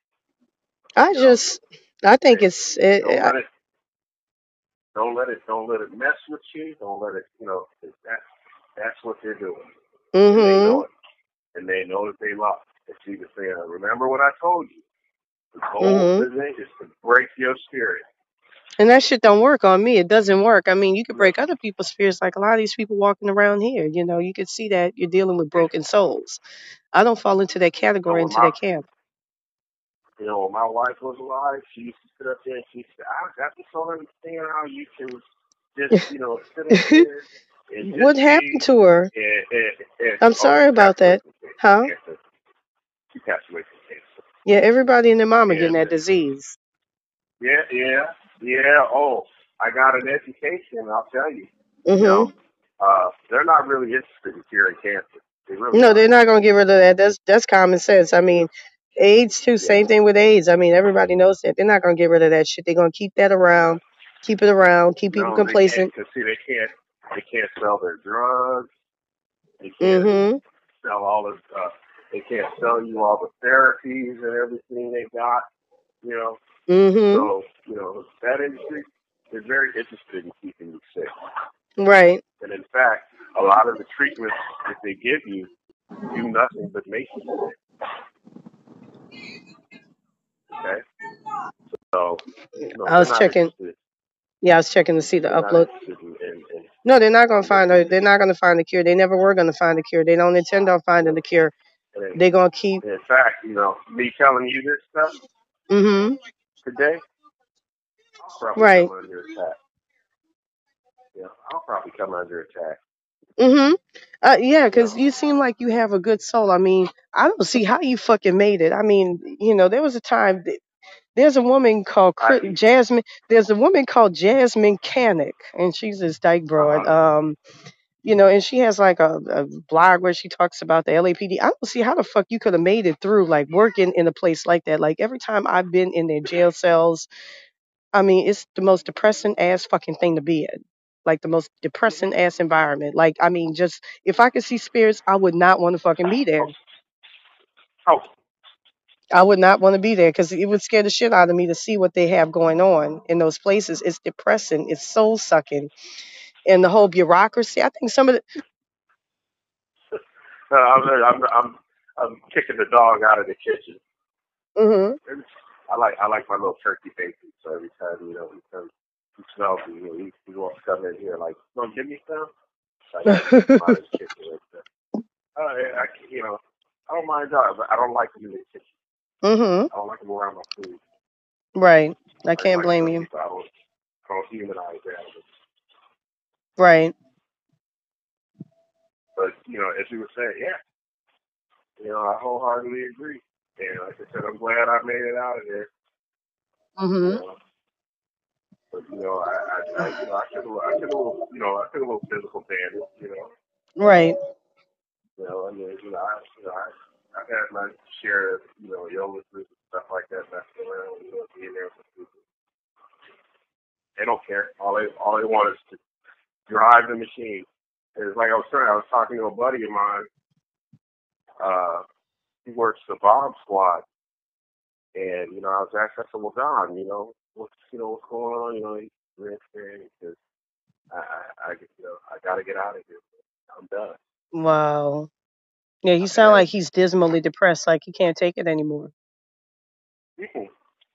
[SPEAKER 1] I
[SPEAKER 2] you know.
[SPEAKER 1] just, I think
[SPEAKER 2] Hey,
[SPEAKER 1] it's, it,
[SPEAKER 2] don't
[SPEAKER 1] I,
[SPEAKER 2] let it, don't let it, don't let it mess with you. Don't let it, you know, 'cause that that's what they're doing, and they
[SPEAKER 1] mm-hmm.
[SPEAKER 2] know it, and they know that they lost. It's either saying, remember what I told you. The goal
[SPEAKER 1] Mm-hmm.
[SPEAKER 2] today is to break your spirit.
[SPEAKER 1] And that shit don't work on me. It doesn't work. I mean, you could
[SPEAKER 2] No,
[SPEAKER 1] break other people's spirits, like a lot of these people walking around here. You know, you could see that you're dealing with
[SPEAKER 2] yeah.
[SPEAKER 1] broken souls. I don't fall into that
[SPEAKER 2] You know,
[SPEAKER 1] category,
[SPEAKER 2] when
[SPEAKER 1] into
[SPEAKER 2] my
[SPEAKER 1] that camp.
[SPEAKER 2] You know, when my wife was alive, she used to sit up there and she said, I, I just don't understand how you can just, you know, sit up there and just
[SPEAKER 1] What happened
[SPEAKER 2] be,
[SPEAKER 1] to her?
[SPEAKER 2] and, and, and
[SPEAKER 1] I'm
[SPEAKER 2] oh,
[SPEAKER 1] sorry
[SPEAKER 2] she
[SPEAKER 1] about
[SPEAKER 2] passed away
[SPEAKER 1] that.
[SPEAKER 2] from
[SPEAKER 1] Huh?
[SPEAKER 2] cancer. She passed away from cancer.
[SPEAKER 1] Yeah, everybody and their mama getting
[SPEAKER 2] And,
[SPEAKER 1] that disease.
[SPEAKER 2] yeah, yeah, yeah, oh, I got an education, I'll tell you. You know,
[SPEAKER 1] Mhm.
[SPEAKER 2] uh, they're not really interested in curing cancer. They really
[SPEAKER 1] No, they're
[SPEAKER 2] aren't.
[SPEAKER 1] not gonna get rid of that. That's that's common sense. I
[SPEAKER 2] You
[SPEAKER 1] mean,
[SPEAKER 2] know,
[SPEAKER 1] AIDS too.
[SPEAKER 2] yeah,
[SPEAKER 1] Same thing with AIDS. I mean, everybody knows that. They're not gonna get rid of that shit. They're gonna keep that
[SPEAKER 2] no.
[SPEAKER 1] around, keep it around, keep people
[SPEAKER 2] No, they can't,
[SPEAKER 1] complacent.
[SPEAKER 2] because see, they can't, they can't sell their drugs. They can't
[SPEAKER 1] Mhm.
[SPEAKER 2] sell all the, uh, they can't sell you all the therapies and everything they got, you know.
[SPEAKER 1] Mhm.
[SPEAKER 2] So, you know, that industry is very interested in keeping you sick.
[SPEAKER 1] Right.
[SPEAKER 2] And in fact, a lot of the treatments that they give you do nothing but make you sick. Okay? So, no,
[SPEAKER 1] I
[SPEAKER 2] they're
[SPEAKER 1] was
[SPEAKER 2] not
[SPEAKER 1] checking.
[SPEAKER 2] interested.
[SPEAKER 1] Yeah, I was checking to see the
[SPEAKER 2] They're not
[SPEAKER 1] upload.
[SPEAKER 2] interested in, in, in,
[SPEAKER 1] No, they're not gonna
[SPEAKER 2] in
[SPEAKER 1] find
[SPEAKER 2] making
[SPEAKER 1] a.
[SPEAKER 2] you
[SPEAKER 1] They're
[SPEAKER 2] sick.
[SPEAKER 1] not gonna find the cure. They never were gonna find the cure. They don't intend on
[SPEAKER 2] You
[SPEAKER 1] finding
[SPEAKER 2] know?
[SPEAKER 1] the cure.
[SPEAKER 2] And
[SPEAKER 1] They're gonna keep.
[SPEAKER 2] in fact, you know, me telling you this stuff
[SPEAKER 1] Mhm.
[SPEAKER 2] today, I'll probably
[SPEAKER 1] Right.
[SPEAKER 2] come under attack. Yeah, I'll probably come under attack.
[SPEAKER 1] Mm-hmm. Uh, yeah,
[SPEAKER 2] You know,
[SPEAKER 1] because you seem like you have a good soul. I mean, I don't see how you fucking made it. I mean, you know, there was a time. That, there's a woman called
[SPEAKER 2] I
[SPEAKER 1] Chri-
[SPEAKER 2] eat.
[SPEAKER 1] Jasmine. There's a woman called Jasmine Canick, and she's this dyke
[SPEAKER 2] Uh
[SPEAKER 1] broad.
[SPEAKER 2] huh.
[SPEAKER 1] Um, you know, and she has like a, a blog where she talks about the L A P D. I don't see how the fuck you could have made it through like working in a place like that. Like every time I've been in their jail cells, I mean, it's the most depressing ass fucking thing to be in. Like the most
[SPEAKER 2] Mm-hmm.
[SPEAKER 1] depressing ass environment. Like, I mean, just if I could see spirits, I would not want to fucking be
[SPEAKER 2] Oh,
[SPEAKER 1] there.
[SPEAKER 2] oh,
[SPEAKER 1] I would not want to be there because it would scare the shit out of me to see what they have going on in those places. It's depressing. It's soul sucking, and the whole bureaucracy. I think some of the
[SPEAKER 2] Uh, I'm, I'm, I'm, I'm kicking the dog out of the kitchen.
[SPEAKER 1] Mhm.
[SPEAKER 2] I like, I like my little turkey bacon. So every time, you know, he comes, he smells me. You know, he, he wants to come in here like, no, give me some. So I gotta kick him out of the kitchen. Like that. Uh, I, you know, I don't mind dogs, but I don't like them in the kitchen.
[SPEAKER 1] Mhm.
[SPEAKER 2] I don't like them around my food.
[SPEAKER 1] Right. I
[SPEAKER 2] Like,
[SPEAKER 1] can't
[SPEAKER 2] like
[SPEAKER 1] blame
[SPEAKER 2] some
[SPEAKER 1] you.
[SPEAKER 2] people, I don't, I don't humanize that.
[SPEAKER 1] Right.
[SPEAKER 2] But you know, as you were saying, yeah, you know, I wholeheartedly agree. And like I said, I'm glad I made it out of there. You
[SPEAKER 1] Mhm.
[SPEAKER 2] know, but you know, I, I, I you know, I took a, little, I took a little, you know, I took a little physical damage. You know,
[SPEAKER 1] Right.
[SPEAKER 2] you know, I mean, you know, I, you know, I, I've had my share of, you know, illnesses and stuff like that messing around. You know, being there with people. They don't care. All they, all they want is to drive the machine. And it's like I was saying, I was talking to a buddy of mine. Uh, he works the bomb squad. And, you know, I was asking, I said, well, Don, you know, what's, you know, what's going on? You know, he's very experienced because I, I, I, you know, I got to get out of here. I'm done.
[SPEAKER 1] Wow. Yeah, he
[SPEAKER 2] I've
[SPEAKER 1] sounds
[SPEAKER 2] had,
[SPEAKER 1] like he's dismally depressed, like he can't take it anymore.
[SPEAKER 2] mm-hmm.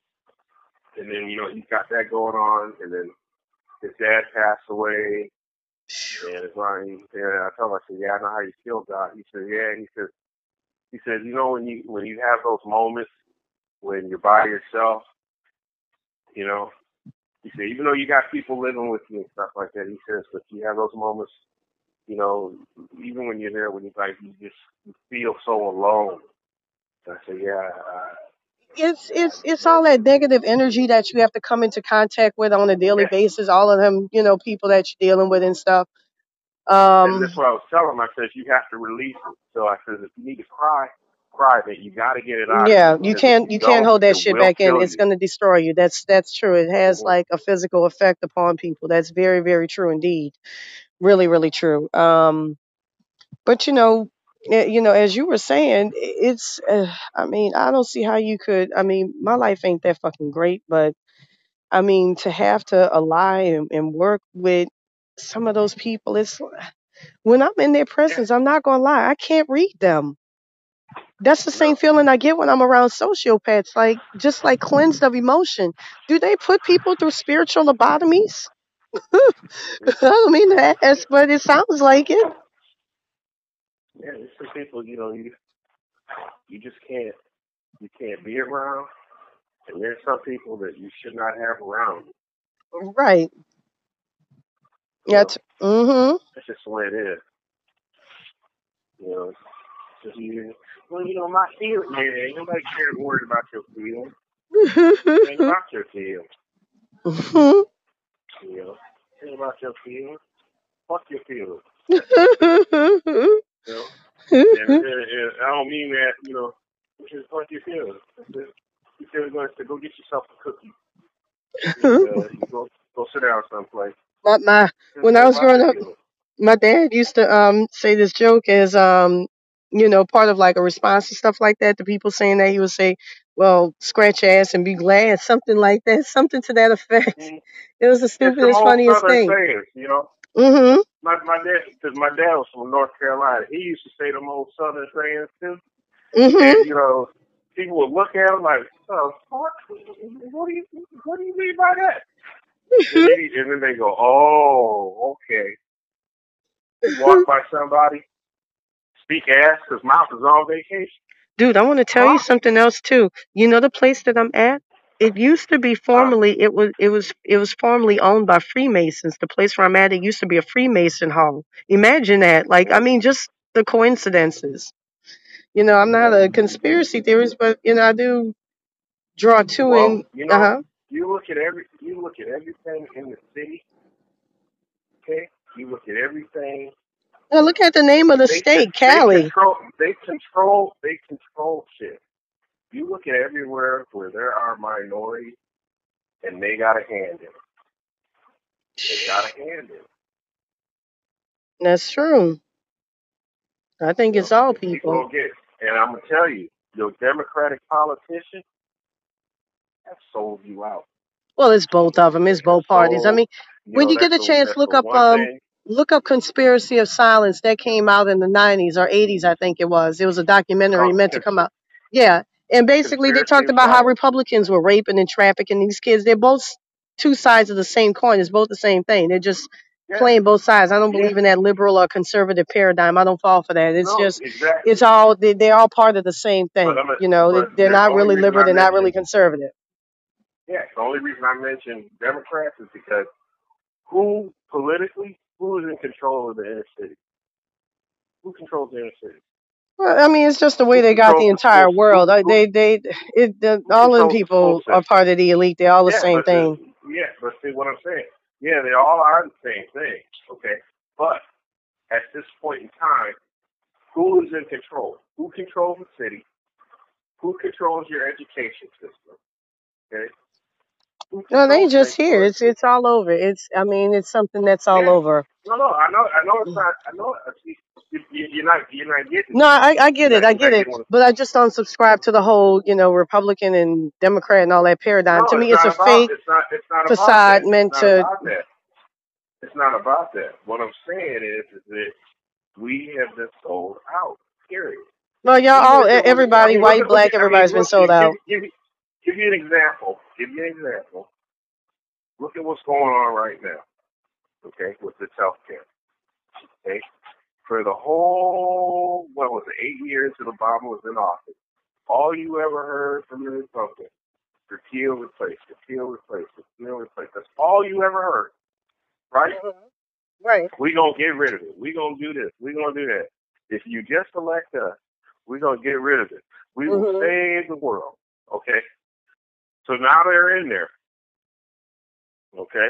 [SPEAKER 2] And then, you know, he's got that going on. And then his dad passed away. And it's like, and I told him, I said, yeah, I know how you feel, Doc. He said, yeah. He said, he said, you know, when you, when you have those moments when you're by yourself, you know, he said, even though you got people living with you and stuff like that, he says, but you have those moments, you know, even when you're there, when you like, you just you feel so alone. And I said, yeah, uh,
[SPEAKER 1] It's it's it's
[SPEAKER 2] man,
[SPEAKER 1] all that negative energy that you have to come into contact with on a daily
[SPEAKER 2] yeah.
[SPEAKER 1] basis. All of them, you know, people that you're dealing with and stuff.
[SPEAKER 2] And
[SPEAKER 1] Um,
[SPEAKER 2] that's what I was telling him. I said, you have to release it. So I said, if you need to cry, cry, but you got to get it out of you
[SPEAKER 1] yeah, you
[SPEAKER 2] because if
[SPEAKER 1] can't
[SPEAKER 2] you
[SPEAKER 1] you can't
[SPEAKER 2] don't,
[SPEAKER 1] hold that
[SPEAKER 2] it
[SPEAKER 1] shit
[SPEAKER 2] will
[SPEAKER 1] back in.
[SPEAKER 2] kill
[SPEAKER 1] It's
[SPEAKER 2] you.
[SPEAKER 1] gonna destroy you. That's that's true. It has
[SPEAKER 2] Mm-hmm.
[SPEAKER 1] like a physical effect upon people. That's very very true indeed. Really really true. Um, but you know. eh, You know, as you were saying, it's. Uh, I mean, I don't see how you could. I mean, my life ain't that fucking great, but I mean, to have to ally and, and work with some of those people, it's when I'm in their
[SPEAKER 2] Yeah,
[SPEAKER 1] presence, I'm not gonna lie, I can't read them. That's the same
[SPEAKER 2] no.
[SPEAKER 1] feeling I get when I'm around sociopaths, like just like cleansed of emotion. Do they put people through spiritual lobotomies? I don't mean to
[SPEAKER 2] Yeah,
[SPEAKER 1] ask, but it sounds like it.
[SPEAKER 2] yeah. There's some people, you know, you you just can't you can't be around, and there's some people that you should not have around.
[SPEAKER 1] Right.
[SPEAKER 2] You know,
[SPEAKER 1] That's mm-hmm.
[SPEAKER 2] that's just the way it is. You know, just you. Well, you know, my feelings. Man, ain't nobody cared worried about your feelings. It ain't about your feelings. You know, it ain't about your feelings. Fuck your feelings. You know, and, and, and I don't mean that. You know, just fuck your feelings. You feel going to go get yourself a cookie. And uh, you go go sit down someplace.
[SPEAKER 1] my, my
[SPEAKER 2] Just
[SPEAKER 1] when I
[SPEAKER 2] ain't
[SPEAKER 1] was
[SPEAKER 2] about
[SPEAKER 1] growing
[SPEAKER 2] your
[SPEAKER 1] up,
[SPEAKER 2] feelings.
[SPEAKER 1] my dad used to um say this joke as um you know part of like a response to stuff like that to people saying that he would say, well, scratch your ass and be glad, something like that, something to that effect.
[SPEAKER 2] Mm.
[SPEAKER 1] It was the
[SPEAKER 2] It's some
[SPEAKER 1] stupidest
[SPEAKER 2] old
[SPEAKER 1] funniest
[SPEAKER 2] Southern
[SPEAKER 1] thing.
[SPEAKER 2] sayings, you know.
[SPEAKER 1] Mhm.
[SPEAKER 2] My my dad, because my dad was from North Carolina. He used to say them old Southern sayings too.
[SPEAKER 1] Mhm.
[SPEAKER 2] And you know, people would look at him like, "Oh, what? What do you what do you mean by that?" And then he, and then they go, "Oh, okay." You walk by somebody, speak ass, because mouth is on vacation.
[SPEAKER 1] Dude, I want to tell you
[SPEAKER 2] Huh?
[SPEAKER 1] something else too. You know the place that I'm at? It used to be
[SPEAKER 2] Uh,
[SPEAKER 1] formerly it was it was it was formerly owned by Freemasons. The place where I'm at, it used to be a Freemason hall. Imagine that. Like, I
[SPEAKER 2] mm,
[SPEAKER 1] mean, just the coincidences. You know, I'm not
[SPEAKER 2] yeah.
[SPEAKER 1] a conspiracy theorist, but you know, I do draw to
[SPEAKER 2] Well,
[SPEAKER 1] and
[SPEAKER 2] you
[SPEAKER 1] uh
[SPEAKER 2] know,
[SPEAKER 1] huh.
[SPEAKER 2] you look at every you look at everything in the city. Okay, you look at everything.
[SPEAKER 1] Well, look at the name of the
[SPEAKER 2] They con-
[SPEAKER 1] state,
[SPEAKER 2] they
[SPEAKER 1] Cali.
[SPEAKER 2] control they control they control shit. You look at everywhere where there are minorities, and they got a hand in it. They got a hand in it.
[SPEAKER 1] That's true. I think
[SPEAKER 2] You
[SPEAKER 1] it's
[SPEAKER 2] know,
[SPEAKER 1] all
[SPEAKER 2] and people
[SPEAKER 1] people.
[SPEAKER 2] don't get it. And I'm gonna tell you, your Democratic politician have sold you out.
[SPEAKER 1] Well, it's both of them.
[SPEAKER 2] They
[SPEAKER 1] It's
[SPEAKER 2] have
[SPEAKER 1] both parties. I
[SPEAKER 2] sold.
[SPEAKER 1] mean,
[SPEAKER 2] You
[SPEAKER 1] when
[SPEAKER 2] know,
[SPEAKER 1] you get
[SPEAKER 2] that's
[SPEAKER 1] a
[SPEAKER 2] the
[SPEAKER 1] chance,
[SPEAKER 2] that's
[SPEAKER 1] look
[SPEAKER 2] the
[SPEAKER 1] up
[SPEAKER 2] one
[SPEAKER 1] um
[SPEAKER 2] thing.
[SPEAKER 1] Look up Conspiracy of Silence. That came out in the nineties or eighties, I think it was. It was a documentary
[SPEAKER 2] Called
[SPEAKER 1] meant to come
[SPEAKER 2] cons-
[SPEAKER 1] out. Yeah. And basically, they
[SPEAKER 2] conspiracy
[SPEAKER 1] talked
[SPEAKER 2] of
[SPEAKER 1] about how
[SPEAKER 2] silence.
[SPEAKER 1] Republicans were raping and trafficking these kids. They're both two sides of the same coin. It's both the same thing. They're just
[SPEAKER 2] Yeah,
[SPEAKER 1] playing both sides. I don't
[SPEAKER 2] yeah.
[SPEAKER 1] believe in that liberal or conservative paradigm. I don't fall for that. It's
[SPEAKER 2] No,
[SPEAKER 1] just,
[SPEAKER 2] exactly.
[SPEAKER 1] it's all, they, they're all part of the same
[SPEAKER 2] But
[SPEAKER 1] thing.
[SPEAKER 2] I'm a,
[SPEAKER 1] You know, they,
[SPEAKER 2] but
[SPEAKER 1] they're
[SPEAKER 2] the
[SPEAKER 1] not
[SPEAKER 2] only
[SPEAKER 1] really
[SPEAKER 2] reason
[SPEAKER 1] liberal.
[SPEAKER 2] I
[SPEAKER 1] They're not really
[SPEAKER 2] mentioned
[SPEAKER 1] conservative.
[SPEAKER 2] yeah, the only reason I mentioned Democrats is because who politically who is in control of the inner city? Who controls the inner city?
[SPEAKER 1] Well, I mean, it's just the way
[SPEAKER 2] Who
[SPEAKER 1] they got the
[SPEAKER 2] controls the school?
[SPEAKER 1] entire
[SPEAKER 2] Who
[SPEAKER 1] world. Uh,
[SPEAKER 2] who
[SPEAKER 1] They, they, it, the,
[SPEAKER 2] who
[SPEAKER 1] all of the
[SPEAKER 2] controls the school
[SPEAKER 1] people are
[SPEAKER 2] system?
[SPEAKER 1] part of the elite. They're all the
[SPEAKER 2] Yeah,
[SPEAKER 1] same
[SPEAKER 2] but the,
[SPEAKER 1] thing.
[SPEAKER 2] yeah, but see what I'm saying. Yeah, they all are the same thing. Okay, but at this point in time, who is in control? Who controls the city? Who controls your education system? Okay, who
[SPEAKER 1] No, they
[SPEAKER 2] controls
[SPEAKER 1] just
[SPEAKER 2] things
[SPEAKER 1] here. It's
[SPEAKER 2] politically?
[SPEAKER 1] it's all over. It's I mean, it's something that's all
[SPEAKER 2] Yeah,
[SPEAKER 1] over.
[SPEAKER 2] no, no, I know, I know it's not. I know you, you, you're not, you're not getting
[SPEAKER 1] No,
[SPEAKER 2] it.
[SPEAKER 1] I, I get
[SPEAKER 2] You're
[SPEAKER 1] it.
[SPEAKER 2] not,
[SPEAKER 1] I
[SPEAKER 2] you're
[SPEAKER 1] get
[SPEAKER 2] not
[SPEAKER 1] it.
[SPEAKER 2] getting what.
[SPEAKER 1] But I just don't subscribe to the whole, you know, Republican and Democrat and all that paradigm.
[SPEAKER 2] No,
[SPEAKER 1] To
[SPEAKER 2] it's
[SPEAKER 1] me, it's a
[SPEAKER 2] not about.
[SPEAKER 1] fake
[SPEAKER 2] It's not. It's not about
[SPEAKER 1] facade
[SPEAKER 2] that. It's
[SPEAKER 1] meant
[SPEAKER 2] not
[SPEAKER 1] to.
[SPEAKER 2] about that. It's not about that. What I'm saying is, is that we have been sold out. Period.
[SPEAKER 1] Well, y'all
[SPEAKER 2] Even
[SPEAKER 1] all,
[SPEAKER 2] if
[SPEAKER 1] e-
[SPEAKER 2] it was, I
[SPEAKER 1] everybody,
[SPEAKER 2] mean, look
[SPEAKER 1] white,
[SPEAKER 2] at, look at,
[SPEAKER 1] black,
[SPEAKER 2] I mean,
[SPEAKER 1] everybody's been
[SPEAKER 2] look,
[SPEAKER 1] sold
[SPEAKER 2] give, give,
[SPEAKER 1] out.
[SPEAKER 2] give, give you an example. Give you an example. Look at what's going on right now. Okay, with this healthcare. Okay, for the whole what was it, eight years that Obama was in office, all you ever heard from the Republicans, repeal, replace, repeal, replace, repeal, replace. That's all you ever heard, right?
[SPEAKER 1] Right.
[SPEAKER 2] We gonna get rid of it. We gonna do this. We gonna do that. If you just elect us, we gonna get rid of it. We will
[SPEAKER 1] Mhm.
[SPEAKER 2] save the world. Okay. So now they're in there. Okay.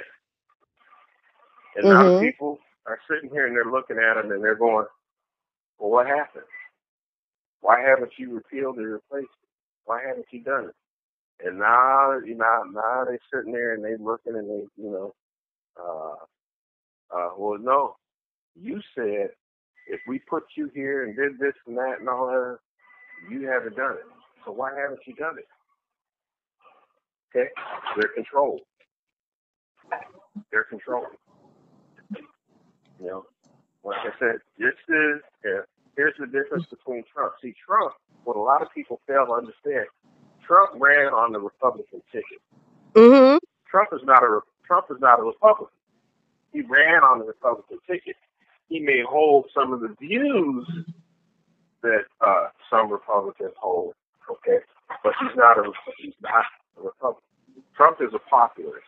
[SPEAKER 2] And now the
[SPEAKER 1] Mhm.
[SPEAKER 2] people are sitting here and they're looking at them and they're going, "Well, what happened? Why haven't you repealed or replaced it? Why haven't you done it?" And now, you know, now they're sitting there and they're looking and they, you know, uh, uh, well, no, you said if we put you here and did this and that and all that, you haven't done it. So why haven't you done it? Okay, they're controlled. They're controlled. You know, like I said, this is yeah, here's the difference between Trump. See, Trump, what a lot of people fail to understand, Trump ran on the Republican ticket.
[SPEAKER 1] Mhm.
[SPEAKER 2] Trump is not a Trump is not a Republican. He ran on the Republican ticket. He may hold some of the views that uh, some Republicans hold. Okay, but he's not a he's not a Republican. Trump is a populist.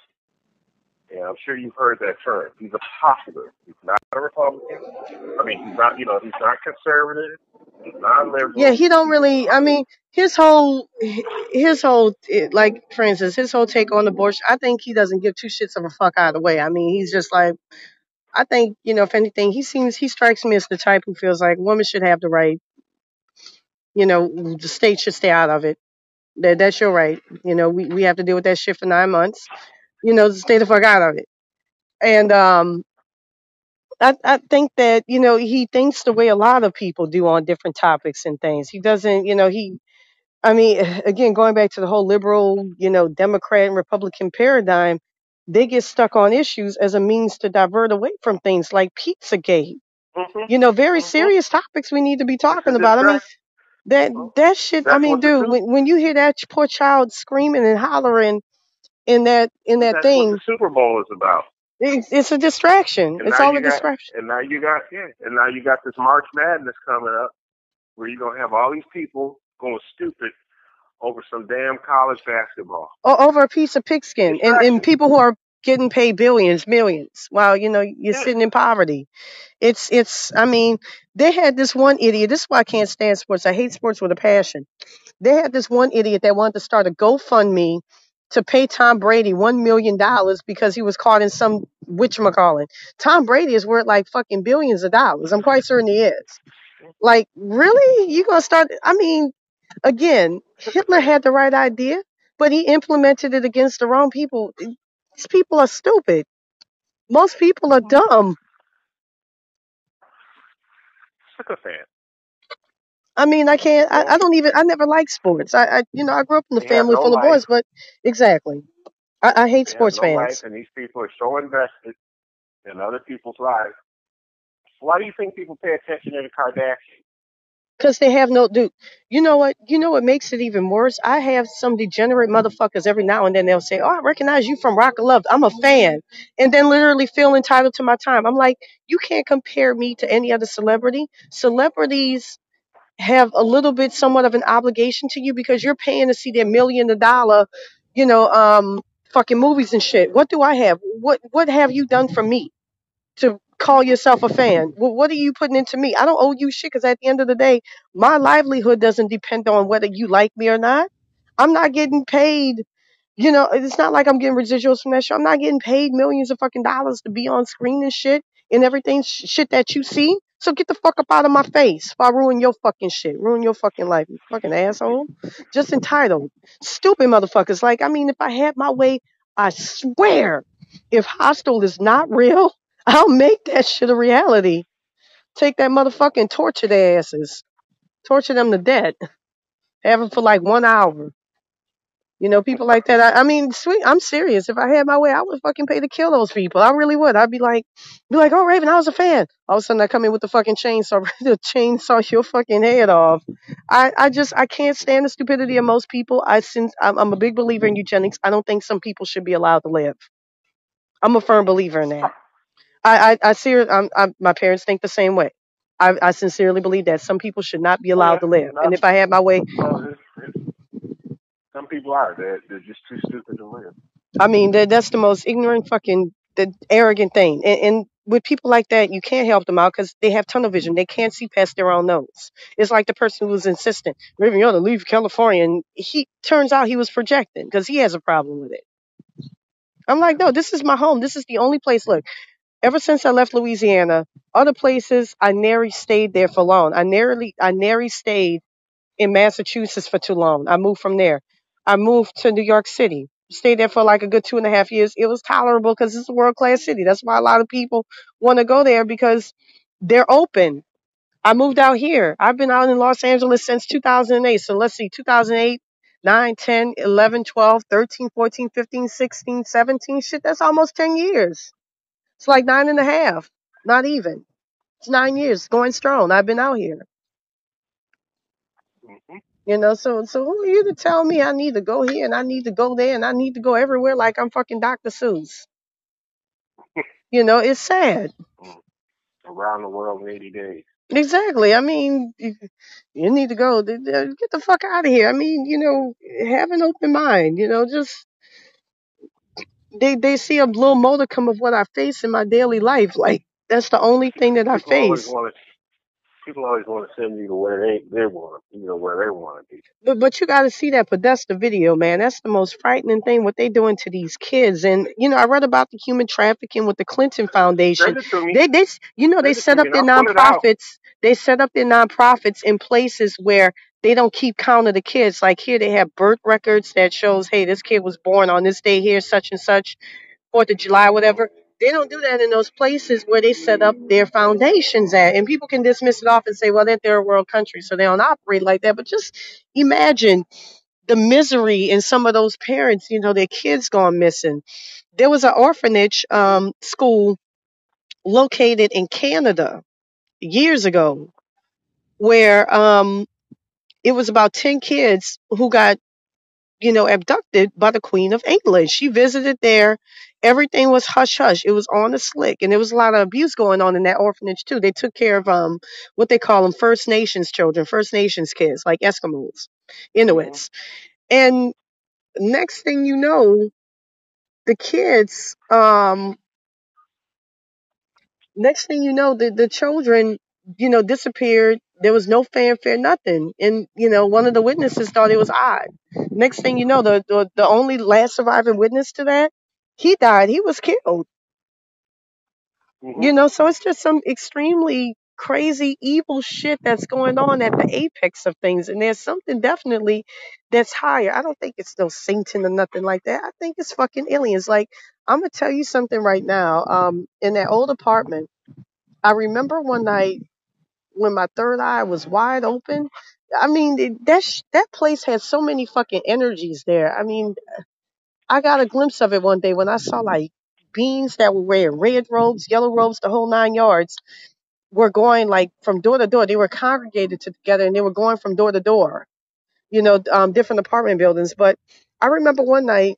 [SPEAKER 2] And I'm sure you've heard that term. He's a populist. He's not a Republican. I mean, he's not, you know, he's not conservative. He's not
[SPEAKER 1] Yeah,
[SPEAKER 2] liberal.
[SPEAKER 1] he don't
[SPEAKER 2] He's a
[SPEAKER 1] really. I
[SPEAKER 2] populist.
[SPEAKER 1] mean, his whole, his whole, like for instance, his whole take on abortion. I think he doesn't give two shits of a fuck either way. I mean, he's just like, I think, you know, if anything, he seems, he strikes me as the type who feels like women should have the right, you know, the state should stay out of it. That that's your right. You know, we, we have to deal with that shit for nine months. You know, stay the fuck out of it. And um, I I think that you know he thinks the way a lot of people do on different topics and things. He doesn't, you know, he. I mean, again, going back to the whole liberal, you know, Democrat and Republican paradigm, they get stuck on issues as a means to divert away from things like Pizzagate.
[SPEAKER 2] Mm-hmm.
[SPEAKER 1] You know, very
[SPEAKER 2] Mm-hmm.
[SPEAKER 1] serious topics we need to be
[SPEAKER 2] It's a
[SPEAKER 1] talking about. I mean,
[SPEAKER 2] distraction.
[SPEAKER 1] that
[SPEAKER 2] Well,
[SPEAKER 1] that shit. I
[SPEAKER 2] that's
[SPEAKER 1] mean,
[SPEAKER 2] what the
[SPEAKER 1] dude,
[SPEAKER 2] Super.
[SPEAKER 1] when when you hear that poor child screaming and hollering in that in that
[SPEAKER 2] That's what the
[SPEAKER 1] thing,
[SPEAKER 2] Super Bowl is about.
[SPEAKER 1] it's, it's a distraction.
[SPEAKER 2] And
[SPEAKER 1] It's
[SPEAKER 2] now
[SPEAKER 1] all a
[SPEAKER 2] you got,
[SPEAKER 1] distraction.
[SPEAKER 2] and now you got, yeah, and now you got this March Madness coming up, where you're gonna have all these people going stupid over some damn college basketball.
[SPEAKER 1] O- over a piece of pigskin, and and
[SPEAKER 2] Distraction.
[SPEAKER 1] people who are getting paid billions, millions, while you know you're
[SPEAKER 2] Yeah.
[SPEAKER 1] sitting in poverty. It's it's. I mean, they had this one idiot. This is why I can't stand sports. I hate sports with a passion. They had this one idiot that wanted to start a GoFundMe to pay Tom Brady one million dollars because he was caught in some witchamacallit. Tom Brady is worth like fucking billions of dollars. I'm quite certain he is. Like, really? You gonna start? I mean, again, Hitler
[SPEAKER 2] Sycophant.
[SPEAKER 1] had the right idea, but he implemented it against the wrong people. These people are stupid. Most people are dumb.
[SPEAKER 2] Sycophant.
[SPEAKER 1] I mean, I can't.
[SPEAKER 2] You
[SPEAKER 1] I,
[SPEAKER 2] know,
[SPEAKER 1] I don't even. I never liked sports. I, I, you know, I grew up in a
[SPEAKER 2] they have
[SPEAKER 1] family
[SPEAKER 2] no
[SPEAKER 1] full of
[SPEAKER 2] life.
[SPEAKER 1] boys, but exactly, I, I hate
[SPEAKER 2] They have
[SPEAKER 1] sports
[SPEAKER 2] no life,
[SPEAKER 1] fans.
[SPEAKER 2] and these people are so invested in other people's lives Why do you think people pay attention to the Kardashians?
[SPEAKER 1] Because they have no dude. You know what? You know what makes it even worse? I have some degenerate motherfuckers every now and then they'll say, "Oh, I recognize you from Rock of Love. I'm a fan," and then literally feel entitled to my time. I'm like, you can't compare me to any other celebrity. Celebrities have a little bit, somewhat of an obligation to you because you're paying to see their million dollar, you know, um, fucking movies and shit. What do I have? What What have you done for me to call yourself a fan? Well, what are you putting into me? I don't owe you shit because at the end of the day, my livelihood doesn't depend on whether you like me or not. I'm not getting paid. You know, it's not like I'm getting residuals from that show. I'm not getting paid millions of fucking dollars to be on screen and shit and everything sh- shit that you see. So get the fuck up out of my face if I ruin your fucking shit, ruin your fucking life, you fucking asshole. Just entitled, stupid motherfuckers. Like, I mean, if I had my way, I swear, if Hostel is not real, I'll make that shit a reality. Take that motherfucking torture their asses, torture them to death, have them for like one hour. You know, people like that. I, I mean, sweet. I'm serious. If I had my way, I would fucking pay to kill those people. I really would. I'd be like, be like, oh, Raven, I was a fan. All of a sudden, I come in with the fucking chainsaw, ready to chainsaw your fucking head off. I, I just, I can't stand the stupidity of most people. I since I'm, I'm a big believer in eugenics. I don't think some people should be allowed to live. I'm a firm believer in that. I, I, I see. I'm, I'm, my parents think the same way. I, I sincerely believe that some people should not be
[SPEAKER 2] Oh
[SPEAKER 1] allowed
[SPEAKER 2] yeah,
[SPEAKER 1] to live. And
[SPEAKER 2] not,
[SPEAKER 1] if I had my way,
[SPEAKER 2] well, it's, it's, some people are. They're, they're just too stupid to live.
[SPEAKER 1] I mean, that that's the most ignorant, fucking, the arrogant thing. And, and with people like that, you can't help them out because they have tunnel vision. They can't see past their own nose. It's like the person who was insistent, Raven, you ought to leave California. And he turns out he was projecting because he has a problem with it. I'm like, no, this is my home. This is the only place. Look, ever since I left Louisiana, other places I nearly stayed there for long. I nearly, I nearly stayed in Massachusetts for too long. I moved from there. I moved to New York City. Stayed there for like a good two and a half years. It was tolerable because it's a world class city. That's why a lot of people want to go there because they're open. I moved out here. I've been out in Los Angeles since two thousand eight. So let's see, two thousand eight, nine, ten, eleven, twelve, thirteen, fourteen, fifteen, sixteen, seventeen. Shit, that's almost ten years. It's like nine and a half. Not even. It's nine years going strong. I've been out here.
[SPEAKER 2] Hmm.
[SPEAKER 1] You know, so so who are you to tell me I need to go here and I need to go there and I need to go everywhere like I'm fucking doctor Seuss? You know, it's sad.
[SPEAKER 2] Around the world in eighty days.
[SPEAKER 1] Exactly. I mean, you, you need to go. Get the fuck out of here. I mean, you know, have an open mind. You know, just they they see a little modicum of what I face in my daily life. Like that's the only thing that I
[SPEAKER 2] People always
[SPEAKER 1] face.
[SPEAKER 2] want to. People always want to send you to where they they want, you know, where they want to be.
[SPEAKER 1] But but you got to see that Podesta video, man. That's the most frightening thing what they doing to these kids. And you know, I read about the human trafficking with the Clinton Foundation.
[SPEAKER 2] Send it to me.
[SPEAKER 1] They they you know they
[SPEAKER 2] Send it to
[SPEAKER 1] set
[SPEAKER 2] me,
[SPEAKER 1] up
[SPEAKER 2] and
[SPEAKER 1] their
[SPEAKER 2] I'll pull it out.
[SPEAKER 1] nonprofits. They set up their nonprofits in places where they don't keep count of the kids. Like here, they have birth records that shows, hey, this kid was born on this day here, such and such, Fourth of July, whatever. They don't do that in those places where they set up their foundations at. And people can dismiss it off and say, well, they're third world countries, so they don't operate like that. But just imagine the misery in some of those parents, you know, their kids gone missing. There was an orphanage um, school located in Canada years ago where um, it was about ten kids who got, you know, abducted by the Queen of England. She visited there. Everything was hush hush. It was on the slick, and there was a lot of abuse going on in that orphanage too. They took care of um what they call them First Nations children, First Nations kids, like Eskimos,
[SPEAKER 2] Hmm.
[SPEAKER 1] Inuits. And next thing you know, the kids, um, next thing you know, the, the children, you know, disappeared. There was no fanfare, nothing. And, you know, one of the witnesses thought it was odd. Next thing you know, the, the, the only last surviving witness to that, he died. He was killed.
[SPEAKER 2] Hmm.
[SPEAKER 1] You know, so it's just some extremely crazy, evil shit that's going on at the apex of things. And there's something definitely that's higher. I don't think it's no Satan or nothing like that. I think it's fucking aliens. Like, I'm going to tell you something right now. Um, in that old apartment, I remember one night when my third eye was wide open. I mean, it- that sh- that place had so many fucking energies there. I mean, I got a glimpse of it one day when I saw like beings that were wearing red robes, yellow robes, the whole nine yards. were going like from door to door. They were congregated together and they were going from door to door, you know, um, different apartment buildings. But I remember one night,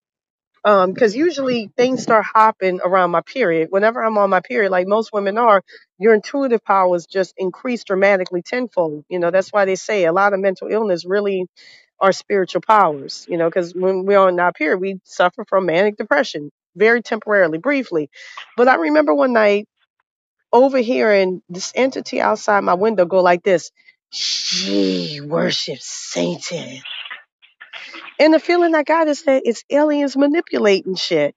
[SPEAKER 1] um, because usually things start hopping around my period. Whenever I'm on my period, like most women are, your intuitive powers just increase dramatically tenfold. You know, that's why they say a lot of mental illness really are spiritual powers, you know, because when we're on our period, we suffer from manic depression very temporarily, briefly. But I remember one night overhearing this entity outside my window go like this: she worships Satan. And the feeling I got is that it's aliens manipulating shit.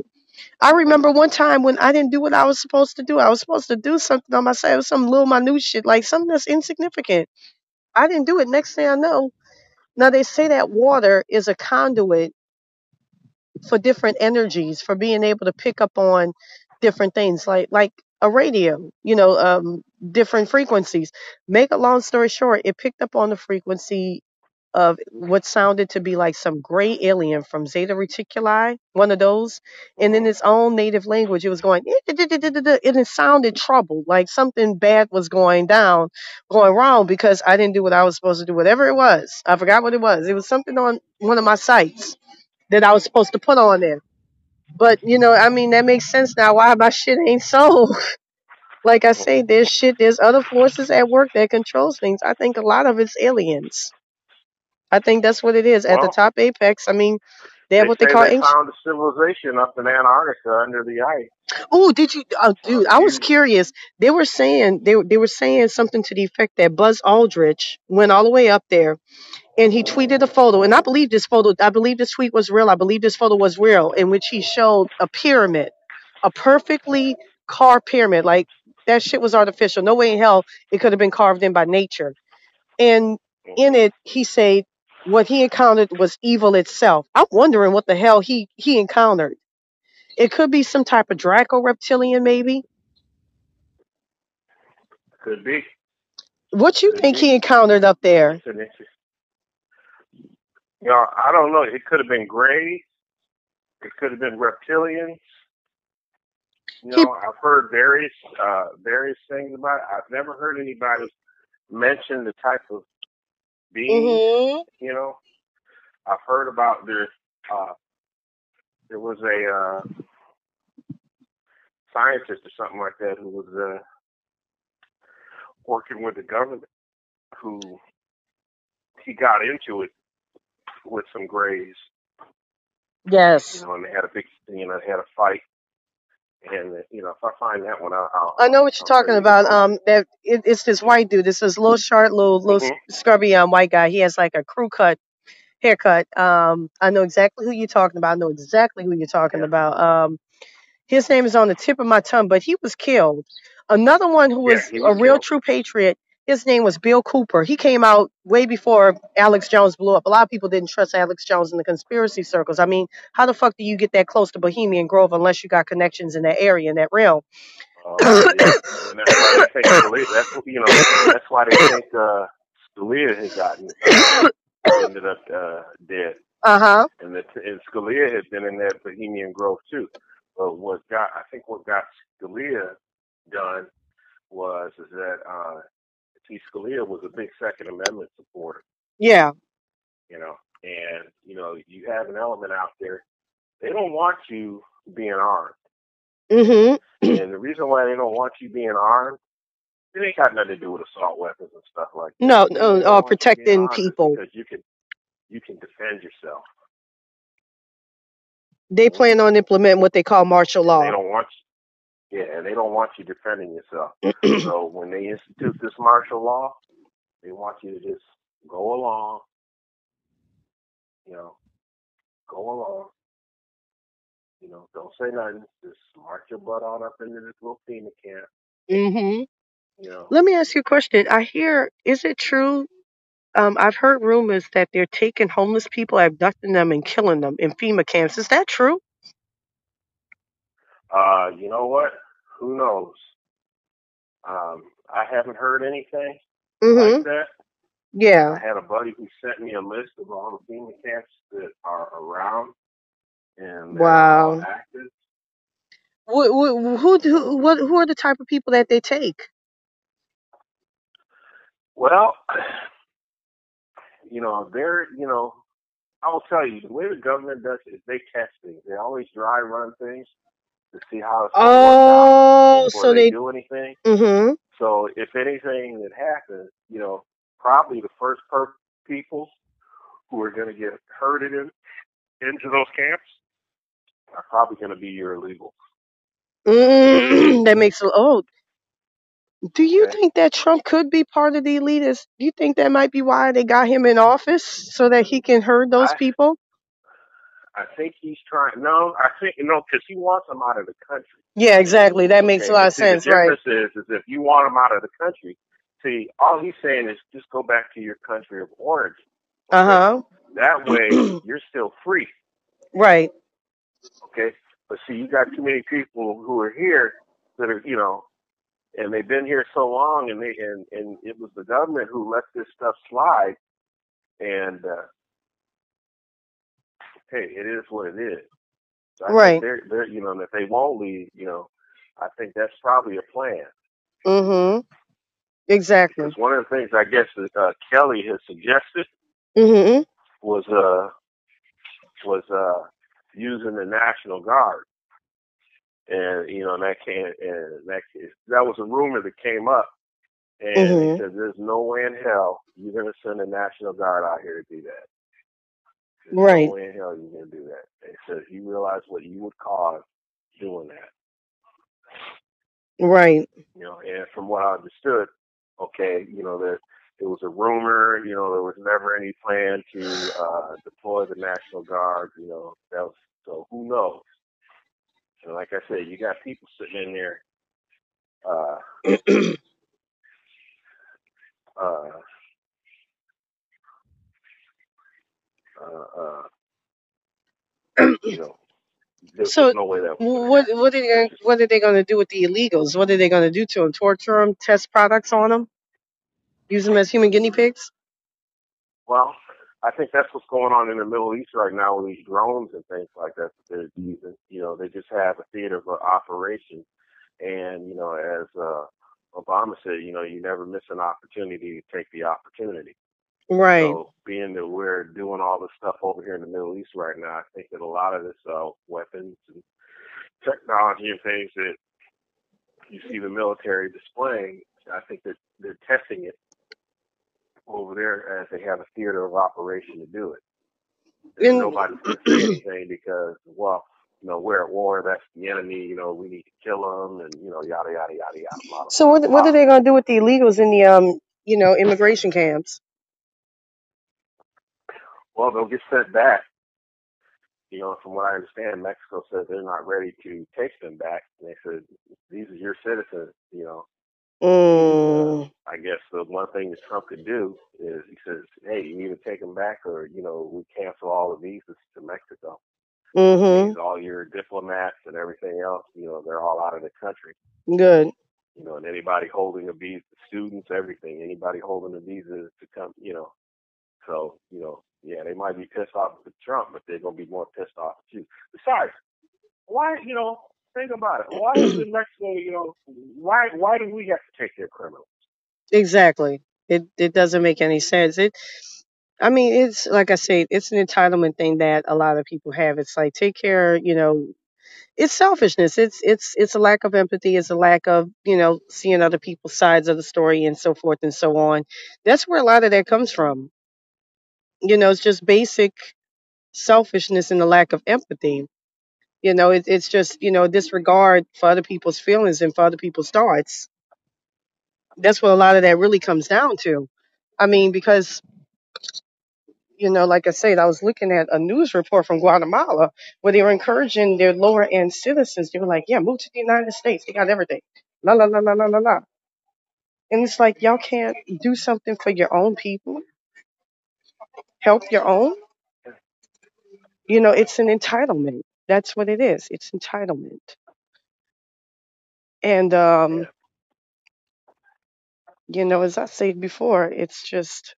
[SPEAKER 1] I remember one time when I didn't do what I was supposed to do. I was supposed to do something on myself, it was some little minute shit, like something that's insignificant. I didn't do it. Next thing I know, now they say that water is a conduit for different energies, for being able to pick up on different things, like like a radio, you know, um, different frequencies. Make a long story short, it picked up on the frequency of what sounded to be like some gray alien from Zeta Reticuli, one of those. And in
[SPEAKER 2] Mm-hmm.
[SPEAKER 1] its own native language, it was going, and it sounded troubled, like something bad was going down, going wrong, because I didn't do what I was supposed to do, whatever it was. I forgot what it was. It was something on one of my sites that I was supposed to put on there. But, you know, I mean, that makes sense now why my shit ain't sold. Like I say, there's shit, there's other forces at work that controls things. I think a lot of it's aliens. I think that's what it is. At the
[SPEAKER 2] Well,
[SPEAKER 1] top apex, I mean, they have
[SPEAKER 2] they
[SPEAKER 1] what they
[SPEAKER 2] say
[SPEAKER 1] call
[SPEAKER 2] they
[SPEAKER 1] ancient.
[SPEAKER 2] found a civilization up in Antarctica under the ice.
[SPEAKER 1] Oh, did you? Oh,
[SPEAKER 2] Uh,
[SPEAKER 1] dude, I was
[SPEAKER 2] you,
[SPEAKER 1] curious. They were saying they were- they were saying something to the effect that Buzz Aldrich went all the way up there, and he tweeted a photo. And I believe this photo. I believe this tweet was real. I believe this photo was real, in which he showed a pyramid, a perfectly carved pyramid. Like that shit was artificial. No way in hell it could have been carved in by nature. And in
[SPEAKER 2] mm-hmm.
[SPEAKER 1] it, he said what he encountered was evil itself. I'm wondering what the hell he he encountered. It could be some type of Draco reptilian, maybe.
[SPEAKER 2] Could be,
[SPEAKER 1] What you
[SPEAKER 2] could
[SPEAKER 1] think
[SPEAKER 2] be.
[SPEAKER 1] he encountered up there?
[SPEAKER 2] It's an interesting. You know, I don't know. It could have been gray. It could have been reptilians. You
[SPEAKER 1] He.
[SPEAKER 2] know, I've heard various uh, various things about it. I've never heard anybody mention the type of beings.
[SPEAKER 1] Mhm.
[SPEAKER 2] You know, I've heard about there. Uh, there was a uh, scientist or something like that who was uh, working with the government who he got into it with some grays. You
[SPEAKER 1] Yes.
[SPEAKER 2] know, and they had a big, you know, they had a fight. And uh, you know, if I find that one, I'll I'll,
[SPEAKER 1] I
[SPEAKER 2] I'll
[SPEAKER 1] know what you're
[SPEAKER 2] I'll tell
[SPEAKER 1] talking
[SPEAKER 2] you to
[SPEAKER 1] about.
[SPEAKER 2] post
[SPEAKER 1] Um, that it, it's this white dude. It's this little short, little,
[SPEAKER 2] it.
[SPEAKER 1] little
[SPEAKER 2] Mhm.
[SPEAKER 1] scrubby um white guy. He has like a crew cut haircut. Um, I know exactly who you're talking about. I know exactly who you're talking
[SPEAKER 2] Yeah.
[SPEAKER 1] about. Um, his name is on the tip of my tongue, but he was killed. Another one who
[SPEAKER 2] Yeah,
[SPEAKER 1] was
[SPEAKER 2] he was
[SPEAKER 1] a real
[SPEAKER 2] killed.
[SPEAKER 1] true patriot, his name was Bill Cooper. He came out way before Alex Jones blew up. A lot of people didn't trust Alex Jones in the conspiracy circles. I mean, how the fuck do you get that close to Bohemian Grove unless you got connections in that area, in that realm?
[SPEAKER 2] Uh, yeah, and that's why they think Scalia. That's what you know. That's why they think uh, Scalia had gotten uh, ended up uh, dead,
[SPEAKER 1] Uh huh.
[SPEAKER 2] and that and Scalia had been in that Bohemian Grove too. But what got I think what got Scalia done was is that uh, see Scalia was a big Second Amendment supporter,
[SPEAKER 1] Yeah.
[SPEAKER 2] you know, and you know you have an element out there. They don't want you being armed.
[SPEAKER 1] Mhm.
[SPEAKER 2] And the reason why they don't want you being armed, it ain't got nothing to do with assault weapons and stuff like that.
[SPEAKER 1] No,
[SPEAKER 2] The reason
[SPEAKER 1] no,
[SPEAKER 2] they
[SPEAKER 1] uh,
[SPEAKER 2] don't want you being
[SPEAKER 1] protecting
[SPEAKER 2] armed is
[SPEAKER 1] people.
[SPEAKER 2] because you can you can defend yourself.
[SPEAKER 1] They plan on implementing what they call martial
[SPEAKER 2] And they
[SPEAKER 1] law.
[SPEAKER 2] don't want you yeah, and they don't want you defending yourself. So when they institute this martial law, they want you to just go along, you know, go along, you know, don't say nothing, just march your butt on up into this little FEMA camp,
[SPEAKER 1] Mhm.
[SPEAKER 2] you know.
[SPEAKER 1] Let me ask you a question. I hear, is it true? Um, I've heard rumors that they're taking homeless people, abducting them, and killing them in FEMA camps. Is that true?
[SPEAKER 2] Uh, you know what? Who knows? Um, I haven't heard anything like
[SPEAKER 1] Mhm.
[SPEAKER 2] that.
[SPEAKER 1] Yeah.
[SPEAKER 2] I had a buddy who sent me a list of all the FEMA camps that are around and that are all
[SPEAKER 1] Wow.
[SPEAKER 2] active.
[SPEAKER 1] Who, who, who,
[SPEAKER 2] You
[SPEAKER 1] who,
[SPEAKER 2] know,
[SPEAKER 1] what, who are the type of people that they take?
[SPEAKER 2] Well, you know, they're, you know, I'll tell you, the way the government does it is they test things. They always dry run things to see how it's going to work out
[SPEAKER 1] Oh,
[SPEAKER 2] before
[SPEAKER 1] so
[SPEAKER 2] they
[SPEAKER 1] they.
[SPEAKER 2] do anything.
[SPEAKER 1] Mhm.
[SPEAKER 2] So if anything that happens, you know, probably the first per- people who are going to get herded in, into those camps are probably going to be your illegals.
[SPEAKER 1] Mm, that makes a. Oh, do you
[SPEAKER 2] Okay.
[SPEAKER 1] think that Trump could be part of the elitists? Do you think that might be why they got him in office so that he can herd those
[SPEAKER 2] I
[SPEAKER 1] people?
[SPEAKER 2] I think he's trying. No, I think no, because he wants them out of the country.
[SPEAKER 1] Yeah, exactly. That makes a
[SPEAKER 2] Okay,
[SPEAKER 1] lot
[SPEAKER 2] but
[SPEAKER 1] of
[SPEAKER 2] see, the
[SPEAKER 1] sense, right?
[SPEAKER 2] difference is, is if you want them out of the country, see, all he's saying is just go back to your country of origin. Okay,
[SPEAKER 1] Uh
[SPEAKER 2] that way
[SPEAKER 1] huh.
[SPEAKER 2] you're still free.
[SPEAKER 1] Right.
[SPEAKER 2] Okay, but see, you got too many people who are here that are, you know, and they've been here so long, and they and and it was the government who let this stuff slide. And uh, hey, it is what it is. So I think
[SPEAKER 1] Right.
[SPEAKER 2] they're they're you know, and if they won't leave, you know, I think that's probably a plan.
[SPEAKER 1] Mhm. Exactly.
[SPEAKER 2] Because one of the things I guess that uh, Kelly has suggested
[SPEAKER 1] Mhm.
[SPEAKER 2] was uh was uh using the National Guard, and you know, and that came and that that was a rumor that came up, and he
[SPEAKER 1] Mhm.
[SPEAKER 2] said, "There's no way in hell you're going to send the National Guard out here to do that. There's no
[SPEAKER 1] Right.
[SPEAKER 2] way in hell you're going to do that." And he said, "You realize what you would cause doing that."
[SPEAKER 1] Right.
[SPEAKER 2] You know, and from what I understood, okay, you know, that it was a rumor, you know, there was never any plan to uh, deploy the National Guard, you know, that was, so who knows? And like I said, you got people sitting in there, uh, uh, uh, uh, you know, there, there's
[SPEAKER 1] So,
[SPEAKER 2] no way that was going to
[SPEAKER 1] what
[SPEAKER 2] happen.
[SPEAKER 1] what are they
[SPEAKER 2] That's
[SPEAKER 1] gonna,
[SPEAKER 2] just,
[SPEAKER 1] what are they going to do with the illegals? What are they going to do to them? Torture them? Test products on them? Use them as human guinea pigs?
[SPEAKER 2] well, I think that's what's going on in the Middle East right now with these drones and things like that that they're using. You know, they just have a theater of operation. And, you know, as uh, Obama said, you know, you never miss an opportunity to take the opportunity.
[SPEAKER 1] Right.
[SPEAKER 2] So being that we're doing all this stuff over here in the Middle East right now, I think that a lot of this uh, weapons and technology and things that you see the military displaying, I think that they're testing it over there as they have a theater of operation to do it. And
[SPEAKER 1] And
[SPEAKER 2] nobody's going to say anything because, well, you know, we're at war. That's the enemy. You know, we need to kill them, and you know, yada yada yada yada. A lot of
[SPEAKER 1] so, what what are they
[SPEAKER 2] politics.
[SPEAKER 1] going to do with the illegals in the um, you know, immigration camps?
[SPEAKER 2] Well, they'll get sent back. You know, from what I understand, Mexico said they're not ready to take them back. And they said these are your citizens. You know, and uh,
[SPEAKER 1] Mm,
[SPEAKER 2] I guess the one thing that Trump could do is he says, "Hey, you either take them back, or you know, we cancel all the visas to Mexico, which means
[SPEAKER 1] mm-hmm.
[SPEAKER 2] all your diplomats and everything else. You know, they're all out of the country."
[SPEAKER 1] Good.
[SPEAKER 2] You know, and anybody holding a visa, students, everything, anybody holding a visa to come, you know. So, you know, yeah, they might be pissed off with Trump, but they're gonna be more pissed off at you. Besides, why, you know, think about it. Why is it Mexico, you know, why why do we have to take their criminals?
[SPEAKER 1] Exactly. It it doesn't make any sense. It. I mean, it's like I say, it's an entitlement thing that a lot of people have. It's like take care, you know, it's selfishness. It's it's it's a lack of empathy. It's a lack of, you know, seeing other people's sides of the story and so forth and so on. That's where a lot of that comes from. You know, it's just basic selfishness and the lack of empathy. You know, it, it's just, you know, disregard for other people's feelings and for other people's thoughts. That's what a lot of that really comes down to. I mean, because, you know, like I said, I was looking at a news report from Guatemala where they were encouraging their lower end citizens. They were like, yeah, move to the United States. They got everything. La, la, la, la, la, la, la. And it's like, y'all can't do something for your own people, help your own. You know, it's an entitlement. That's what it is. It's entitlement. And, um,
[SPEAKER 2] Yeah,
[SPEAKER 1] you know, as I said before, it's just,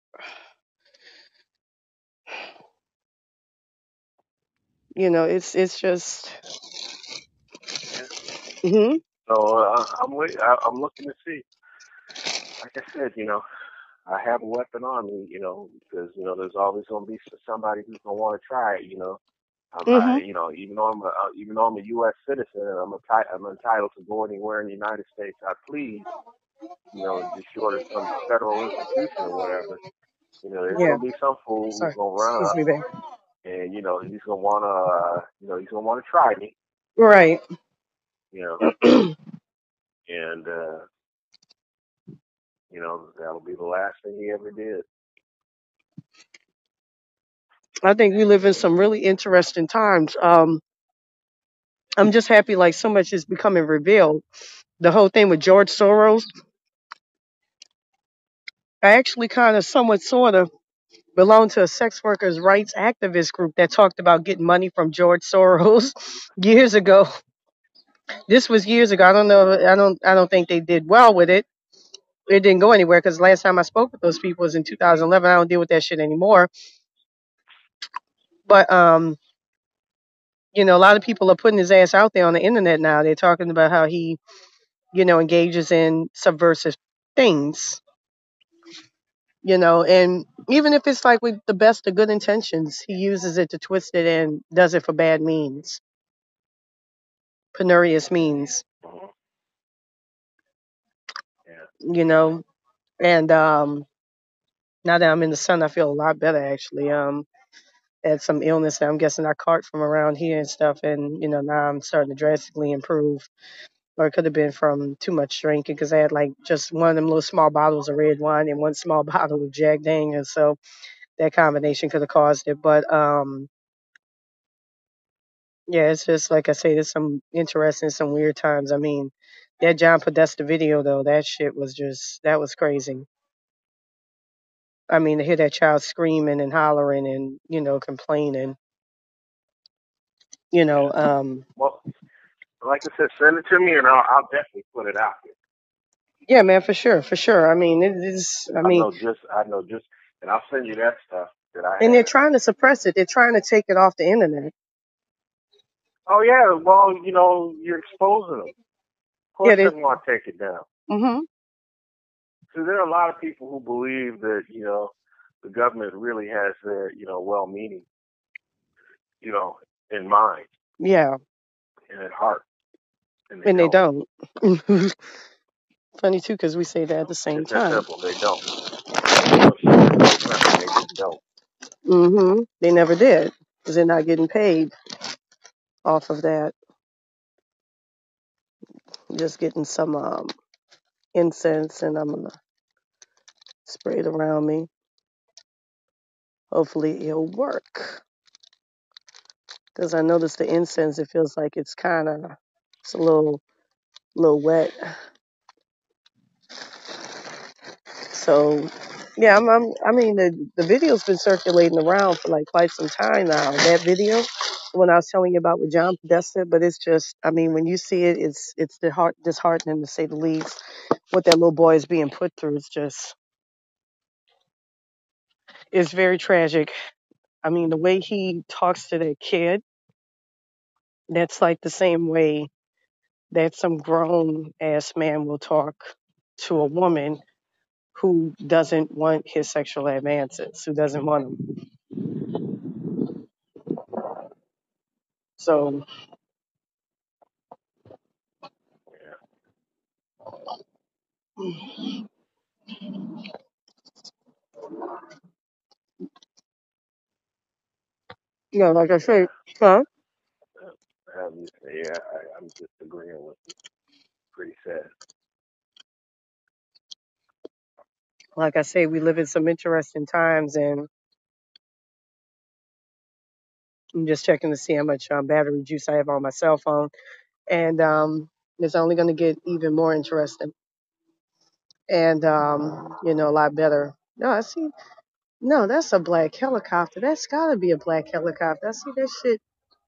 [SPEAKER 1] you know, it's, it's just,
[SPEAKER 2] yeah.
[SPEAKER 1] hmm
[SPEAKER 2] So uh, I'm wait, I, I'm looking to see. Like I said, you know, I have a weapon on me, you know, because you know there's always going to be somebody who's going to want to try it, you know. I'm, I,
[SPEAKER 1] Mhm.
[SPEAKER 2] you know, even though I'm a, uh, even though I'm a U S citizen and I'm, a, I'm entitled to go anywhere in the United States I please, you know, just short of some federal institution or whatever. You know, there's
[SPEAKER 1] Yeah.
[SPEAKER 2] going to be some fool who's
[SPEAKER 1] Sorry.
[SPEAKER 2] going to run
[SPEAKER 1] Excuse
[SPEAKER 2] up
[SPEAKER 1] me, babe.
[SPEAKER 2] and you know he's going to want to, uh, you know, he's going to want to try me,
[SPEAKER 1] Right.
[SPEAKER 2] you know, and uh, you know that'll be the last thing he ever did.
[SPEAKER 1] I think we live in some really interesting times. Um, I'm just happy like so much is becoming revealed. The whole thing with George Soros. I actually kind of somewhat sort of belong to a sex workers' rights activist group that talked about getting money from George Soros years ago. This was years ago. I don't know. I don't. I don't think they did well with it. It didn't go anywhere because last time I spoke with those people was in two thousand eleven. I don't deal with that shit anymore. But um, you know, a lot of people are putting his ass out there on the internet now. They're talking about how he, you know, engages in subversive things. You know, and even if it's like with the best of good intentions, he uses it to twist it and does it for bad means, penurious means.
[SPEAKER 2] Mm-hmm. Yeah.
[SPEAKER 1] You know, and um, now that I'm in the sun, I feel a lot better actually. Um, had some illness that I'm guessing I caught from around here and stuff, and you know now I'm starting to drastically improve. Or it could have been from too much drinking because I had like just one of them little small bottles of red wine and one small bottle of Jack Daniels, so that combination could have caused it. But um, yeah, it's just like I say, there's some interesting, some weird times. I mean, that John Podesta video though, that shit was just that was crazy. I mean, to hear that child screaming and hollering and you know complaining, you know,
[SPEAKER 2] Yeah.
[SPEAKER 1] um,
[SPEAKER 2] Well, like I said, send it to me and I'll, I'll definitely put it out there.
[SPEAKER 1] yeah, man, for sure, for sure. I mean, it is. I
[SPEAKER 2] I
[SPEAKER 1] mean,
[SPEAKER 2] know just, I know just, and I'll send you that stuff that I
[SPEAKER 1] and they're
[SPEAKER 2] have.
[SPEAKER 1] trying to suppress it. They're trying to take it off the internet.
[SPEAKER 2] Oh yeah, well, you know, you're exposing them. Of
[SPEAKER 1] Yeah,
[SPEAKER 2] course,
[SPEAKER 1] they.
[SPEAKER 2] they want to take it down.
[SPEAKER 1] Mhm.
[SPEAKER 2] So there are a lot of people who believe that you know the government really has their you know well-meaning, you know, in mind
[SPEAKER 1] Yeah,
[SPEAKER 2] and at heart, and they
[SPEAKER 1] and they
[SPEAKER 2] don't.
[SPEAKER 1] don't. Funny too, because we say that at the same
[SPEAKER 2] It's that
[SPEAKER 1] time.
[SPEAKER 2] simple. They don't. They ain't gonna sugarcoat nothing. They just don't.
[SPEAKER 1] Mhm. They never did because they're not getting paid off of that. Just getting some um incense, and I'm gonna spray it around me. Hopefully, it'll work. Because I noticed the incense, it feels like it's kind of it's a little little wet. So, yeah, I'm, I'm, I mean, the, the video's been circulating around for like quite some time now. That video, when I was telling you about with John Podesta, but it's just, I mean, when you see it, it's it's disheart- disheartening to say the least. What that little boy is being put through is just, it's very tragic. I mean, the way he talks to that kid, that's like the same way that some grown ass man will talk to a woman who doesn't want his sexual advances, who doesn't want them. So,
[SPEAKER 2] Yeah.
[SPEAKER 1] you know, like I
[SPEAKER 2] Yeah.
[SPEAKER 1] said, huh?
[SPEAKER 2] Um, yeah. I, I'm just agreeing with you. Pretty sad.
[SPEAKER 1] Like I say, we live in some interesting times, and I'm just checking to see how much um, battery juice I have on my cell phone, and um, it's only going to get even more interesting, and um, you know, a lot better. No, I see. No, that's a black helicopter. That's got to be a black helicopter. I see that shit.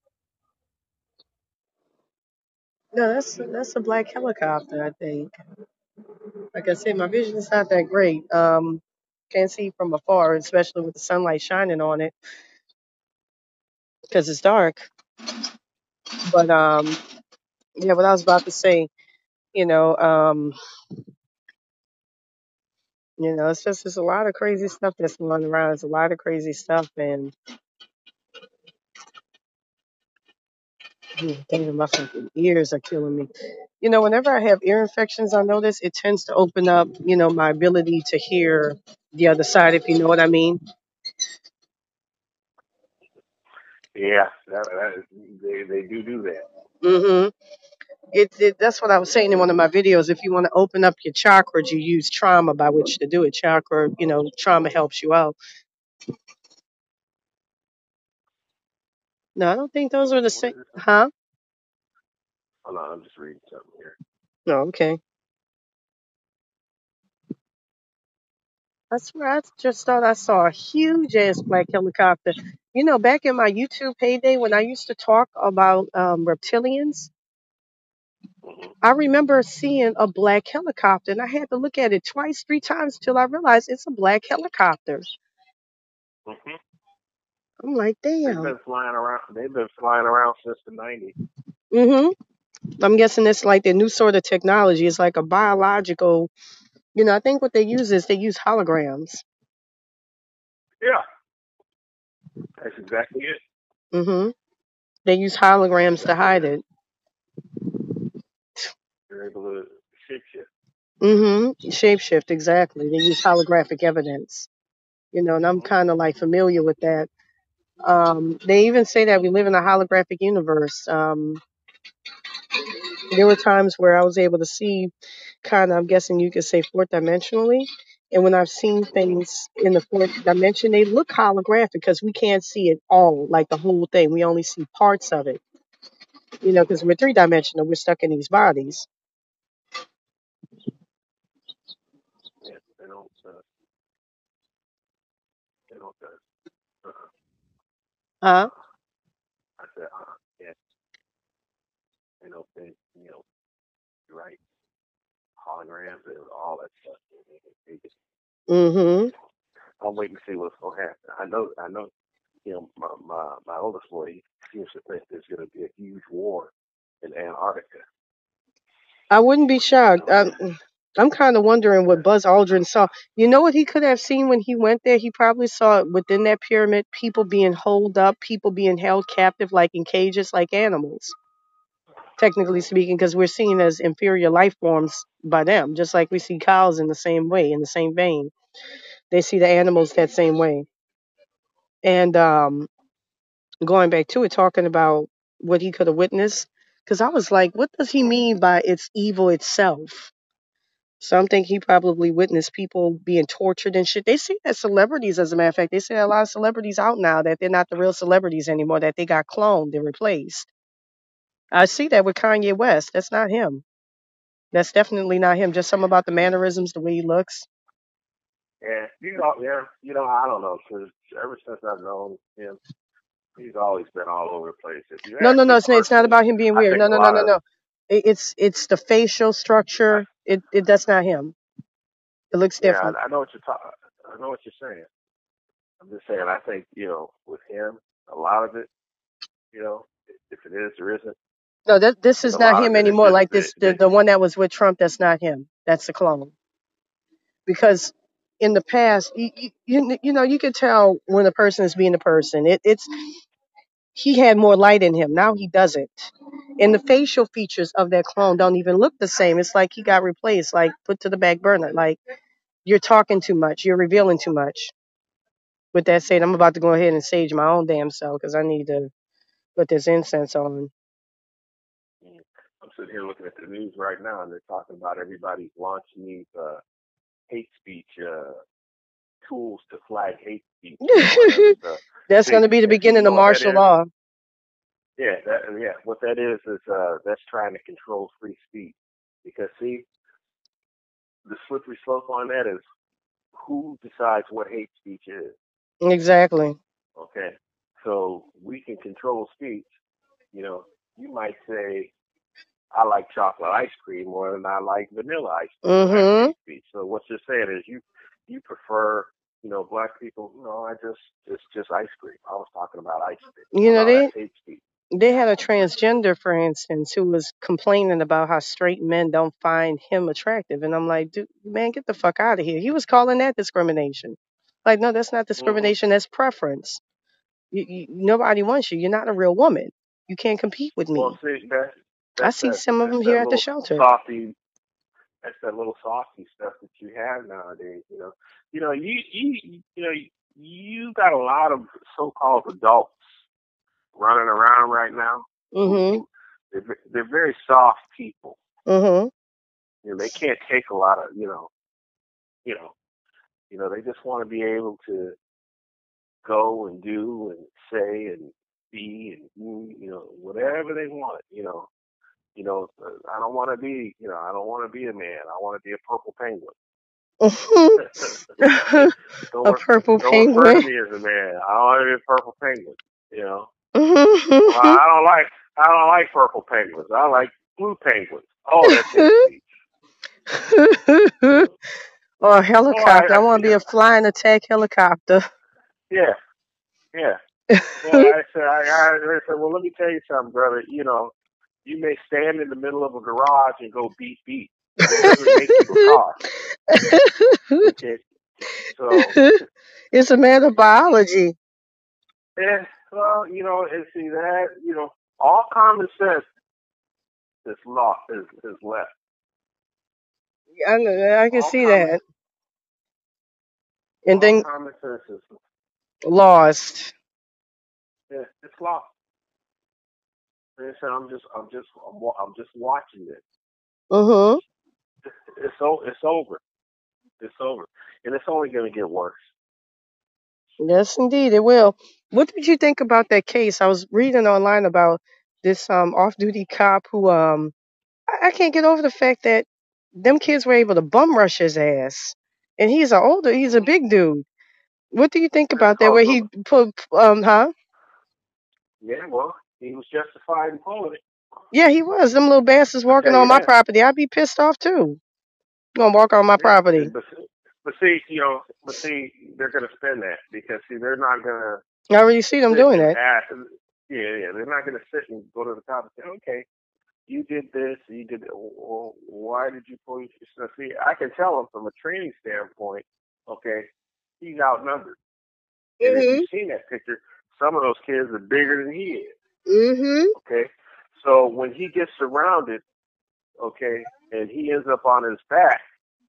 [SPEAKER 1] No, that's that's a black helicopter. I think. Like I said, my vision is not that great. Um, can't see from afar, especially with the sunlight shining on it, because it's dark. But um, yeah, what I was about to say, you know, um, You know, it's just it's a lot of crazy stuff that's going around. It's a lot of crazy stuff, and mm, damn, my fucking ears are killing me. You know, whenever I have ear infections, I notice it tends to open up, you know, my ability to hear the other side, if you know what I mean.
[SPEAKER 2] Yeah, that, that is, they they do do that.
[SPEAKER 1] Mm-hmm. It, it that's what I was saying in one of my videos. If you want to open up your chakras, you use trauma by which to do it. Chakra, you know, trauma helps you out. No, I don't think those are the
[SPEAKER 2] What
[SPEAKER 1] same.
[SPEAKER 2] is it?
[SPEAKER 1] Huh?
[SPEAKER 2] Hold on, I'm just reading something here.
[SPEAKER 1] No, okay. I swear, I just thought I saw a huge ass black helicopter. You know, back in my YouTube heyday when I used to talk about um, reptilians,
[SPEAKER 2] Hmm.
[SPEAKER 1] I remember seeing a black helicopter, and I had to look at it twice, three times till I realized it's a black helicopter.
[SPEAKER 2] Hmm.
[SPEAKER 1] I'm like,
[SPEAKER 2] They've
[SPEAKER 1] damn.
[SPEAKER 2] been flying around. They've been flying around since the nineties.
[SPEAKER 1] Mhm. I'm guessing it's like the new sort of technology. It's like a biological. You know, I think what they use is they use holograms.
[SPEAKER 2] Yeah, that's exactly it.
[SPEAKER 1] Mhm. They use holograms to
[SPEAKER 2] Exactly
[SPEAKER 1] hide
[SPEAKER 2] it.
[SPEAKER 1] it.
[SPEAKER 2] They're able to shape shift.
[SPEAKER 1] Mhm. Shapeshift, exactly. They use holographic evidence. You know, and I'm
[SPEAKER 2] Hmm.
[SPEAKER 1] kind of like familiar with that. Um, they even say that we live in a holographic universe. Um, there were times where I was able to see, kind of, I'm guessing you could say, fourth dimensionally. And when I've seen
[SPEAKER 2] Hmm.
[SPEAKER 1] things in the fourth dimension, they look holographic because we can't see it all, like the whole thing. We only see parts of it, you know, because
[SPEAKER 2] Hmm.
[SPEAKER 1] we're three dimensional. We're stuck in these bodies.
[SPEAKER 2] Yeah, they don't. Uh, they don't. Uh, uh,
[SPEAKER 1] Huh?
[SPEAKER 2] uh, I said, uh, yeah, they don't think. You know, you're right. Holograms and all that stuff. They, they just,
[SPEAKER 1] Mm-hmm.
[SPEAKER 2] I'm waiting to see what's gonna happen. I know. I know. You know, my my, my oldest boy he seems to think there's going to be a huge war in Antarctica.
[SPEAKER 1] I wouldn't be shocked.
[SPEAKER 2] So
[SPEAKER 1] Um, I'm kind of wondering what Buzz Aldrin saw. You know what he could have seen when he went there? He probably saw within that pyramid people being holed up, people being held captive like in cages, like animals, technically speaking, because we're seen as inferior life forms by them, just like we see cows in the same way, in the same vein. They see the animals that same way. And um, going back to it, talking about what he could have witnessed, because I was like, what does he mean by it's evil itself? So I'm thinking he probably witnessed people being tortured and shit. They say that celebrities, as a matter of fact, they say a lot of celebrities out now that they're not the real celebrities anymore, that they got cloned and replaced. I see that with Kanye West. That's not him. That's definitely not him. Just something about the mannerisms, the way he looks.
[SPEAKER 2] yeah, you know, yeah, you know, I don't know because ever since I've known him, he's always been all over the place. If you
[SPEAKER 1] No,
[SPEAKER 2] ask
[SPEAKER 1] no, no.
[SPEAKER 2] me
[SPEAKER 1] It's, it's not
[SPEAKER 2] personally,
[SPEAKER 1] about him being
[SPEAKER 2] I
[SPEAKER 1] weird.
[SPEAKER 2] think
[SPEAKER 1] No,
[SPEAKER 2] a
[SPEAKER 1] no, no,
[SPEAKER 2] lot
[SPEAKER 1] no,
[SPEAKER 2] of
[SPEAKER 1] no. It, it's it's the facial
[SPEAKER 2] I,
[SPEAKER 1] structure. It, it that's not him. It looks
[SPEAKER 2] yeah,
[SPEAKER 1] different.
[SPEAKER 2] I, I know what you're talking. I know what you're saying. I'm just saying. I think you know, with him, a lot of it, you know, if it is or isn't,
[SPEAKER 1] No, that this
[SPEAKER 2] but
[SPEAKER 1] is
[SPEAKER 2] a
[SPEAKER 1] not
[SPEAKER 2] lot of
[SPEAKER 1] him
[SPEAKER 2] it is
[SPEAKER 1] anymore.
[SPEAKER 2] just
[SPEAKER 1] Like
[SPEAKER 2] the,
[SPEAKER 1] this, the
[SPEAKER 2] the
[SPEAKER 1] the one that was with Trump. That's not him. That's the clone. Because in the past, you, you, you know, you could tell when a person is being a person. It, it's he had more light in him. Now he doesn't. And the facial features of that clone don't even look the same. It's like he got replaced, like put to the back burner. Like you're talking too much. You're revealing too much. With that said, I'm about to go ahead and sage my own damn self because I need to put this incense on.
[SPEAKER 2] I'm sitting here looking at the news right now, and they're talking about everybody's launching these uh, hate speech uh, tools to flag hate speech and all that other stuff.
[SPEAKER 1] That's going
[SPEAKER 2] See,
[SPEAKER 1] to be the
[SPEAKER 2] and see, you
[SPEAKER 1] beginning of
[SPEAKER 2] know what that
[SPEAKER 1] martial
[SPEAKER 2] is?
[SPEAKER 1] law.
[SPEAKER 2] Yeah, that, yeah. What that is is uh, that's trying to control free speech. Because see, the slippery slope on that is who decides what hate speech is.
[SPEAKER 1] Exactly.
[SPEAKER 2] Okay, so we can control speech. You know, you might say I like chocolate ice cream more than I like vanilla ice cream. That's
[SPEAKER 1] Mm-hmm.
[SPEAKER 2] hate speech. So what you're saying is you you prefer, you know, black people. No, I just just just ice cream. I was talking about ice cream.
[SPEAKER 1] You
[SPEAKER 2] Oh
[SPEAKER 1] know
[SPEAKER 2] no, that's
[SPEAKER 1] they
[SPEAKER 2] hate speech.
[SPEAKER 1] They had a transgender, for instance, who was complaining about how straight men don't find him attractive, and I'm like, dude, man, get the fuck out of here. He was calling that discrimination. Like, no, that's not
[SPEAKER 2] Mm-hmm.
[SPEAKER 1] discrimination. That's preference. You, you, nobody wants you. You're not a real woman. You can't compete with
[SPEAKER 2] Well,
[SPEAKER 1] me.
[SPEAKER 2] see that
[SPEAKER 1] I
[SPEAKER 2] that's
[SPEAKER 1] see
[SPEAKER 2] that
[SPEAKER 1] some of
[SPEAKER 2] that's
[SPEAKER 1] them here
[SPEAKER 2] that
[SPEAKER 1] at the
[SPEAKER 2] little
[SPEAKER 1] shelter.
[SPEAKER 2] softy that's that little softy stuff that you have nowadays. You know, you know, you you you know, you got a lot of so-called adults running around right now. Who,
[SPEAKER 1] Mhm.
[SPEAKER 2] who they're, they're very soft people.
[SPEAKER 1] Mhm.
[SPEAKER 2] You know, they can't take a lot of you know, you know, you know, they just want to be able to go and do and say and be and do, you know, whatever they want. You know, you know, I don't want to be, you know, I don't want to be a man. I want to be a purple penguin. don't
[SPEAKER 1] A
[SPEAKER 2] re-
[SPEAKER 1] purple
[SPEAKER 2] don't refer to
[SPEAKER 1] penguin.
[SPEAKER 2] me as a man. I want to be a purple penguin. You know. Well,
[SPEAKER 1] Mhm.
[SPEAKER 2] I don't like I don't like purple penguins. I like blue penguins. Oh, that's hate speech. You know.
[SPEAKER 1] Or a
[SPEAKER 2] Oh, I,
[SPEAKER 1] helicopter. I
[SPEAKER 2] I
[SPEAKER 1] want
[SPEAKER 2] see.
[SPEAKER 1] to be a flying attack helicopter.
[SPEAKER 2] Yeah, yeah. Well, I said, I, I, I said, well, let me tell you something, brother. You know, you may stand in the middle of a garage and go beep beep, but it doesn't make you a car. Okay, so
[SPEAKER 1] It's a matter of biology.
[SPEAKER 2] yeah, well, you know, and see that, you know, all common sense is lost, is, is left.
[SPEAKER 1] I, know- I can
[SPEAKER 2] All
[SPEAKER 1] see
[SPEAKER 2] common,
[SPEAKER 1] that. And
[SPEAKER 2] all
[SPEAKER 1] then
[SPEAKER 2] common sense is,
[SPEAKER 1] lost.
[SPEAKER 2] yeah, it's lost. And so I'm just, I'm just, I'm, wa- I'm just watching it.
[SPEAKER 1] Mhm.
[SPEAKER 2] It's so, it's over. It's over, and it's only going to get worse.
[SPEAKER 1] Yes, indeed, it will. What did you think about that case? I was reading online about this um off-duty cop who um I, I can't get over the fact that them kids were able to bum rush his ass, and he's a older, he's a big dude. What do you think
[SPEAKER 2] It's
[SPEAKER 1] about that?
[SPEAKER 2] called,
[SPEAKER 1] Where he put um huh?
[SPEAKER 2] yeah, well, he was justified in pulling it.
[SPEAKER 1] Yeah, he was. Them little bastards
[SPEAKER 2] I'll
[SPEAKER 1] walking
[SPEAKER 2] tell
[SPEAKER 1] on
[SPEAKER 2] you
[SPEAKER 1] my
[SPEAKER 2] that.
[SPEAKER 1] property. I'd be pissed off too. Gonna walk on my
[SPEAKER 2] Yeah,
[SPEAKER 1] property.
[SPEAKER 2] and, but but see, you know, but see, they're going to spend that because see, they're not going to
[SPEAKER 1] I already see them
[SPEAKER 2] sit
[SPEAKER 1] doing
[SPEAKER 2] and
[SPEAKER 1] that.
[SPEAKER 2] ask. Yeah, yeah, they're not going to sit and go to the top and say, okay, you did this, you did. Well, why did you pull your stuff? See, I can tell him from a training standpoint. Okay, he's outnumbered, and if you've
[SPEAKER 1] Mhm.
[SPEAKER 2] seen that picture, some of those kids are bigger than he is.
[SPEAKER 1] Mhm.
[SPEAKER 2] Okay, so when he gets surrounded, okay, and he ends up on his back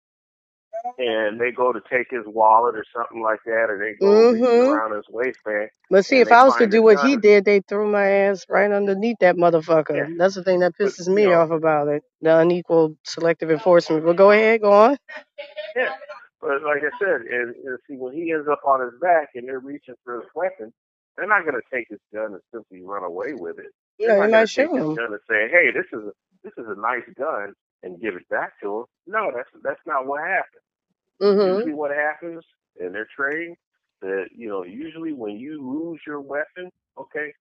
[SPEAKER 2] and they go to take his wallet or something like that, or they go reaching
[SPEAKER 1] Mhm.
[SPEAKER 2] around his waistband
[SPEAKER 1] But see,
[SPEAKER 2] and
[SPEAKER 1] if
[SPEAKER 2] they
[SPEAKER 1] I was to
[SPEAKER 2] find
[SPEAKER 1] do
[SPEAKER 2] his
[SPEAKER 1] what he
[SPEAKER 2] gun.
[SPEAKER 1] did, they threw my ass right underneath that motherfucker.
[SPEAKER 2] Yeah,
[SPEAKER 1] That's the thing that
[SPEAKER 2] but
[SPEAKER 1] pisses
[SPEAKER 2] you
[SPEAKER 1] me
[SPEAKER 2] know,
[SPEAKER 1] off about it. The unequal selective enforcement. But go ahead, go on.
[SPEAKER 2] yeah. But like I said, and, and see when he ends up on his back and they're reaching for his weapon, they're not going to take his gun and simply run away with it. They're
[SPEAKER 1] No, they
[SPEAKER 2] not going
[SPEAKER 1] might
[SPEAKER 2] to take
[SPEAKER 1] shoot
[SPEAKER 2] his
[SPEAKER 1] him.
[SPEAKER 2] gun and say, "Hey, this is a this is a nice gun," and give it back to him. No, that's that's not what happens.
[SPEAKER 1] Mhm.
[SPEAKER 2] Usually, what happens in their training that you know, usually when you lose your weapon, okay,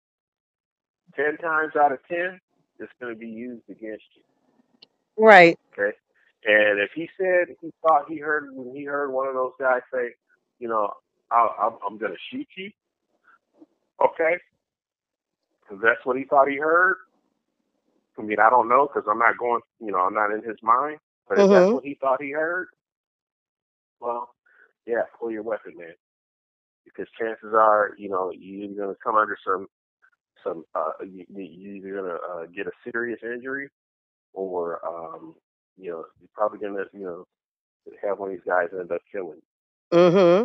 [SPEAKER 2] ten times out of ten, it's going to be used against you.
[SPEAKER 1] Right.
[SPEAKER 2] Okay, and if he said he thought he heard when he heard one of those guys say, you know, I'll, I'm, I'm going to shoot you, okay, because that's what he thought he heard. I mean, I don't know because I'm not going, you know, I'm not in his mind. But if that's
[SPEAKER 1] Mhm.
[SPEAKER 2] what he thought he heard, well, yeah, pull your weapon, man, because chances are, you know, you're going to come under some some uh, you, you're going to uh, get a serious injury or um, you know, you're probably gonna, you know, have one of these guys end up killing
[SPEAKER 1] Mhm.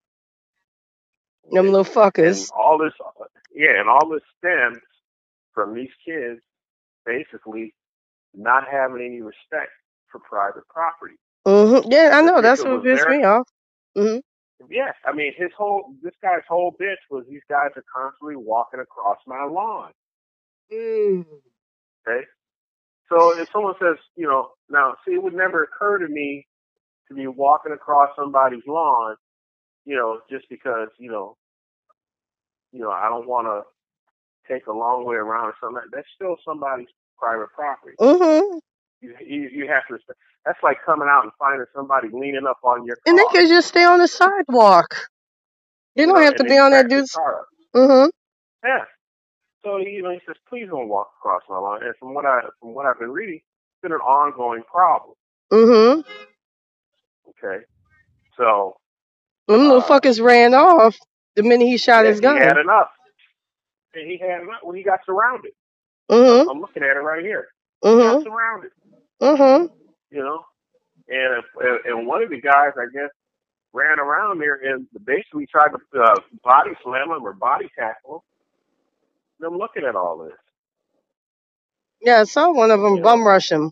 [SPEAKER 2] you.
[SPEAKER 1] Them
[SPEAKER 2] Okay,
[SPEAKER 1] little
[SPEAKER 2] and
[SPEAKER 1] fuckers.
[SPEAKER 2] all this, yeah, and all this stems from these kids basically not having any respect for private property.
[SPEAKER 1] Mhm. Yeah, I know.
[SPEAKER 2] Because if
[SPEAKER 1] That's
[SPEAKER 2] it
[SPEAKER 1] what
[SPEAKER 2] was
[SPEAKER 1] pissed
[SPEAKER 2] their,
[SPEAKER 1] me off. Mhm.
[SPEAKER 2] yeah, I mean, his whole, this guy's whole bitch was these guys are constantly walking across my lawn.
[SPEAKER 1] Mm.
[SPEAKER 2] Okay, so if someone says, you know, now see, it would never occur to me to be walking across somebody's lawn, you know, just because, you know, you know, I don't want to take a long way around or something. That's still somebody's private property.
[SPEAKER 1] Mhm.
[SPEAKER 2] You, you, you have to respect. That's like coming out and finding somebody leaning up on your
[SPEAKER 1] And they
[SPEAKER 2] car,
[SPEAKER 1] could just stay on the sidewalk. They
[SPEAKER 2] you
[SPEAKER 1] don't
[SPEAKER 2] know,
[SPEAKER 1] have to
[SPEAKER 2] and
[SPEAKER 1] be
[SPEAKER 2] they
[SPEAKER 1] on that
[SPEAKER 2] scratch your
[SPEAKER 1] dude's.
[SPEAKER 2] car up.
[SPEAKER 1] Mhm.
[SPEAKER 2] Yeah. So you know, he says, please don't walk across my line. And from what I from what I've been reading, it's been an ongoing problem.
[SPEAKER 1] Mm-hmm.
[SPEAKER 2] Okay, so
[SPEAKER 1] Them little
[SPEAKER 2] uh,
[SPEAKER 1] fuckers ran off the minute he shot
[SPEAKER 2] yeah,
[SPEAKER 1] his
[SPEAKER 2] he had
[SPEAKER 1] gun.
[SPEAKER 2] enough. And he had enough when he got surrounded. I'm,
[SPEAKER 1] Mm-hmm.
[SPEAKER 2] I'm looking at it right here. He got
[SPEAKER 1] Mm-hmm.
[SPEAKER 2] surrounded.
[SPEAKER 1] Mm-hmm.
[SPEAKER 2] You know, and and one of the guys, I guess, ran around there and basically tried to uh, body slam him or body tackle him. And I'm looking at all this.
[SPEAKER 1] Yeah, I saw one of them
[SPEAKER 2] You know.
[SPEAKER 1] bum rush him.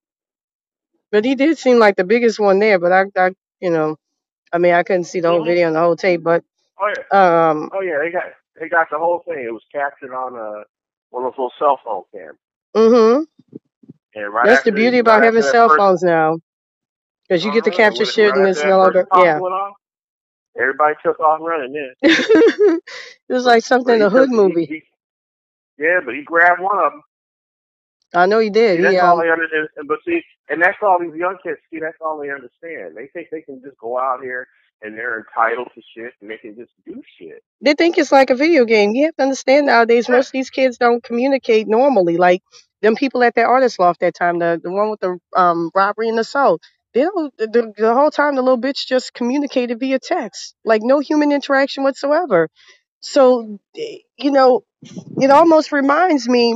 [SPEAKER 1] But he did seem like the biggest one there, but I, I you know, I mean, I couldn't see the whole
[SPEAKER 2] Mm-hmm.
[SPEAKER 1] video and the whole tape, but,
[SPEAKER 2] Oh yeah.
[SPEAKER 1] um,
[SPEAKER 2] Oh yeah. They got they got the whole thing. It was captured on a one of those little cell phone cams.
[SPEAKER 1] mm-hmm.
[SPEAKER 2] And right
[SPEAKER 1] That's the
[SPEAKER 2] after
[SPEAKER 1] beauty about
[SPEAKER 2] right
[SPEAKER 1] having
[SPEAKER 2] after that
[SPEAKER 1] cell
[SPEAKER 2] first,
[SPEAKER 1] phones now. Because you
[SPEAKER 2] uh
[SPEAKER 1] get to
[SPEAKER 2] huh, and
[SPEAKER 1] capture
[SPEAKER 2] when it,
[SPEAKER 1] shit
[SPEAKER 2] right
[SPEAKER 1] and
[SPEAKER 2] after
[SPEAKER 1] it's
[SPEAKER 2] that
[SPEAKER 1] no
[SPEAKER 2] first
[SPEAKER 1] longer,
[SPEAKER 2] pop
[SPEAKER 1] yeah.
[SPEAKER 2] went off, everybody took off running. Then,
[SPEAKER 1] It was
[SPEAKER 2] but
[SPEAKER 1] like something
[SPEAKER 2] but
[SPEAKER 1] in
[SPEAKER 2] he
[SPEAKER 1] a hood
[SPEAKER 2] took he,
[SPEAKER 1] movie.
[SPEAKER 2] he yeah, but he grabbed one of them.
[SPEAKER 1] I know he did.
[SPEAKER 2] See,
[SPEAKER 1] He,
[SPEAKER 2] that's all
[SPEAKER 1] um,
[SPEAKER 2] they understand. But see, and that's all these young kids see. That's all they understand. They think they can just go out here and they're entitled to shit and they can just do shit.
[SPEAKER 1] they think it's like a video game. You have to understand nowadays,
[SPEAKER 2] Yeah.
[SPEAKER 1] most of these kids don't communicate normally. Like them people at that artist loft that time, the the one with the um robbery and assault. They don't. The, the, the whole time the little bitch just communicated via text, like no human interaction whatsoever. So, you know, it almost reminds me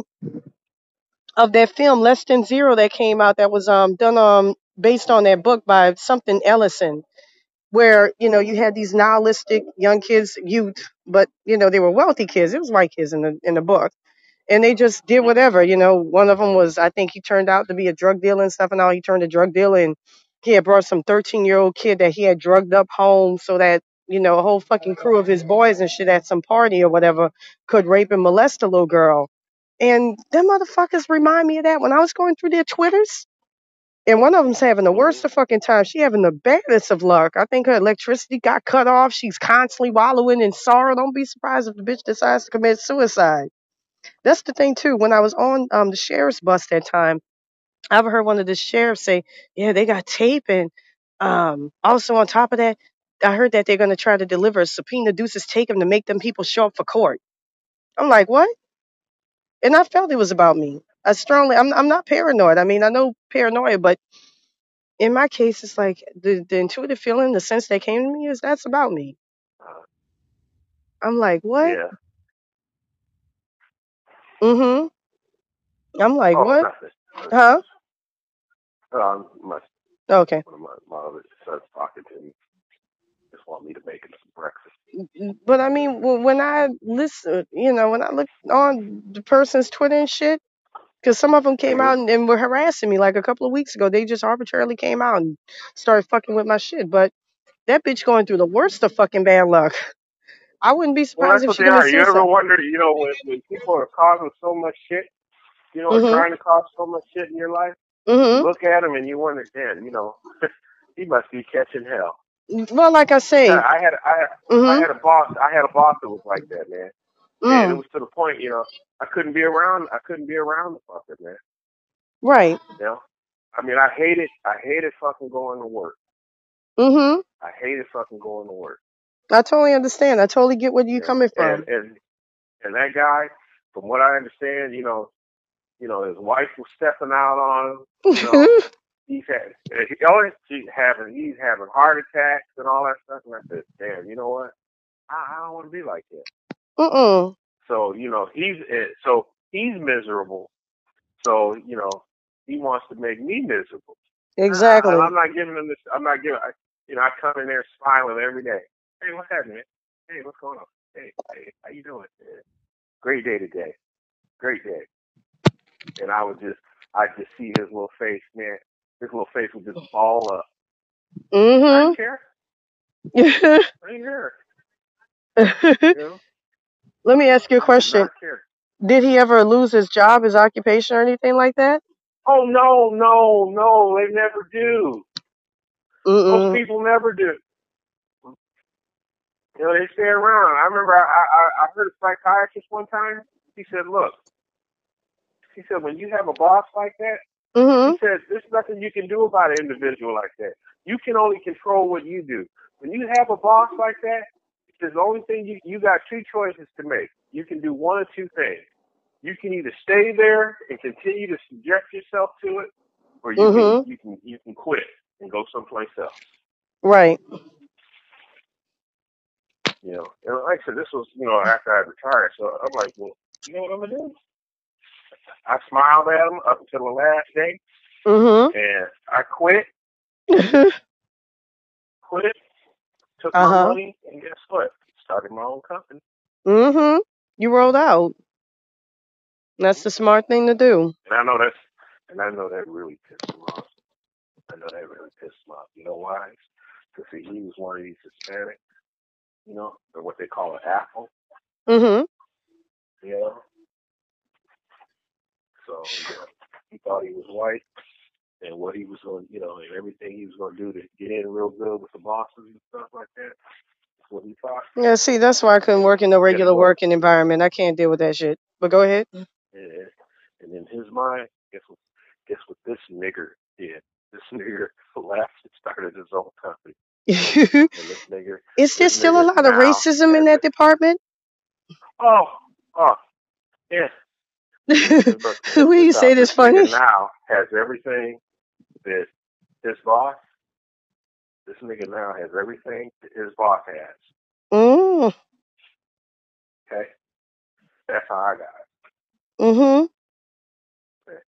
[SPEAKER 1] of that film Less Than Zero that came out that was um done um based on that book by something Ellison, where you know you had these nihilistic young kids, youth, but you know they were wealthy kids. It was white kids in the in the book, and they just did
[SPEAKER 2] Mm-hmm.
[SPEAKER 1] whatever. You know, one of them was, I think he turned out to be a drug dealer and stuff, and all he turned a drug dealer, and he had brought some thirteen year old kid that he had drugged up home so that you know a whole fucking crew of his boys and shit at some party or whatever could rape and molest a little girl. And them motherfuckers remind me of that when I was going through their Twitters. And one of them's having the
[SPEAKER 2] Mm-hmm.
[SPEAKER 1] worst of fucking time. She having the baddest of luck. I think her electricity got cut off. She's constantly wallowing in sorrow. Don't be surprised if the bitch decides to commit suicide. That's the thing too. When I was on um the sheriff's bus that time, I've heard one of the sheriffs say, "Yeah, they got tape, and um also on top of that, I heard that they're gonna try to deliver a subpoena deuces take them to make them people show up for court." I'm like, what? And I felt it was about me. I strongly, I'm I'm not paranoid. I mean, I know paranoia, but in my case, it's like the, the intuitive feeling, the sense that came to me is that's about me.
[SPEAKER 2] Uh,
[SPEAKER 1] I'm like, what?
[SPEAKER 2] yeah.
[SPEAKER 1] Mm-hmm. I'm like,
[SPEAKER 2] Oh,
[SPEAKER 1] what?
[SPEAKER 2] nothing.
[SPEAKER 1] Huh?
[SPEAKER 2] Um, my
[SPEAKER 1] Okay.
[SPEAKER 2] one of my my other son's talking to me. Just want me to make him some breakfast.
[SPEAKER 1] But I mean, wh- when I listen, you know, when I look on the person's Twitter and shit, because some of them came
[SPEAKER 2] Mm-hmm.
[SPEAKER 1] out and, and were harassing me like a couple of weeks ago. They just arbitrarily came out and started fucking with my shit. But that bitch going through the worst of fucking bad luck. I wouldn't be
[SPEAKER 2] Well,
[SPEAKER 1] surprised
[SPEAKER 2] that's
[SPEAKER 1] if
[SPEAKER 2] what
[SPEAKER 1] she
[SPEAKER 2] they
[SPEAKER 1] commits
[SPEAKER 2] are. You ever
[SPEAKER 1] suicide.
[SPEAKER 2] wonder, you know, when when people are causing so much shit, you know, or
[SPEAKER 1] Mm-hmm.
[SPEAKER 2] trying to cause so much shit in your life, you
[SPEAKER 1] Mm-hmm.
[SPEAKER 2] look at them and you wonder, damn, you know, he must be catching hell.
[SPEAKER 1] Well, like I
[SPEAKER 2] Yeah,
[SPEAKER 1] say,
[SPEAKER 2] I had I had I
[SPEAKER 1] mm-hmm.
[SPEAKER 2] had a boss. I had a boss that was like that, man. And it
[SPEAKER 1] Mm.
[SPEAKER 2] was to the point, you know, I couldn't be around. I couldn't be around the fucker, man.
[SPEAKER 1] Right.
[SPEAKER 2] You know, I mean, I hated. I hated fucking going to work.
[SPEAKER 1] Mm-hmm.
[SPEAKER 2] I hated fucking going to work.
[SPEAKER 1] I totally understand. I totally get where
[SPEAKER 2] You
[SPEAKER 1] you're
[SPEAKER 2] know,
[SPEAKER 1] coming
[SPEAKER 2] and
[SPEAKER 1] from.
[SPEAKER 2] and and that guy, from what I understand, you know, you know, his wife was stepping out on him. You know, he's had he always he's having he's having heart attacks and all that stuff. And I said, damn, you know what? I, I don't want to be like that.
[SPEAKER 1] Mm-mm.
[SPEAKER 2] So you know, he's so he's miserable. So you know, he wants to make me miserable. I,
[SPEAKER 1] Exactly.
[SPEAKER 2] I'm not giving him this. I'm not giving. I, you know, I come in there smiling every day. Hey, what's happening? Man? Hey, what's going on? Hey, hey, how you doing? Yeah. Great day today. Great day. And I would just, I just see his little face, man. His little face would just ball up. I
[SPEAKER 1] Mm-hmm.
[SPEAKER 2] didn't care. I didn't care. You know,
[SPEAKER 1] Let me ask you a
[SPEAKER 2] I did
[SPEAKER 1] question.
[SPEAKER 2] not care.
[SPEAKER 1] Did he ever lose his job, his occupation, or anything like that?
[SPEAKER 2] Oh no, no, no! They never do. Most
[SPEAKER 1] Mm-mm.
[SPEAKER 2] people never do. You know, they stay around. I remember I, I, I heard a psychiatrist one time. He said, look, he said, when you have a boss like that, he
[SPEAKER 1] Mm-hmm.
[SPEAKER 2] said, there's nothing you can do about an individual like that. You can only control what you do. When you have a boss like that, he says the only thing you, you got two choices to make. You can do one or two things. you can either stay there and continue to subject yourself to it, or you can
[SPEAKER 1] Mhm.
[SPEAKER 2] you can you can quit and go someplace else.
[SPEAKER 1] Right.
[SPEAKER 2] You know, and like I said, this was you know after I retired, so I'm like, well, you know what I'm gonna do? I smiled at him up until the last day,
[SPEAKER 1] Mhm.
[SPEAKER 2] and I quit, quit, took
[SPEAKER 1] Uh
[SPEAKER 2] my
[SPEAKER 1] huh.
[SPEAKER 2] money, and guess what? Started my own company.
[SPEAKER 1] Mhm. You rolled out. That's
[SPEAKER 2] Hmm.
[SPEAKER 1] the smart thing to do.
[SPEAKER 2] And I know that's, and I know that really pissed him off. I know that really pissed him off. You know why? Because see, he was one of these Hispanic, you know, or what they call an apple,
[SPEAKER 1] Mhm.
[SPEAKER 2] you know. So you know, he thought he was white, and what he was going, you know, and everything he was going to do to get in real good with the bosses and stuff like that. That's what he thought.
[SPEAKER 1] Yeah. See, that's why I couldn't
[SPEAKER 2] And
[SPEAKER 1] work in the
[SPEAKER 2] guess
[SPEAKER 1] regular
[SPEAKER 2] what?
[SPEAKER 1] working environment. I can't deal with that shit. But go ahead.
[SPEAKER 2] And, and in his mind, guess what? Guess what this nigger did? This nigger left and started his own company. And this nigger,
[SPEAKER 1] Is there
[SPEAKER 2] this
[SPEAKER 1] still a
[SPEAKER 2] nigger
[SPEAKER 1] lot of
[SPEAKER 2] now
[SPEAKER 1] racism in
[SPEAKER 2] has
[SPEAKER 1] that
[SPEAKER 2] it.
[SPEAKER 1] department?
[SPEAKER 2] Oh, oh, yeah. But check
[SPEAKER 1] When
[SPEAKER 2] this
[SPEAKER 1] you
[SPEAKER 2] out.
[SPEAKER 1] say
[SPEAKER 2] This
[SPEAKER 1] this
[SPEAKER 2] nigga
[SPEAKER 1] funny?
[SPEAKER 2] now has everything that his boss. This nigga now has everything that his boss has.
[SPEAKER 1] Mm.
[SPEAKER 2] Okay, that's how I got
[SPEAKER 1] Mhm.
[SPEAKER 2] it. Okay?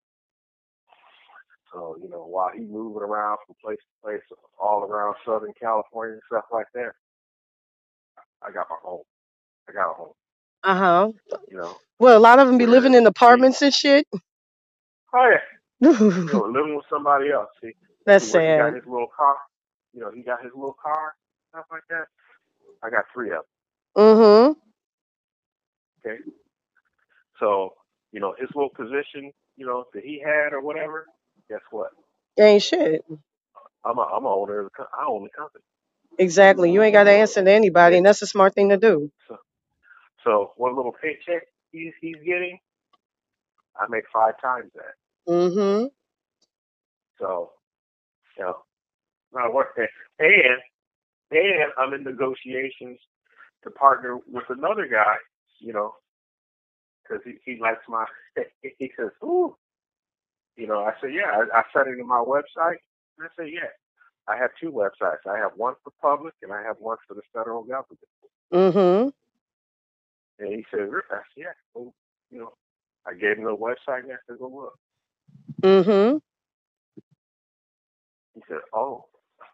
[SPEAKER 2] So you know, while he moving around from place to place, all around Southern California and stuff like that, I got my home. I got a home.
[SPEAKER 1] Uh huh.
[SPEAKER 2] You know,
[SPEAKER 1] Well, a lot of them be living
[SPEAKER 2] where
[SPEAKER 1] in
[SPEAKER 2] see,
[SPEAKER 1] apartments and shit.
[SPEAKER 2] oh yeah, you know, living with somebody else. See,
[SPEAKER 1] That's
[SPEAKER 2] see where he got
[SPEAKER 1] sad.
[SPEAKER 2] his little car. You know, he got his little car, stuff like that. I got three of
[SPEAKER 1] Mhm.
[SPEAKER 2] them. Okay, so you know his little position, you know that he had or whatever. Guess what?
[SPEAKER 1] Ain't shit.
[SPEAKER 2] I'm a I'm a owner of the co- I own the company.
[SPEAKER 1] Exactly. You ain't got to answer to anybody,
[SPEAKER 2] Okay,
[SPEAKER 1] and that's a smart thing to do.
[SPEAKER 2] so so what little paycheck he's he's getting, I make five times that.
[SPEAKER 1] Mhm.
[SPEAKER 2] So you know, not worth it. And and I'm in negotiations to partner with another guy. You know, because he, he likes my. He says, "Ooh," you know. I said, "Yeah." I, I set it in my website. And I said, "Yeah." I have two websites. I have one for public, and I have one for the federal government.
[SPEAKER 1] Mhm.
[SPEAKER 2] And he said, "Rick," I said, "Yeah." Well, you know, I gave him the website, and I said, "Go look."
[SPEAKER 1] Mhm.
[SPEAKER 2] He said, "Oh."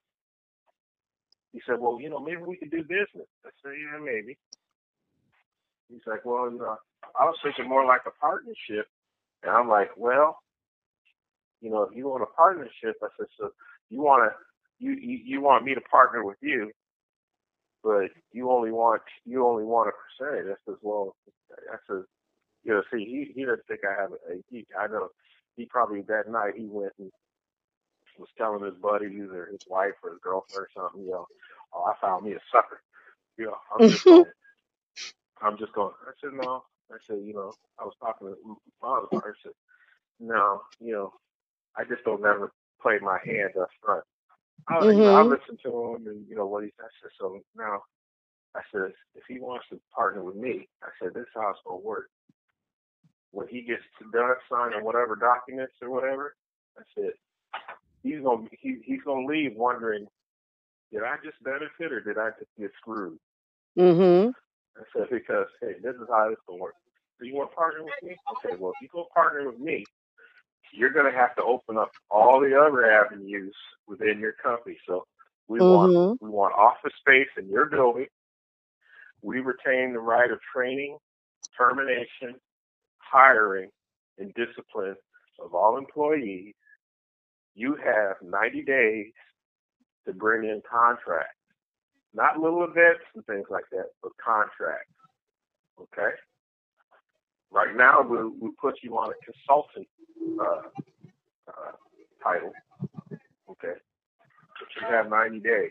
[SPEAKER 2] He said, "Well, you know, maybe we could do business." I said, "Yeah, maybe." He's like, "Well, you know, I was thinking more like a partnership." And I'm like, "Well, you know, if you want a partnership," I said, "so you want to, you, you you want me to partner with you, but you only want you only want a percentage." I said, "Well," I said, "You know, see, he he doesn't think I have a. He, I know he probably that night he went and was telling his buddies or his wife or his girlfriend or something, you know, oh, I found me a sucker. You know, I'm just
[SPEAKER 1] Mhm.
[SPEAKER 2] going, I'm just going." I said, "No." I said, "You know, I was talking to my other partner. I said, no, you know, I just don't never play my hand up front. I, you know, I
[SPEAKER 1] Mhm.
[SPEAKER 2] listened to him and, you know, what he said. I said, so now, I said, if he wants to partner with me, I said, this is how it's going to work. When he gets done signing whatever documents or whatever, I said, he's going to, he, he's going to leave wondering, did I just benefit or did I just get screwed?
[SPEAKER 1] Mhm.
[SPEAKER 2] I said, because, hey, this is how it's going to work. So you want to partner with me? Okay, well, if you go partner with me, you're going to have to open up all the other avenues within your company. So we want
[SPEAKER 1] Mhm.
[SPEAKER 2] we want office space in your building. We retain the right of training, termination, hiring, and discipline of all employees. You have ninety days to bring in contracts, not little events and things like that, but contracts. Okay. Right now, we we put you on a consultant uh, uh, title. Okay. But you have ninety days.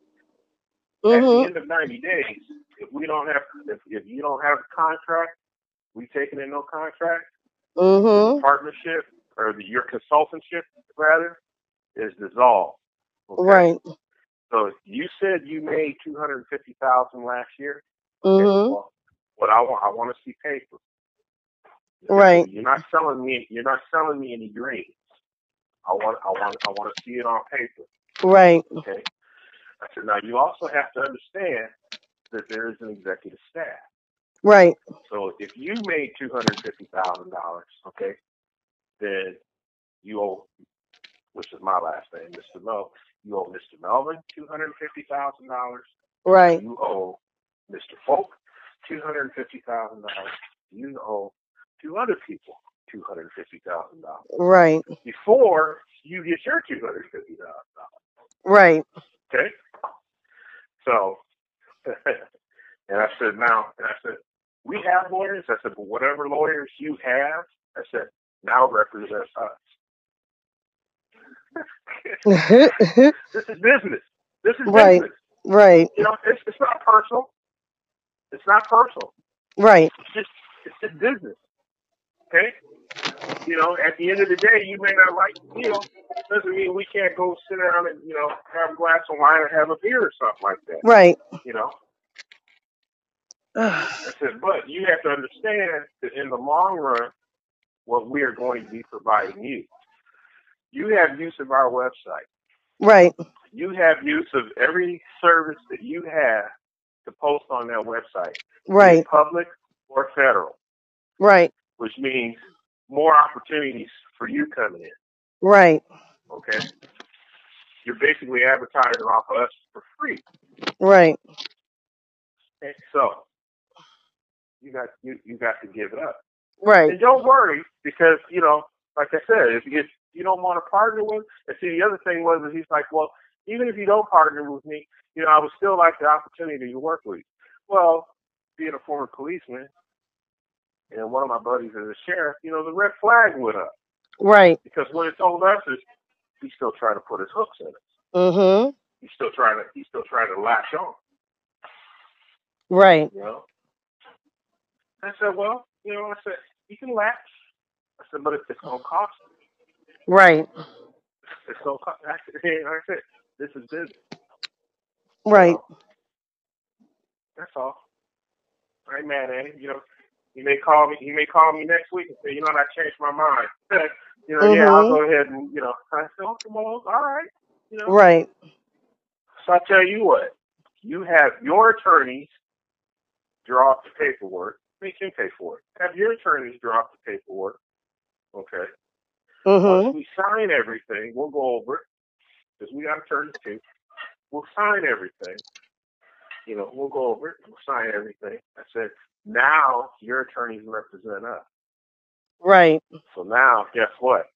[SPEAKER 2] At the
[SPEAKER 1] Mhm.
[SPEAKER 2] end of ninety days, if we don't have, if, if you don't have a contract, we taking in no contract, then the
[SPEAKER 1] Mhm.
[SPEAKER 2] partnership or the, your consultantship rather is dissolved. Okay.
[SPEAKER 1] Right.
[SPEAKER 2] So you said you made two hundred fifty thousand last year. Okay.
[SPEAKER 1] Mhm.
[SPEAKER 2] Well, what I want, I want to see paper.
[SPEAKER 1] Right.
[SPEAKER 2] You're not selling me. You're not selling me any dreams. I want. I want. I want to see it on paper.
[SPEAKER 1] Right.
[SPEAKER 2] Okay. I said, now you also have to understand that there is an executive staff.
[SPEAKER 1] Right.
[SPEAKER 2] So if you made two hundred fifty thousand dollars, okay, then you owe, which is my last name, Mister Mel. You owe Mister Melvin two hundred fifty thousand dollars.
[SPEAKER 1] Right.
[SPEAKER 2] You owe Mister Folk two hundred fifty thousand dollars. You owe two other people two hundred fifty thousand dollars.
[SPEAKER 1] Right.
[SPEAKER 2] Before you get your two hundred fifty thousand dollars.
[SPEAKER 1] Right.
[SPEAKER 2] Okay. So, and I said, now, and I said, we have lawyers. I said, but whatever lawyers you have, I said, now represents us. This is business. This is
[SPEAKER 1] Right.
[SPEAKER 2] business.
[SPEAKER 1] Right.
[SPEAKER 2] You know, it's, it's not personal. It's not personal.
[SPEAKER 1] Right.
[SPEAKER 2] It's just, it's just business. Okay? You know, at the end of the day, you may not like the deal. Doesn't mean we can't go sit down and, you know, have a glass of wine or have a beer or something like that.
[SPEAKER 1] Right.
[SPEAKER 2] You know? I said, but you have to understand that in the long run, what we are going to be providing you. You have use of our website.
[SPEAKER 1] Right.
[SPEAKER 2] You have use of every service that you have to post on that website.
[SPEAKER 1] Right.
[SPEAKER 2] Be it public or federal.
[SPEAKER 1] Right.
[SPEAKER 2] Which means more opportunities for you coming in.
[SPEAKER 1] Right.
[SPEAKER 2] Okay? You're basically advertising off of us for free.
[SPEAKER 1] Right.
[SPEAKER 2] Okay? So you got you, you got to give it up.
[SPEAKER 1] Right.
[SPEAKER 2] And don't worry, because, you know, like I said, if, if you don't want to partner with, and see, the other thing was that he's like, well, even if you don't partner with me, you know, I would still like the opportunity to work with you. Well, being a former policeman, and one of my buddies is a sheriff, you know, the red flag went up.
[SPEAKER 1] Right.
[SPEAKER 2] Because what it told us is he's still trying to put his hooks in it.
[SPEAKER 1] Mm-hmm.
[SPEAKER 2] He's still trying to he's still trying to latch on.
[SPEAKER 1] Right.
[SPEAKER 2] You know? I said, well, you know, I said, you can latch. I said, but it's gonna cost you.
[SPEAKER 1] Right.
[SPEAKER 2] It's gonna cost I said, hey, like I said, this is business.
[SPEAKER 1] Right.
[SPEAKER 2] You know? That's all. I ain't mad at him, you know. He may call me. He may call me next week and say, "You know, I changed my mind." you know, mm-hmm. yeah, I'll go ahead and you know. I said, "Okay, well, all right." You know,
[SPEAKER 1] right.
[SPEAKER 2] So I tell you what, you have your attorneys draw up the paperwork. They can pay for it. Have your attorneys draw up the paperwork. Okay.
[SPEAKER 1] Mm-hmm.
[SPEAKER 2] Once we sign everything, we'll go over it because we got attorneys too. We'll sign everything. You know, we'll go over it. We'll sign everything. I said, now your attorneys represent us.
[SPEAKER 1] Right.
[SPEAKER 2] So now, guess what?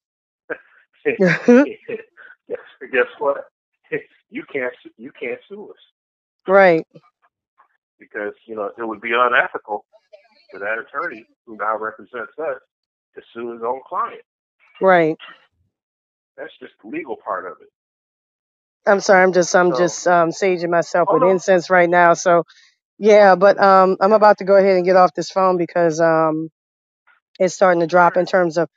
[SPEAKER 2] guess, guess what? You can't you can't sue us.
[SPEAKER 1] Right.
[SPEAKER 2] Because, you know, it would be unethical for that attorney who now represents us to sue his own client.
[SPEAKER 1] Right.
[SPEAKER 2] That's just the legal part of it.
[SPEAKER 1] I'm sorry, I'm just I'm
[SPEAKER 2] so,
[SPEAKER 1] just um saging myself
[SPEAKER 2] oh,
[SPEAKER 1] with
[SPEAKER 2] no.
[SPEAKER 1] incense right now. So yeah, but um I'm about to go ahead and get off this phone because um it's starting to drop in terms of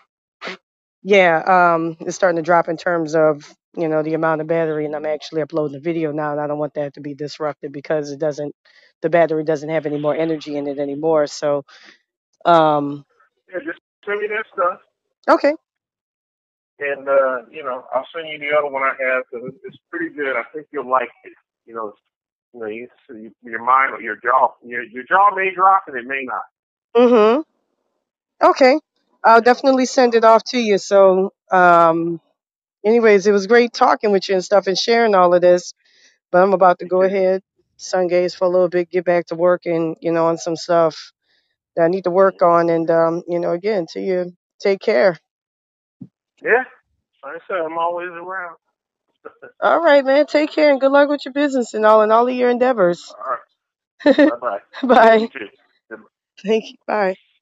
[SPEAKER 1] yeah, um it's starting to drop in terms of, you know, the amount of battery, and I'm actually uploading the video now, and I don't want that to be disrupted because it doesn't the battery doesn't have any more energy in it anymore. So um
[SPEAKER 2] yeah, just send me that stuff.
[SPEAKER 1] Okay.
[SPEAKER 2] And, uh, you know, I'll send you the other one I have because it's pretty good. I think you'll like it. You know, you know, you, you, your mind or your jaw, your, your jaw may drop and it may not.
[SPEAKER 1] Mm-hmm. Okay. I'll definitely send it off to you. So, um, anyways, it was great talking with you and stuff and sharing all of this. But I'm about to go ahead, sun gaze for a little bit, get back to work and, you know, on some stuff that I need to work on. And, um, you know, again, to you, take care.
[SPEAKER 2] Yeah. Like I said, I'm always around.
[SPEAKER 1] All right, man. Take care and good luck with your business and all and all of your endeavors.
[SPEAKER 2] All right. Bye-bye.
[SPEAKER 1] Bye.
[SPEAKER 2] You too.
[SPEAKER 1] Thank you. Bye.